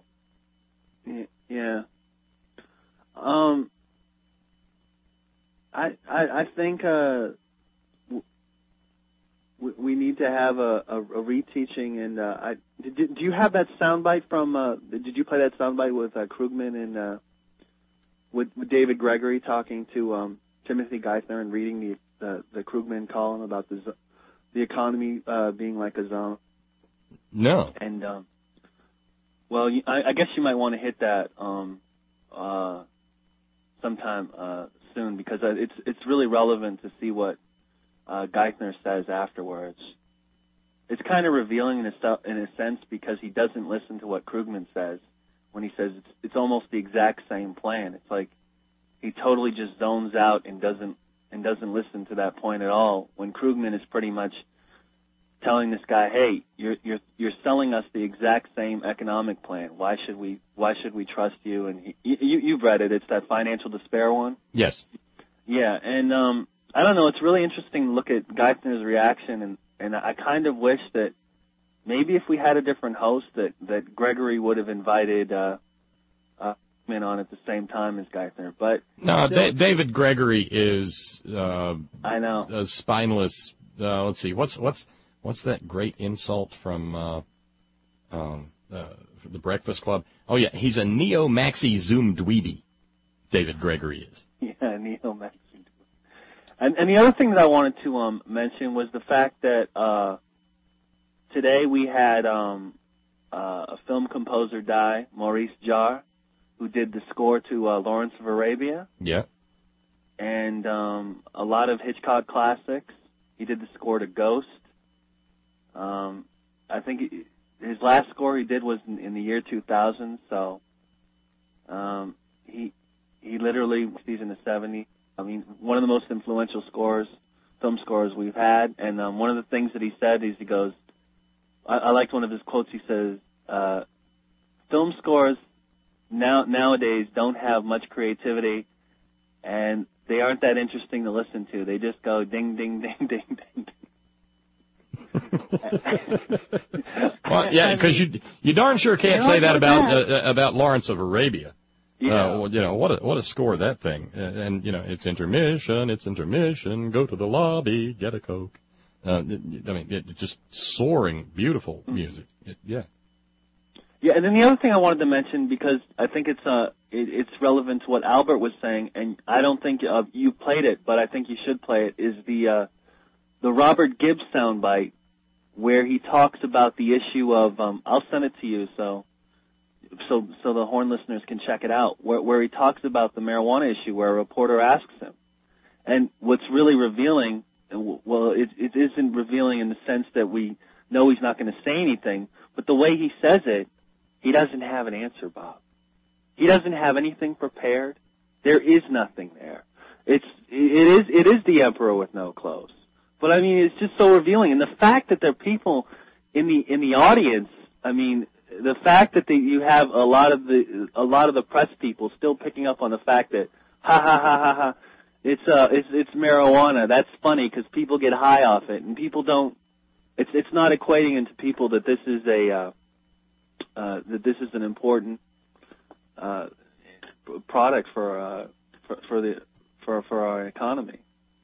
Yeah. Um, I, I, I think, uh, we, we need to have a, a, a reteaching, and, uh, I, did, do you have that soundbite from, uh, did you play that soundbite with, uh, Krugman and, uh, with, with David Gregory talking to, um, Timothy Geithner and reading the, the, the Krugman column about the, the economy, uh, being like a zone? No. And, um, well, you, I, I guess you might want to hit that, um, uh, sometime, uh, soon, because it's, it's really relevant to see what, uh, Geithner says afterwards. It's kind of revealing in a, in a sense because he doesn't listen to what Krugman says when he says it's, it's almost the exact same plan. It's like he totally just zones out and doesn't, and doesn't listen to that point at all, when Krugman is pretty much telling this guy, hey, you're you're you're selling us the exact same economic plan. Why should we why should we trust you? And he, you you've read it. It's that financial despair one. Yes. Yeah, and um, I don't know. It's really interesting to look at Geithner's reaction, and and I kind of wish that maybe if we had a different host, that that Gregory would have invited uh, uh on at the same time as Geithner. But no, da- David Gregory is uh, I know a spineless. Uh, let's see, what's what's What's that great insult from uh, um, uh, the Breakfast Club? Oh, yeah, he's a neo-maxi Zoom dweeby, David Gregory is. Yeah, neo-maxi. And, and the other thing that I wanted to um, mention was the fact that uh, today we had um, uh, a film composer die, Maurice Jarre, who did the score to uh, Lawrence of Arabia. Yeah. And um, a lot of Hitchcock classics. He did the score to Ghost. Um, I think he, his last score he did was in, in the year two thousand. So um, he he literally he's in the seventies. I mean, one of the most influential scores, film scores we've had. And um, one of the things that he said is he goes, I, I liked one of his quotes. He says, uh, "Film scores now nowadays don't have much creativity, and they aren't that interesting to listen to. They just go ding, ding, ding, ding, ding, ding." Well, yeah, because you you darn sure can't say that about uh, about Lawrence of Arabia. Yeah. Uh, well, you know, what a what a score that thing. Uh, and you know, it's intermission, it's intermission. Go to the lobby, get a Coke. Uh, it, I mean, it, just soaring, beautiful music. It, yeah. Yeah, and then the other thing I wanted to mention, because I think it's uh it, it's relevant to what Albert was saying, and I don't think uh, you played it, but I think you should play it. Is the uh, the Robert Gibbs soundbite, where he talks about the issue of, um, I'll send it to you so so so the Horn listeners can check it out, where, where he talks about the marijuana issue, where a reporter asks him. And what's really revealing, well, it, it isn't revealing in the sense that we know he's not going to say anything, but the way he says it, he doesn't have an answer, Bob. He doesn't have anything prepared. There is nothing there. It's it is it is the emperor with no clothes. But I mean, it's just so revealing, and the fact that there are people in the in the audience. I mean, the fact that the, you have a lot of the a lot of the press people still picking up on the fact that ha ha ha ha ha, it's uh it's it's marijuana. That's funny because people get high off it, and people don't. It's it's not equating into people that this is a uh, uh, that this is an important uh, product for uh, for, for the for for our economy.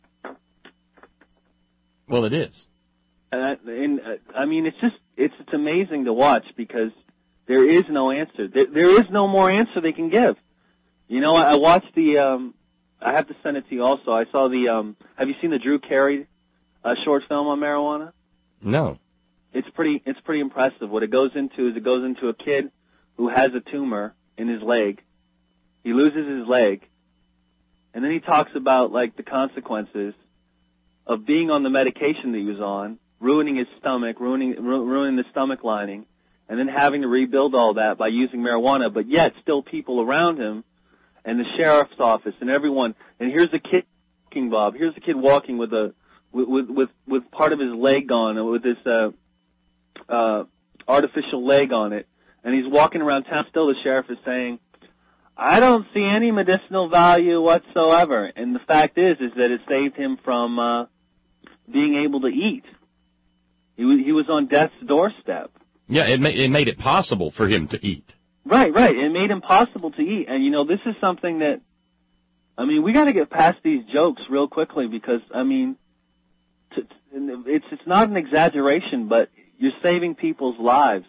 Well, it is. Uh, and uh, I mean, it's just it's it's amazing to watch because there is no answer. There, there is no more answer they can give. You know, I, I watched the. Um, I have to send it to you also. I saw the. Um, have you seen the Drew Carey uh, short film on marijuana? No. It's pretty. It's pretty impressive. What it goes into is it goes into a kid who has a tumor in his leg. He loses his leg, and then he talks about like the consequences of being on the medication that he was on, ruining his stomach, ruining ru- ruining the stomach lining, and then having to rebuild all that by using marijuana, but yet still people around him and the sheriff's office and everyone. And here's the kid walking, Bob. Here's the kid walking with a with with with, with part of his leg gone, with this uh, uh, artificial leg on it, and he's walking around town. Still, the sheriff is saying, "I don't see any medicinal value whatsoever." And the fact is, is that it saved him from uh, being able to eat. He was, he was on death's doorstep. Yeah, it, ma- it made it possible for him to eat. Right, right. It made him possible to eat. And, you know, this is something that, I mean, we got to get past these jokes real quickly because, I mean, to, it's it's not an exaggeration, but you're saving people's lives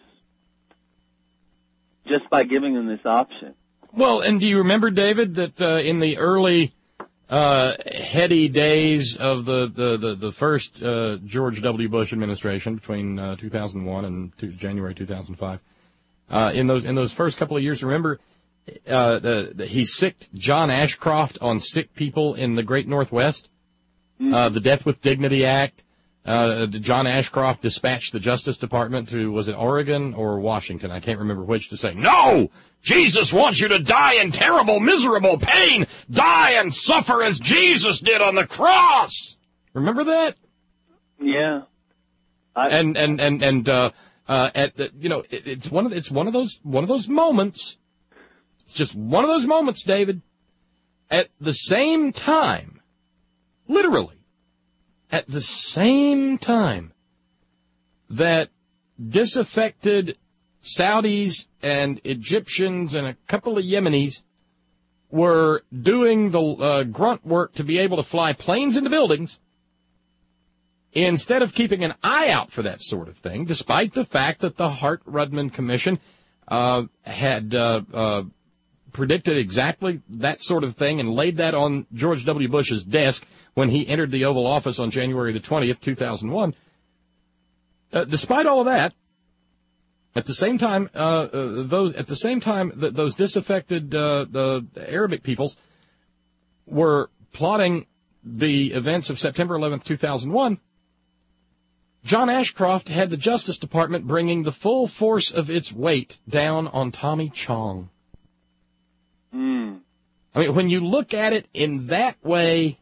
just by giving them this option. Well, and do you remember, David, that uh, in the early uh, heady days of the, the, the, the first uh, George W. Bush administration between uh, two thousand one and two, January two thousand five, uh, in those in those first couple of years, remember, uh, the, the, he sicked John Ashcroft on sick people in the Great Northwest, mm-hmm. uh, the Death with Dignity Act. Uh, John Ashcroft dispatched the Justice Department to, was it Oregon or Washington? I can't remember which, to say, no! Jesus wants you to die in terrible, miserable pain! Die and suffer as Jesus did on the cross! Remember that? Yeah. I, and, and, and, and, uh, uh, at the, you know, it, it's one of, it's one of those, one of those moments. It's just one of those moments, David. At the same time, literally, at the same time that disaffected Saudis and Egyptians and a couple of Yemenis were doing the uh, grunt work to be able to fly planes into buildings, instead of keeping an eye out for that sort of thing, despite the fact that the Hart-Rudman Commission uh, had uh, uh, predicted exactly that sort of thing and laid that on George W. Bush's desk when he entered the Oval Office on January the twentieth, two thousand one. Uh, despite all of that, at the same time, uh, uh, those at the same time that those disaffected uh, the Arabic peoples were plotting the events of September eleventh, two thousand one, John Ashcroft had the Justice Department bringing the full force of its weight down on Tommy Chong. Mm. I mean, when you look at it in that way,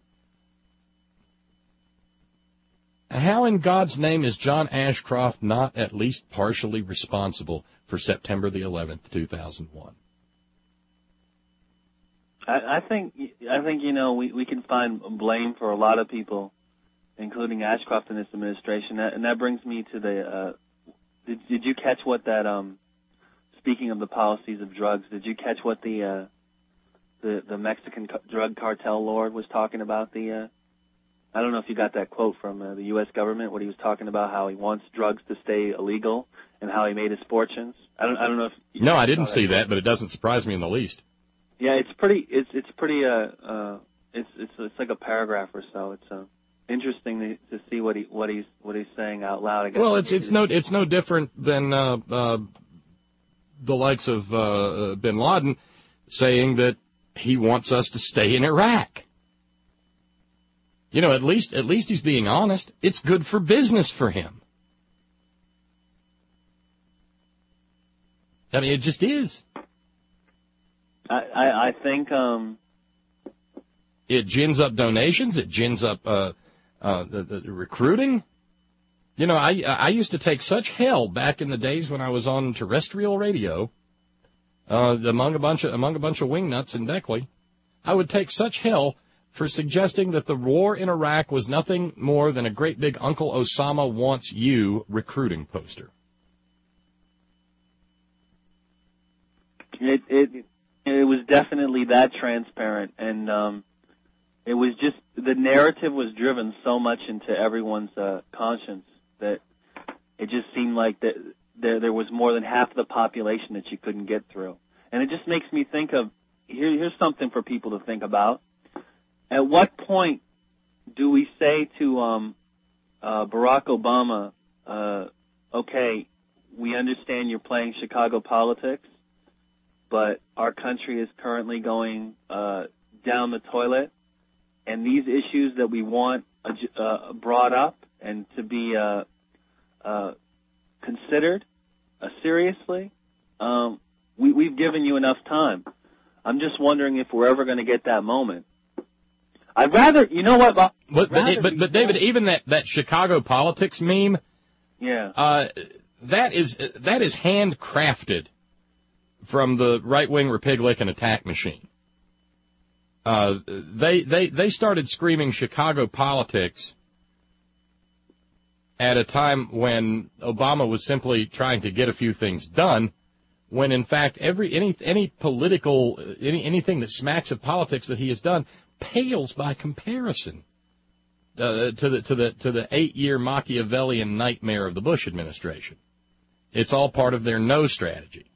how in God's name is John Ashcroft not at least partially responsible for September the eleventh, two thousand one? I, I think, I think you know, we, we can find blame for a lot of people, including Ashcroft and this administration. That, and that brings me to the, uh, did, did you catch what that, um, speaking of the policies of drugs, did you catch what the, uh, the, the Mexican co- drug cartel lord was talking about? The, uh, I don't know if you got that quote from uh, the U S government, what he was talking about, how he wants drugs to stay illegal and how he made his fortunes. I don't, I don't know if you No, I didn't see that, that, but it doesn't surprise me in the least. Yeah, it's pretty, it's, it's pretty, uh, uh, it's, it's, it's like a paragraph or so. It's, uh, interesting to, to see what he, what he's, what he's saying out loud. I guess. Well, it's, it's no, it's no different than, uh, uh, the likes of, uh, Bin Laden saying that he wants us to stay in Iraq. You know, at least, at least he's being honest. It's good for business for him. I mean, it just is. I, I, I think, um... It gins up donations. It gins up, uh, uh, the, the recruiting. You know, I, I used to take such hell back in the days when I was on terrestrial radio, uh, among a bunch of, among a bunch of wingnuts in Beckley. I would take such hell for suggesting that the war in Iraq was nothing more than a great big Uncle Osama wants you recruiting poster. It, it, it was definitely that transparent, and, um, it was just, the narrative was driven so much into everyone's, uh, conscience that it just seemed like that there, there was more than half the population that you couldn't get through. And it just makes me think of, here, here's something for people to think about. At what point do we say to um, uh, Barack Obama, uh, okay, we understand you're playing Chicago politics, but our country is currently going uh, down the toilet, and these issues that we want uh, brought up and to be uh, uh, considered uh, seriously, um, we, we've given you enough time. I'm just wondering if we're ever going to get that moment. I'd rather, you know what, Bob? But but, but, but David, even that, that Chicago politics meme, yeah, uh, that is that is handcrafted from the right-wing Republican attack machine. Uh, they they they started screaming Chicago politics at a time when Obama was simply trying to get a few things done, when in fact every any any political any anything that smacks of politics that he has done pales by comparison uh, to the to the to the eight-year Machiavellian nightmare of the Bush administration. It's all part of their no strategy.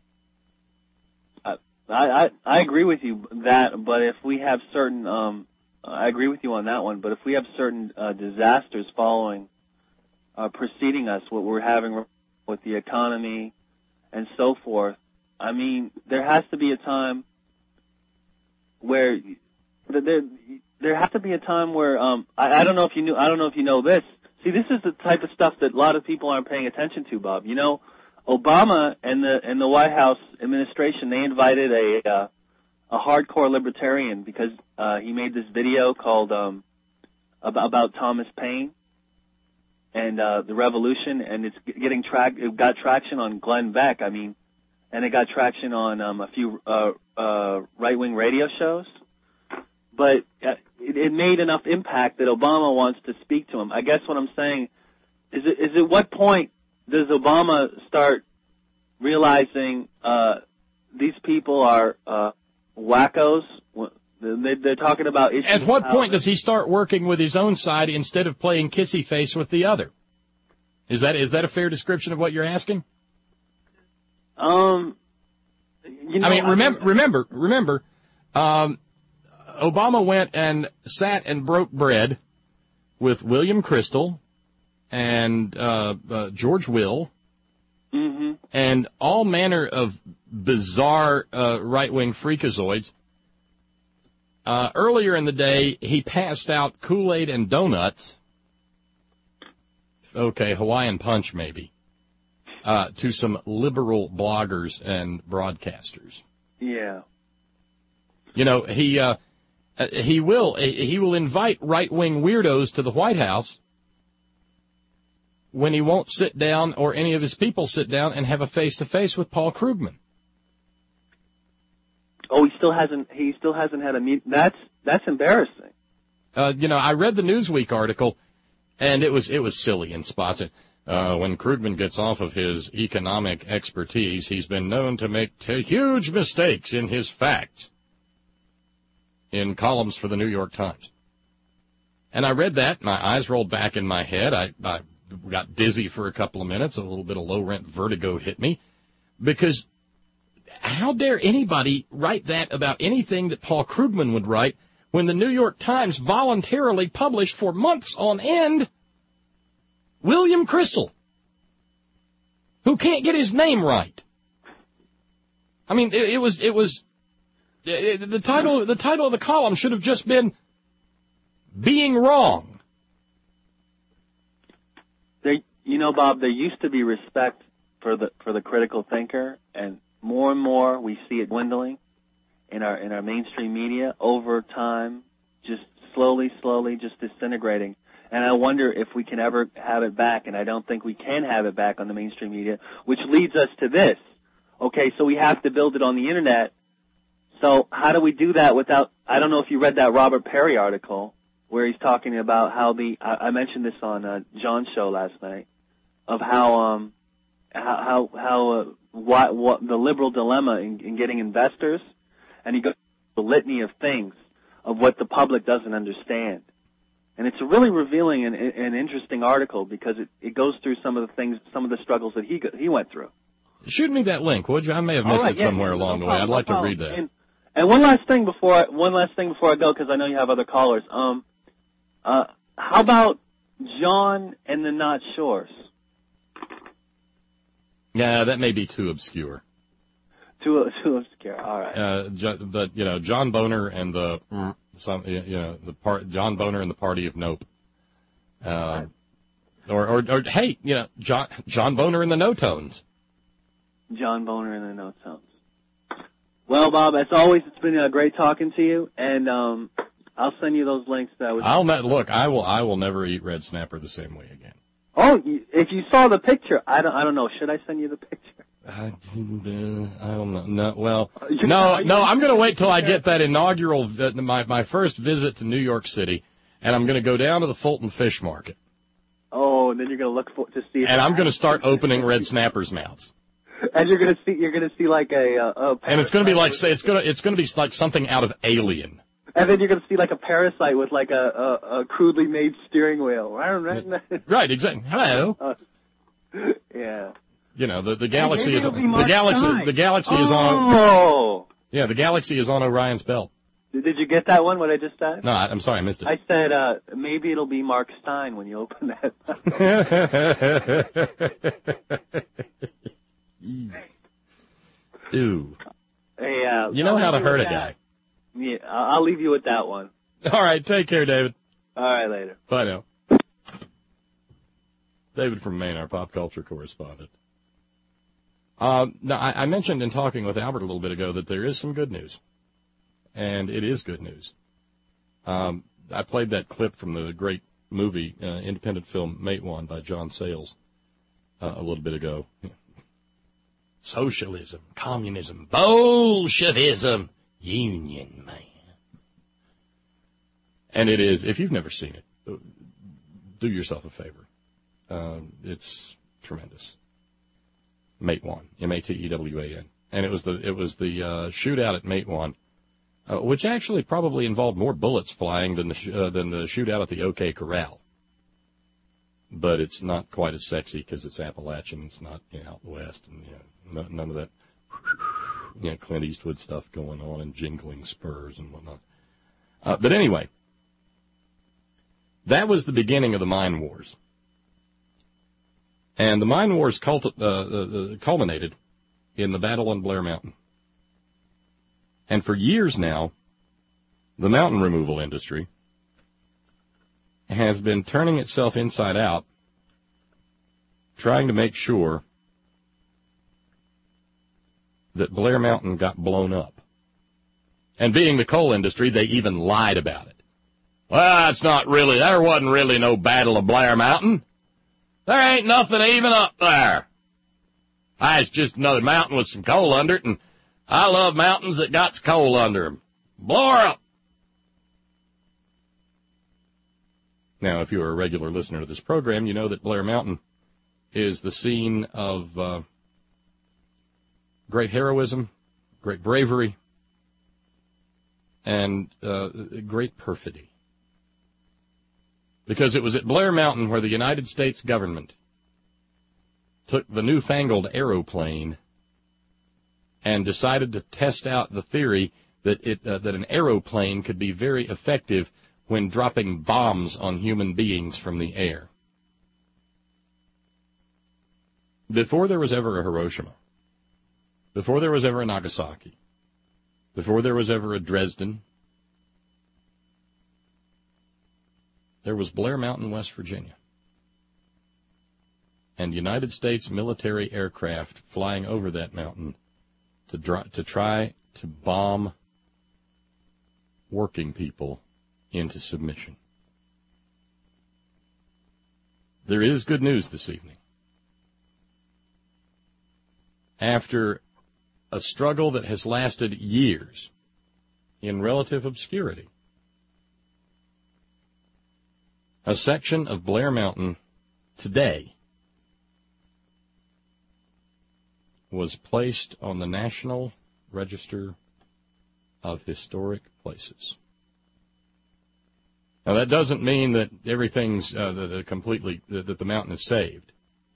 I I, I agree with you that, but if we have certain, um, I agree with you on that one. But if we have certain uh, disasters following, uh, preceding us, what we're having with the economy and so forth, I mean, there has to be a time where there there has to be a time where um, I, I don't know if you knew I don't know if you know this. See, this is the type of stuff that a lot of people aren't paying attention to, Bob. You know, Obama and the and the White House administration, they invited a uh, a hardcore libertarian because uh, he made this video called um, about, about Thomas Paine and uh, the revolution, and it's getting track. It got traction on Glenn Beck. I mean, and it got traction on um, a few uh, uh, right-wing radio shows. But uh, it, it made enough impact that Obama wants to speak to him. I guess what I'm saying is, it, is at what point does Obama start realizing uh, these people are uh, wackos? They, they're talking about issues. At what point does he start working with his own side instead of playing kissy face with the other? Is that is that a fair description of what you're asking? Um, you know, I mean, remember, I, remember, remember. Um, Obama went and sat and broke bread with William Crystal and uh, uh, George Will mm-hmm. and all manner of bizarre uh, right-wing freakazoids. Uh, earlier in the day, he passed out Kool-Aid and donuts. Okay, Hawaiian Punch maybe. Uh, to some liberal bloggers and broadcasters. Yeah. You know, he... Uh, Uh, he will he will invite right-wing weirdos to the White House when he won't sit down or any of his people sit down and have a face-to-face with Paul Krugman. Oh, he still hasn't he still hasn't had a meet. That's that's embarrassing. Uh, you know, I read the Newsweek article, and it was it was silly in spots. Uh, when Krugman gets off of his economic expertise, he's been known to make t- huge mistakes in his facts in columns for the New York Times. And I read that, my eyes rolled back in my head. I, I got dizzy for a couple of minutes. A little bit of low-rent vertigo hit me. Because how dare anybody write that about anything that Paul Krugman would write when the New York Times voluntarily published for months on end William Crystal, who can't get his name right. I mean, it, it was it was... The title, the title of the column should have just been "Being Wrong." There, you know, Bob, there used to be respect for the for the critical thinker, and more and more we see it dwindling in our in our mainstream media over time, just slowly, slowly, just disintegrating. And I wonder if we can ever have it back, and I don't think we can have it back on the mainstream media, which leads us to this. Okay, so we have to build it on the internet. So how do we do that without, I don't know if you read that Robert Perry article where he's talking about how the, I, I mentioned this on uh, John's show last night, of how, um, how, how, how uh, what, what the liberal dilemma in, in getting investors, and he goes through a litany of things of what the public doesn't understand. And it's a really revealing and, and interesting article because it, it goes through some of the things, some of the struggles that he he went through. Shoot me that link, would you? I may have missed right, it yeah, somewhere no along the problem, way. I'd like no to read that. And, And one last thing before I, one last thing before I go, because I know you have other callers. Um, uh, how about John and the Not Shores? Yeah, that may be too obscure. Too too obscure. All right. Uh, but you know, John Boner and the some you know the part John Boner and the Party of Nope. Uh, or, or or hey, you know, John John Boner and the No Tones. John Boner and the No Tones. Well, Bob, as always, it's been uh, great talking to you, and um, I'll send you those links. That was. I'll not, look. I will. I will never eat red snapper the same way again. Oh, you, if you saw the picture, I don't. I don't know. Should I send you the picture? I, I don't know. No, well, no, no. I'm going to wait till I get that inaugural, my my first visit to New York City, and I'm going to go down to the Fulton Fish Market. Oh, and then you're going to look for to see. And I'm going to start opening red snappers' mouths. And you're going to see. You're going to see like a. a, a and it's going to be like say it's going to it's going to be like something out of Alien. And then you're going to see like a parasite with like a a, a crudely made steering wheel. Right. Exactly. Hello. Uh, yeah. You know, the, the galaxy Maybe is it'll be the Mark galaxy Stein. the galaxy oh. is on Yeah, the galaxy is on Orion's belt. Did you get that one, what I just said? No, I, I'm sorry, I missed it. I said uh maybe it'll be Mark Stein when you open that. Ew. Hey, uh, you know I'll how to leave you hurt with a that. guy. Yeah, I'll I'll leave you with that one. All right, take care, David. All right, later. Bye now. David from Maine, our pop culture correspondent. Um, now, I, I mentioned in talking with Albert a little bit ago that there is some good news, and it is good news. Um, I played that clip from the great movie, uh, independent film Matewan by John Sayles uh, a little bit ago. Socialism, communism, Bolshevism, union, man. And it is, if you've never seen it, do yourself a favor. Uh, it's tremendous. Matewan, M A T E W A N, and it was the it was the uh, shootout at Matewan, uh, which actually probably involved more bullets flying than the sh- uh, than the shootout at the OK Corral. But it's not quite as sexy because it's Appalachian. It's not, you know, out west, and you know, none of that, you know, Clint Eastwood stuff going on and jingling spurs and whatnot. Uh, but anyway, that was the beginning of the mine wars. And the mine wars cult- uh, uh, culminated in the battle on Blair Mountain. And for years now, the mountain removal industry has been turning itself inside out, trying to make sure that Blair Mountain got blown up. And being the coal industry, they even lied about it. Well, it's not really, there wasn't really no battle of Blair Mountain. There ain't nothing even up there. Ah, it's just another mountain with some coal under it, and I love mountains that got coal under them. Blow her up. Now, if you're a regular listener to this program, you know that Blair Mountain is the scene of uh, great heroism, great bravery, and uh, great perfidy. Because it was at Blair Mountain where the United States government took the newfangled aeroplane and decided to test out the theory that it uh, that an aeroplane could be very effective when dropping bombs on human beings from the air. Before there was ever a Hiroshima, before there was ever a Nagasaki, before there was ever a Dresden, there was Blair Mountain, West Virginia, and United States military aircraft flying over that mountain to, dr- to try to bomb working people into submission. There is good news this evening. After a struggle that has lasted years in relative obscurity, a section of Blair Mountain today was placed on the National Register of Historic Places. Now, that doesn't mean that everything's uh, that completely, that the mountain is saved.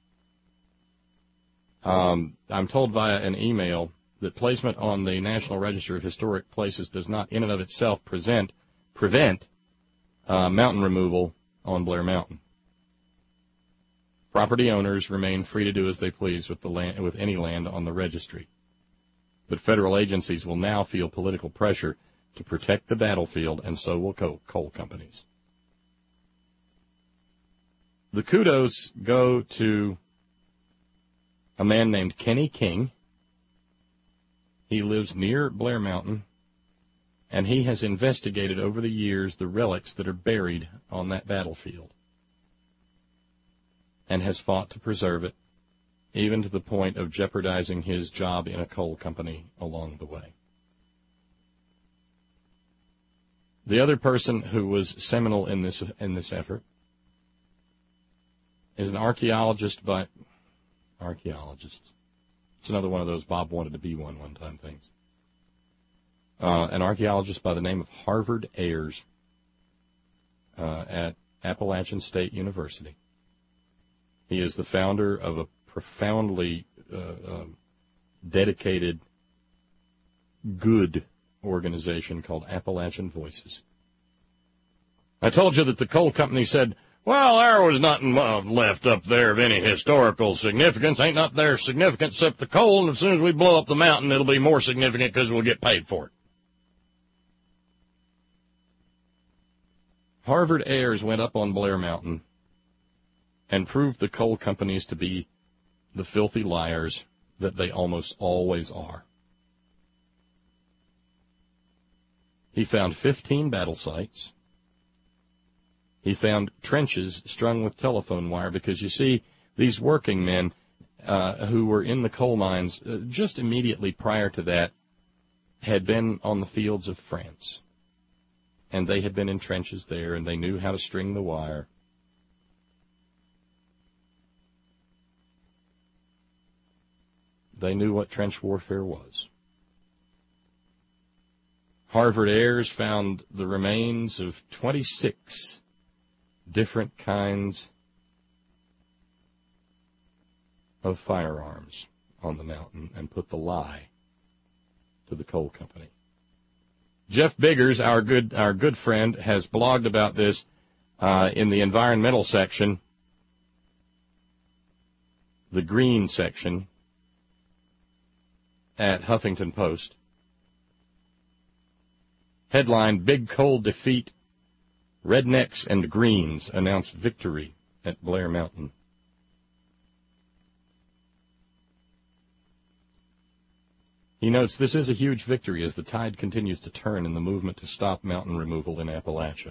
Um, I'm told via an email that placement on the National Register of Historic Places does not in and of itself present, prevent uh, mountain removal on Blair Mountain. Property owners remain free to do as they please with the land, with any land on the registry. But federal agencies will now feel political pressure to protect the battlefield, and so will coal, coal companies. The kudos go to a man named Kenny King. He lives near Blair Mountain, And he has investigated over the years the relics that are buried on that battlefield and has fought to preserve it, even to the point of jeopardizing his job in a coal company along the way. The other person who was seminal in this in this effort is an archaeologist by archaeologist. It's another one of those Bob wanted to be one one time things. Uh, an archaeologist by the name of Harvard Ayers uh, at Appalachian State University. He is the founder of a profoundly uh, uh, dedicated, good organization called Appalachian Voices. I told you that the coal company said, well, there was nothing uh, left up there of any historical significance. Ain't not there significant except the coal, and as soon as we blow up the mountain, it'll be more significant because we'll get paid for it. Harvard Ayers went up on Blair Mountain and proved the coal companies to be the filthy liars that they almost always are. He found fifteen battle sites. He found trenches strung with telephone wire because, you see, these working men uh, who were in the coal mines uh, just immediately prior to that had been on the fields of France. And they had been in trenches there, and they knew how to string the wire. They knew what trench warfare was. Harvard Ayers found the remains of twenty-six different kinds of firearms on the mountain and put the lie to the coal company. Jeff Biggers, our good our good friend, has blogged about this uh, in the environmental section, the green section, at Huffington Post. Headline, Big Coal Defeat. Rednecks and Greens announce victory at Blair Mountain. He notes this is a huge victory as the tide continues to turn in the movement to stop mountain removal in Appalachia.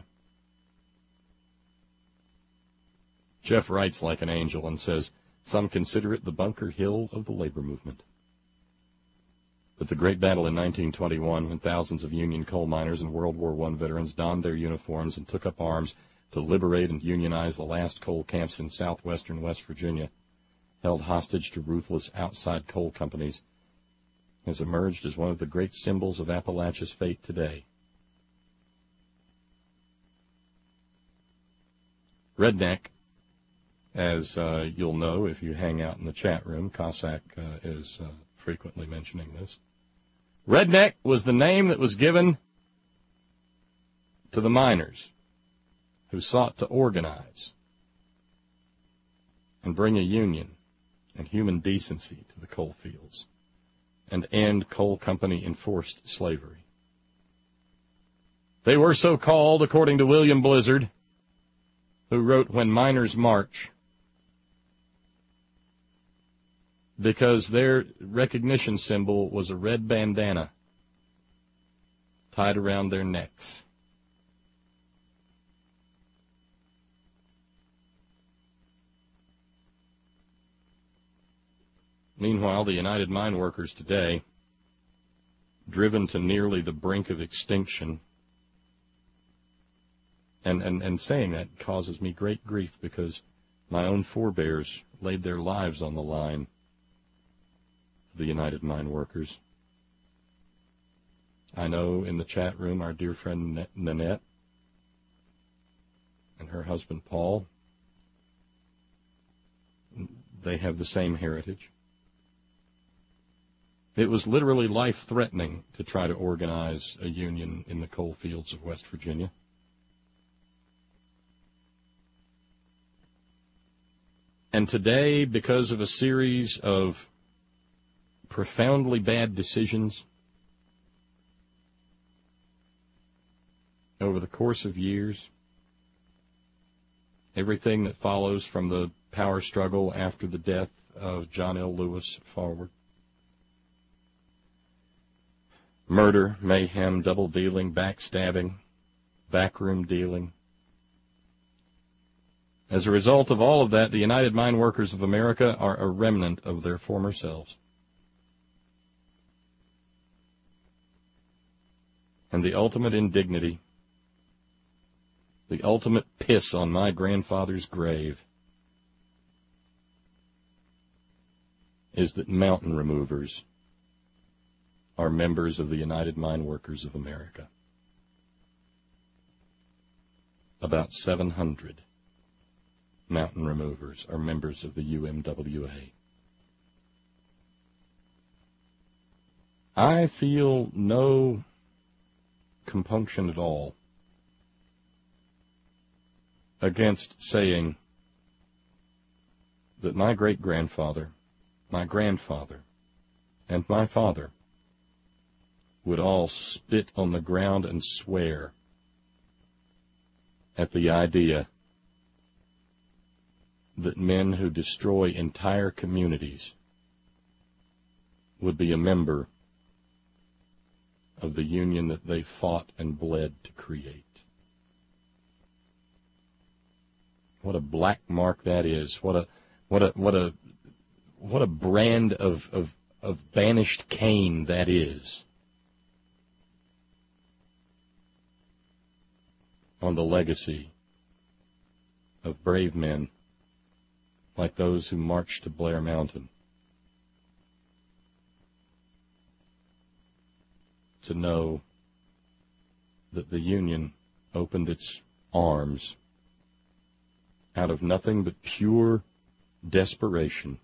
Jeff writes like an angel and says, some consider it the Bunker Hill of the labor movement. But the great battle in nineteen twenty-one, when thousands of Union coal miners and World War One veterans donned their uniforms and took up arms to liberate and unionize the last coal camps in southwestern West Virginia, held hostage to ruthless outside coal companies, has emerged as one of the great symbols of Appalachia's fate today. Redneck, as uh, you'll know if you hang out in the chat room, Cossack uh, is uh, frequently mentioning this. Redneck was the name that was given to the miners who sought to organize and bring a union and human decency to the coal fields and end coal company enforced slavery. They were so called, according to William Blizzard, who wrote When Miners March, because their recognition symbol was a red bandana tied around their necks. Meanwhile, the United Mine Workers today, driven to nearly the brink of extinction, and, and, and saying that causes me great grief because my own forebears laid their lives on the line for the United Mine Workers. I know in the chat room our dear friend Nanette and her husband Paul, they have the same heritage. It was literally life-threatening to try to organize a union in the coal fields of West Virginia. And today, because of a series of profoundly bad decisions over the course of years, everything that follows from the power struggle after the death of John L. Lewis forward, Murder, mayhem, double dealing, backstabbing, backroom dealing. As a result of all of that, the United Mine Workers of America are a remnant of their former selves. And the ultimate indignity, the ultimate piss on my grandfather's grave, is that mountain removers are members of the United Mine Workers of America. About seven hundred mountain removers are members of the U M W A. I feel no compunction at all against saying that my great-grandfather, my grandfather, and my father would all spit on the ground and swear at the idea that men who destroy entire communities would be a member of the union that they fought and bled to create. What a black mark that is. What a what a what a what a brand of of, of banished Cain that is on the legacy of brave men like those who marched to Blair Mountain, to know that the Union opened its arms out of nothing but pure desperation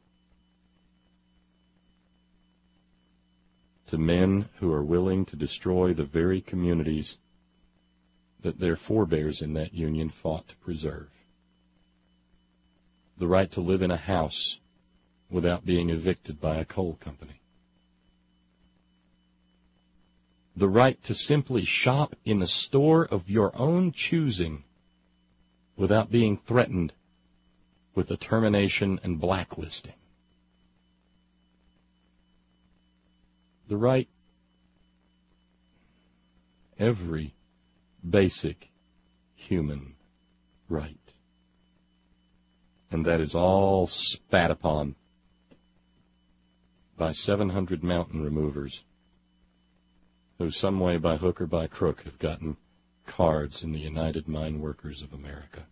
to men who are willing to destroy the very communities that their forebears in that Union fought to preserve. The right to live in a house without being evicted by a coal company. The right to simply shop in a store of your own choosing without being threatened with a termination and blacklisting. The right, every basic human right. And that is all spat upon by seven hundred mountain removers who some way, by hook or by crook, have gotten cards in the United Mine Workers of America.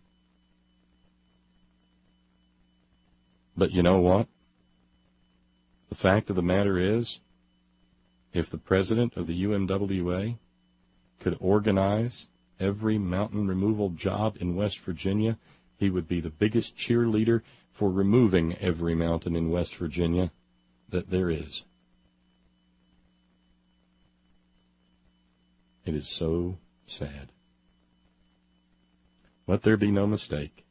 But you know what? The fact of the matter is, if the president of the U M W A could organize every mountain removal job in West Virginia, he would be the biggest cheerleader for removing every mountain in West Virginia that there is. It is so sad. Let there be no mistake.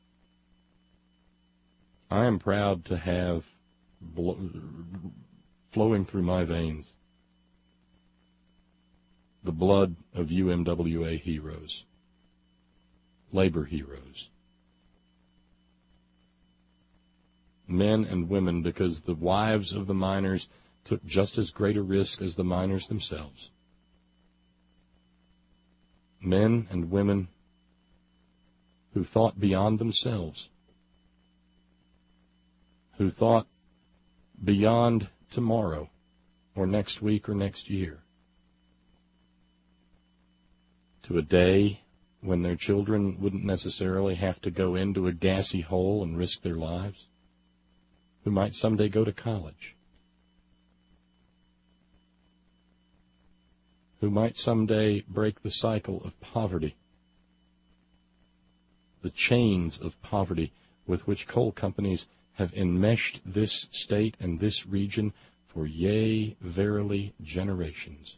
I am proud to have blo- flowing through my veins the blood of U M W A heroes, labor heroes, men and women, because the wives of the miners took just as great a risk as the miners themselves. Men and women who thought beyond themselves, who thought beyond tomorrow or next week or next year, to a day when their children wouldn't necessarily have to go into a gassy hole and risk their lives, who might someday go to college, who might someday break the cycle of poverty, the chains of poverty with which coal companies have enmeshed this state and this region for, yea, verily, generations.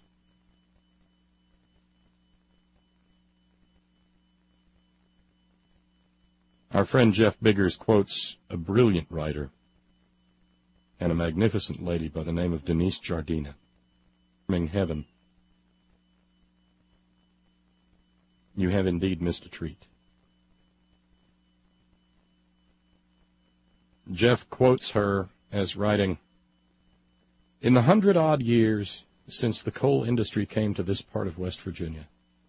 Our friend Jeff Biggers quotes a brilliant writer and a magnificent lady by the name of Denise Jardina. Heaven, you have indeed missed a treat. Jeff quotes her as writing, "In the hundred-odd years since the coal industry came to this part of West Virginia.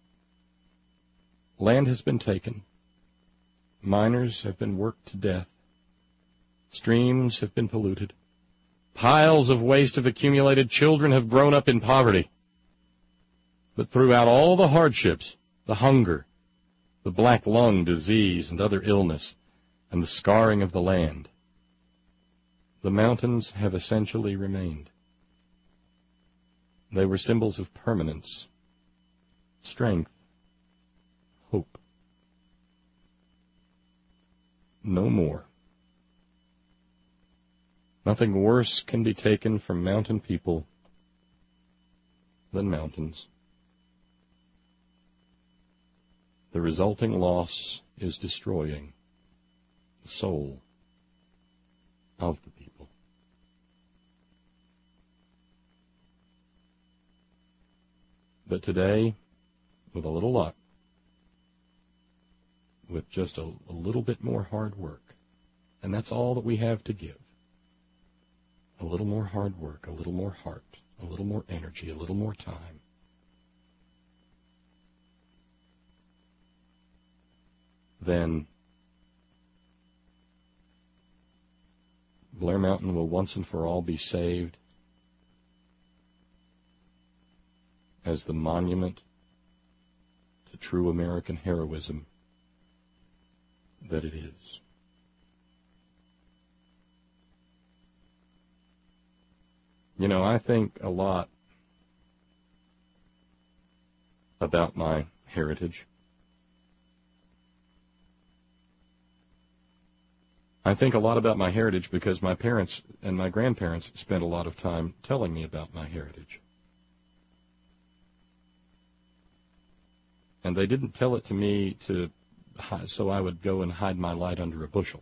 Land has been taken. Miners have been worked to death. Streams have been polluted. Piles of waste have accumulated. Children have grown up in poverty. But throughout all the hardships, the hunger, the black lung disease and other illness, and the scarring of the land, the mountains have essentially remained. They were symbols of permanence, strength, hope. No more. Nothing worse can be taken from mountain people than mountains. The resulting loss is destroying the soul of the people. But today, with a little luck, with just a, a little bit more hard work, and that's all that we have to give, a little more hard work, a little more heart, a little more energy, a little more time, then Blair Mountain will once and for all be saved as the monument to true American heroism that it is. You know, I think a lot about my heritage. I think a lot about my heritage because my parents and my grandparents spent a lot of time telling me about my heritage. And they didn't tell it to me to so I would go and hide my light under a bushel.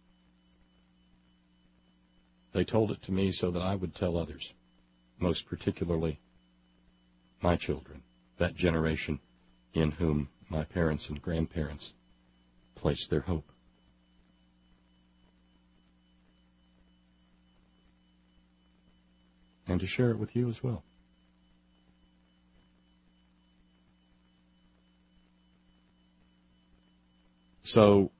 They told it to me so that I would tell others, most particularly my children, that generation in whom my parents and grandparents placed their hope. And to share it with you as well. So,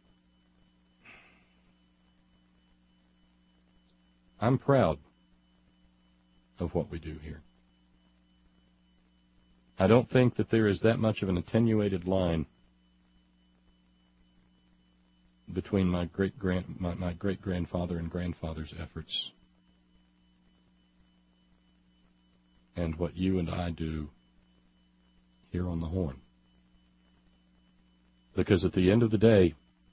I'm proud of what we do here. I don't think that there is that much of an attenuated line between my great grand my, my great grandfather and grandfather's efforts and what you and I do here on the Horn. Because at the end of the day,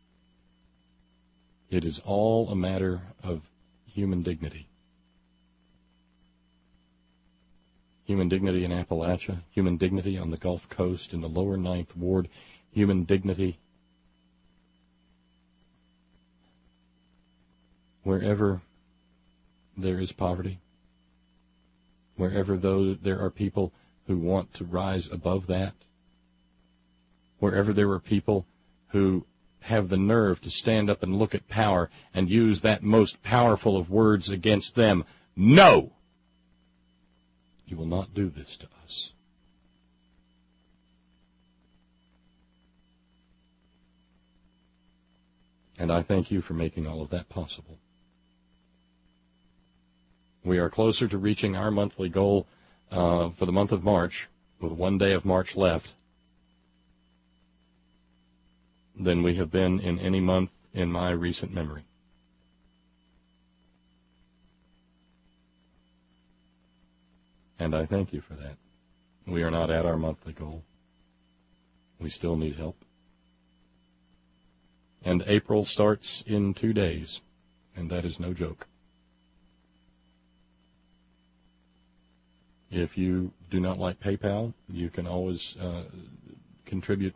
it is all a matter of human dignity. Human dignity in Appalachia, human dignity on the Gulf Coast, in the lower Ninth Ward, human dignity wherever there is poverty, wherever though there are people who want to rise above that, wherever there are people who have the nerve to stand up and look at power and use that most powerful of words against them. No! You will not do this to us. And I thank you for making all of that possible. We are closer to reaching our monthly goal uh, for the month of March, with one day of March left, than we have been in any month in my recent memory. And I thank you for that. We are not at our monthly goal. We still need help. And April starts in two days, and that is no joke. If you do not like PayPal, you can always uh, contribute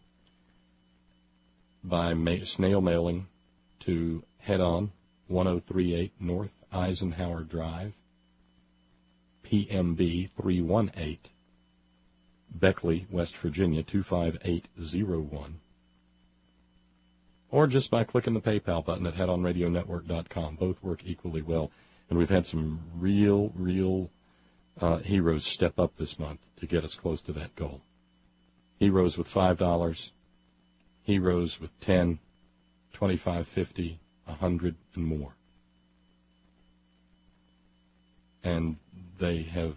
by ma- snail mailing to Head On, ten thirty-eight North Eisenhower Drive, P M B three one eight, Beckley, West Virginia two five eight zero one, or just by clicking the PayPal button at head on radio network dot com. Both work equally well, and we've had some real, real uh, heroes step up this month to get us close to that goal. Heroes with five dollars, heroes with ten, twenty-five, fifty, a hundred, and more. And they have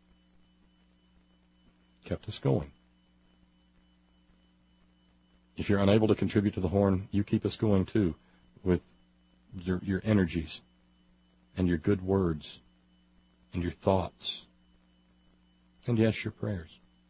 kept us going. If you're unable to contribute to the Horn, you keep us going too, with your your energies and your good words and your thoughts and, yes, your prayers.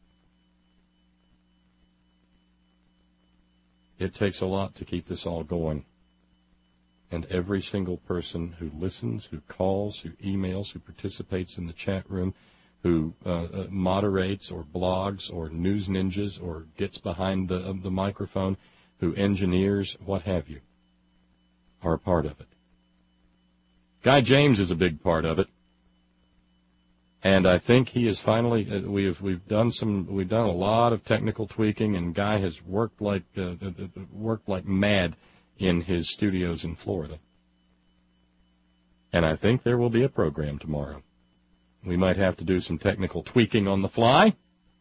It takes a lot to keep this all going. And every single person who listens, who calls, who emails, who participates in the chat room, who uh, uh, moderates or blogs or news ninjas or gets behind the, uh, the microphone, who engineers, what have you, are a part of it. Guy James is a big part of it. And I think he is finally, uh, we have, we've done some, we've done a lot of technical tweaking, and Guy has worked like, uh, uh, worked like mad in his studios in Florida. And I think there will be a program tomorrow. We might have to do some technical tweaking on the fly,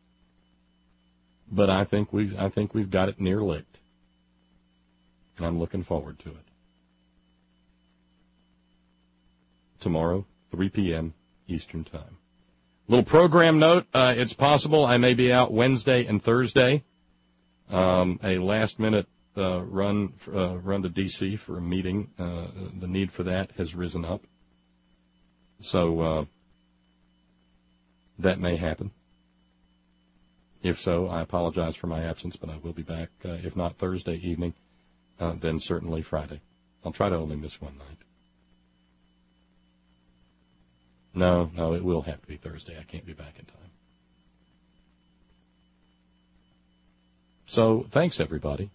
but I think we've, I think we've got it near licked. And I'm looking forward to it. Tomorrow, three p.m. Eastern Time. Little program note, uh, it's possible I may be out Wednesday and Thursday. Um, a last-minute uh, run uh, run to D C for a meeting. Uh, the need for that has risen up. So uh, that may happen. If so, I apologize for my absence, but I will be back, uh, if not Thursday evening, uh, then certainly Friday. I'll try to only miss one night. No, no, it will have to be Thursday. I can't be back in time. So, thanks, everybody.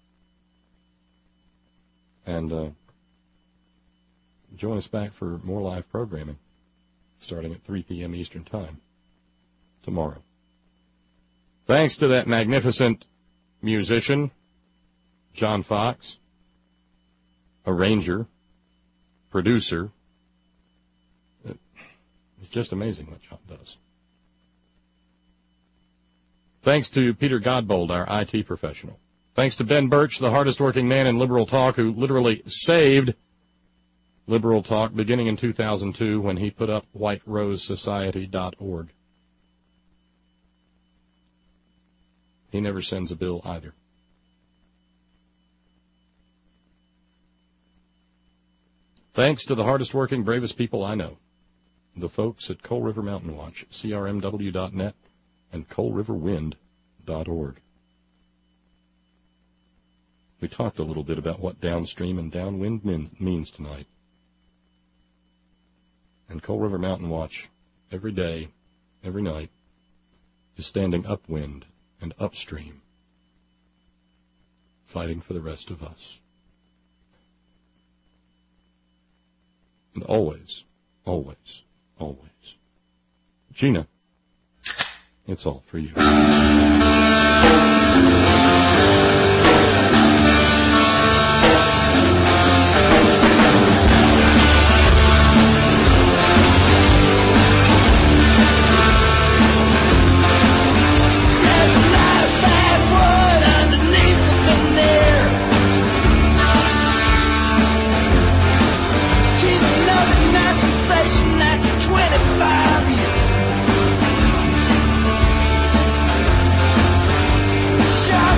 And uh, join us back for more live programming, starting at three p.m. Eastern Time tomorrow. Thanks to that magnificent musician, John Fox, arranger, producer. It's just amazing what John does. Thanks to Peter Godbold, our I T professional. Thanks to Ben Birch, the hardest working man in Liberal Talk, who literally saved Liberal Talk beginning in two thousand two when he put up white rose society dot org. He never sends a bill either. Thanks to the hardest working, bravest people I know, the folks at Coal River Mountain Watch, C R M W dot net, and Coal River Wind dot org. We talked a little bit about what downstream and downwind means tonight. And Coal River Mountain Watch, every day, every night, is standing upwind and upstream, fighting for the rest of us. And always, always, always, Gina, it's all for you. Shut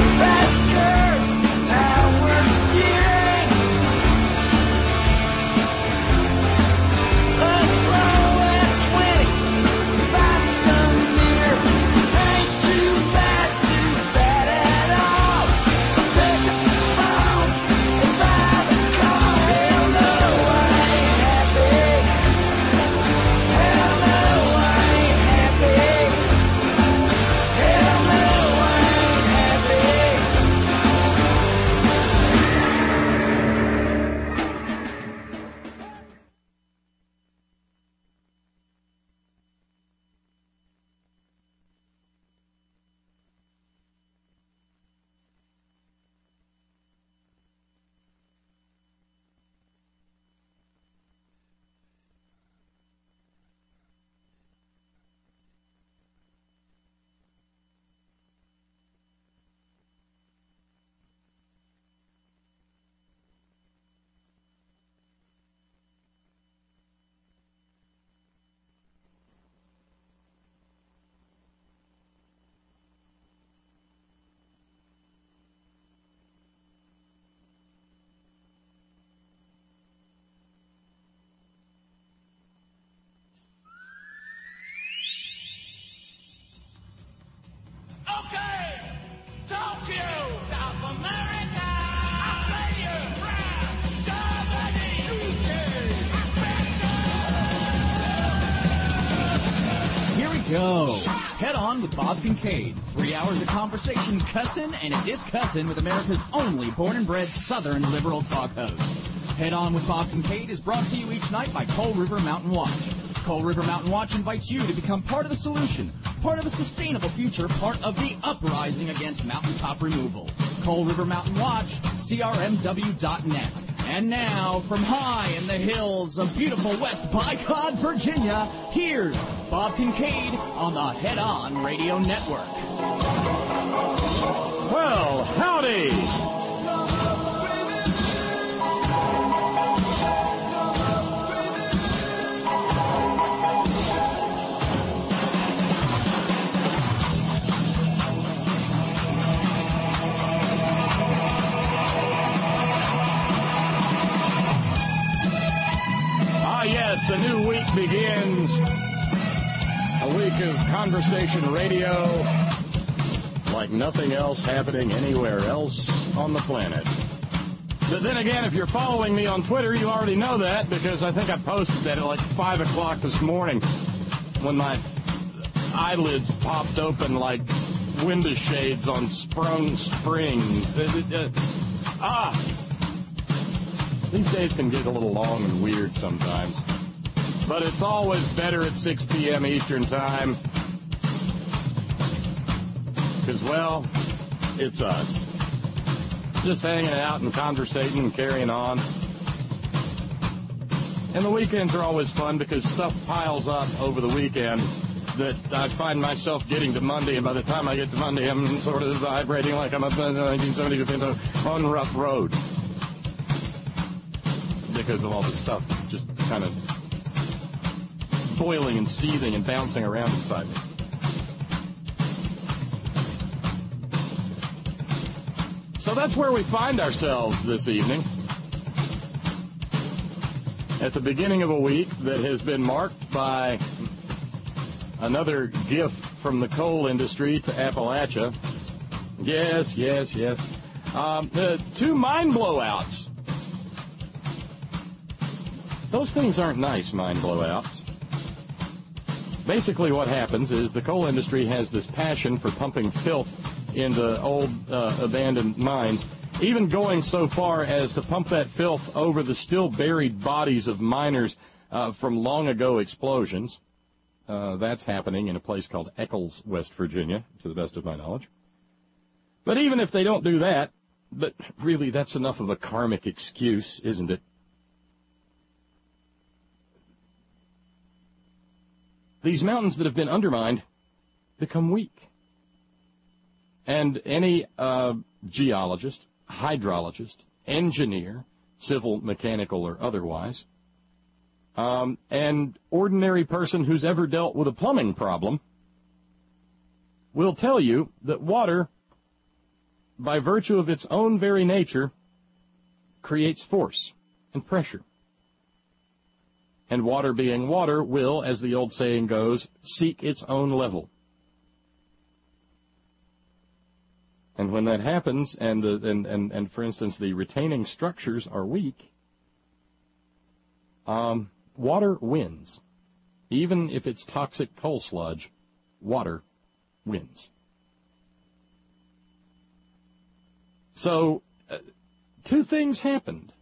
go. Head On with Bob Kincaid. Three hours of conversation, cussing, and a discussing with America's only born and bred Southern liberal talk host. Head On with Bob Kincaid is brought to you each night by Coal River Mountain Watch. Coal River Mountain Watch invites you to become part of the solution, part of a sustainable future, part of the uprising against mountaintop removal. Coal River Mountain Watch, C R M W dot net. And now, from high in the hills of beautiful West Bicod, Virginia, here's Bob Kincaid on the Head On Radio Network. Well, howdy! Yes, a new week begins. A week of conversation radio like nothing else happening anywhere else on the planet. But then again, if you're following me on Twitter, you already know that because I think I posted that at like five o'clock this morning when my eyelids popped open like window shades on sprung springs. Uh, ah! These days can get a little long and weird sometimes. But it's always better at six p.m. Eastern Time. Because, well, it's us. Just hanging out and conversating and carrying on. And the weekends are always fun because stuff piles up over the weekend that I find myself getting to Monday, and by the time I get to Monday, I'm sort of vibrating like I'm a nineteen seventy on rough road. Because of all the stuff that's just kind of boiling and seething and bouncing around inside me. So that's where we find ourselves this evening. At the beginning of a week that has been marked by another gift from the coal industry to Appalachia. Yes, yes, yes. Um, uh, two mine blowouts. Those things aren't nice, mine blowouts. Basically what happens is the coal industry has this passion for pumping filth into old uh, abandoned mines, even going so far as to pump that filth over the still buried bodies of miners uh, from long ago explosions. Uh, that's happening in a place called Eccles, West Virginia, to the best of my knowledge. But even if they don't do that, but really that's enough of a karmic excuse, isn't it? These mountains that have been undermined become weak. And any uh, geologist, hydrologist, engineer, civil, mechanical, or otherwise, um, and ordinary person who's ever dealt with a plumbing problem will tell you that water, by virtue of its own very nature, creates force and pressure. And water being water will, as the old saying goes, seek its own level. And when that happens, and, the, and, and, and for instance, the retaining structures are weak, um, water wins. Even if it's toxic coal sludge, water wins. So, uh, two things happened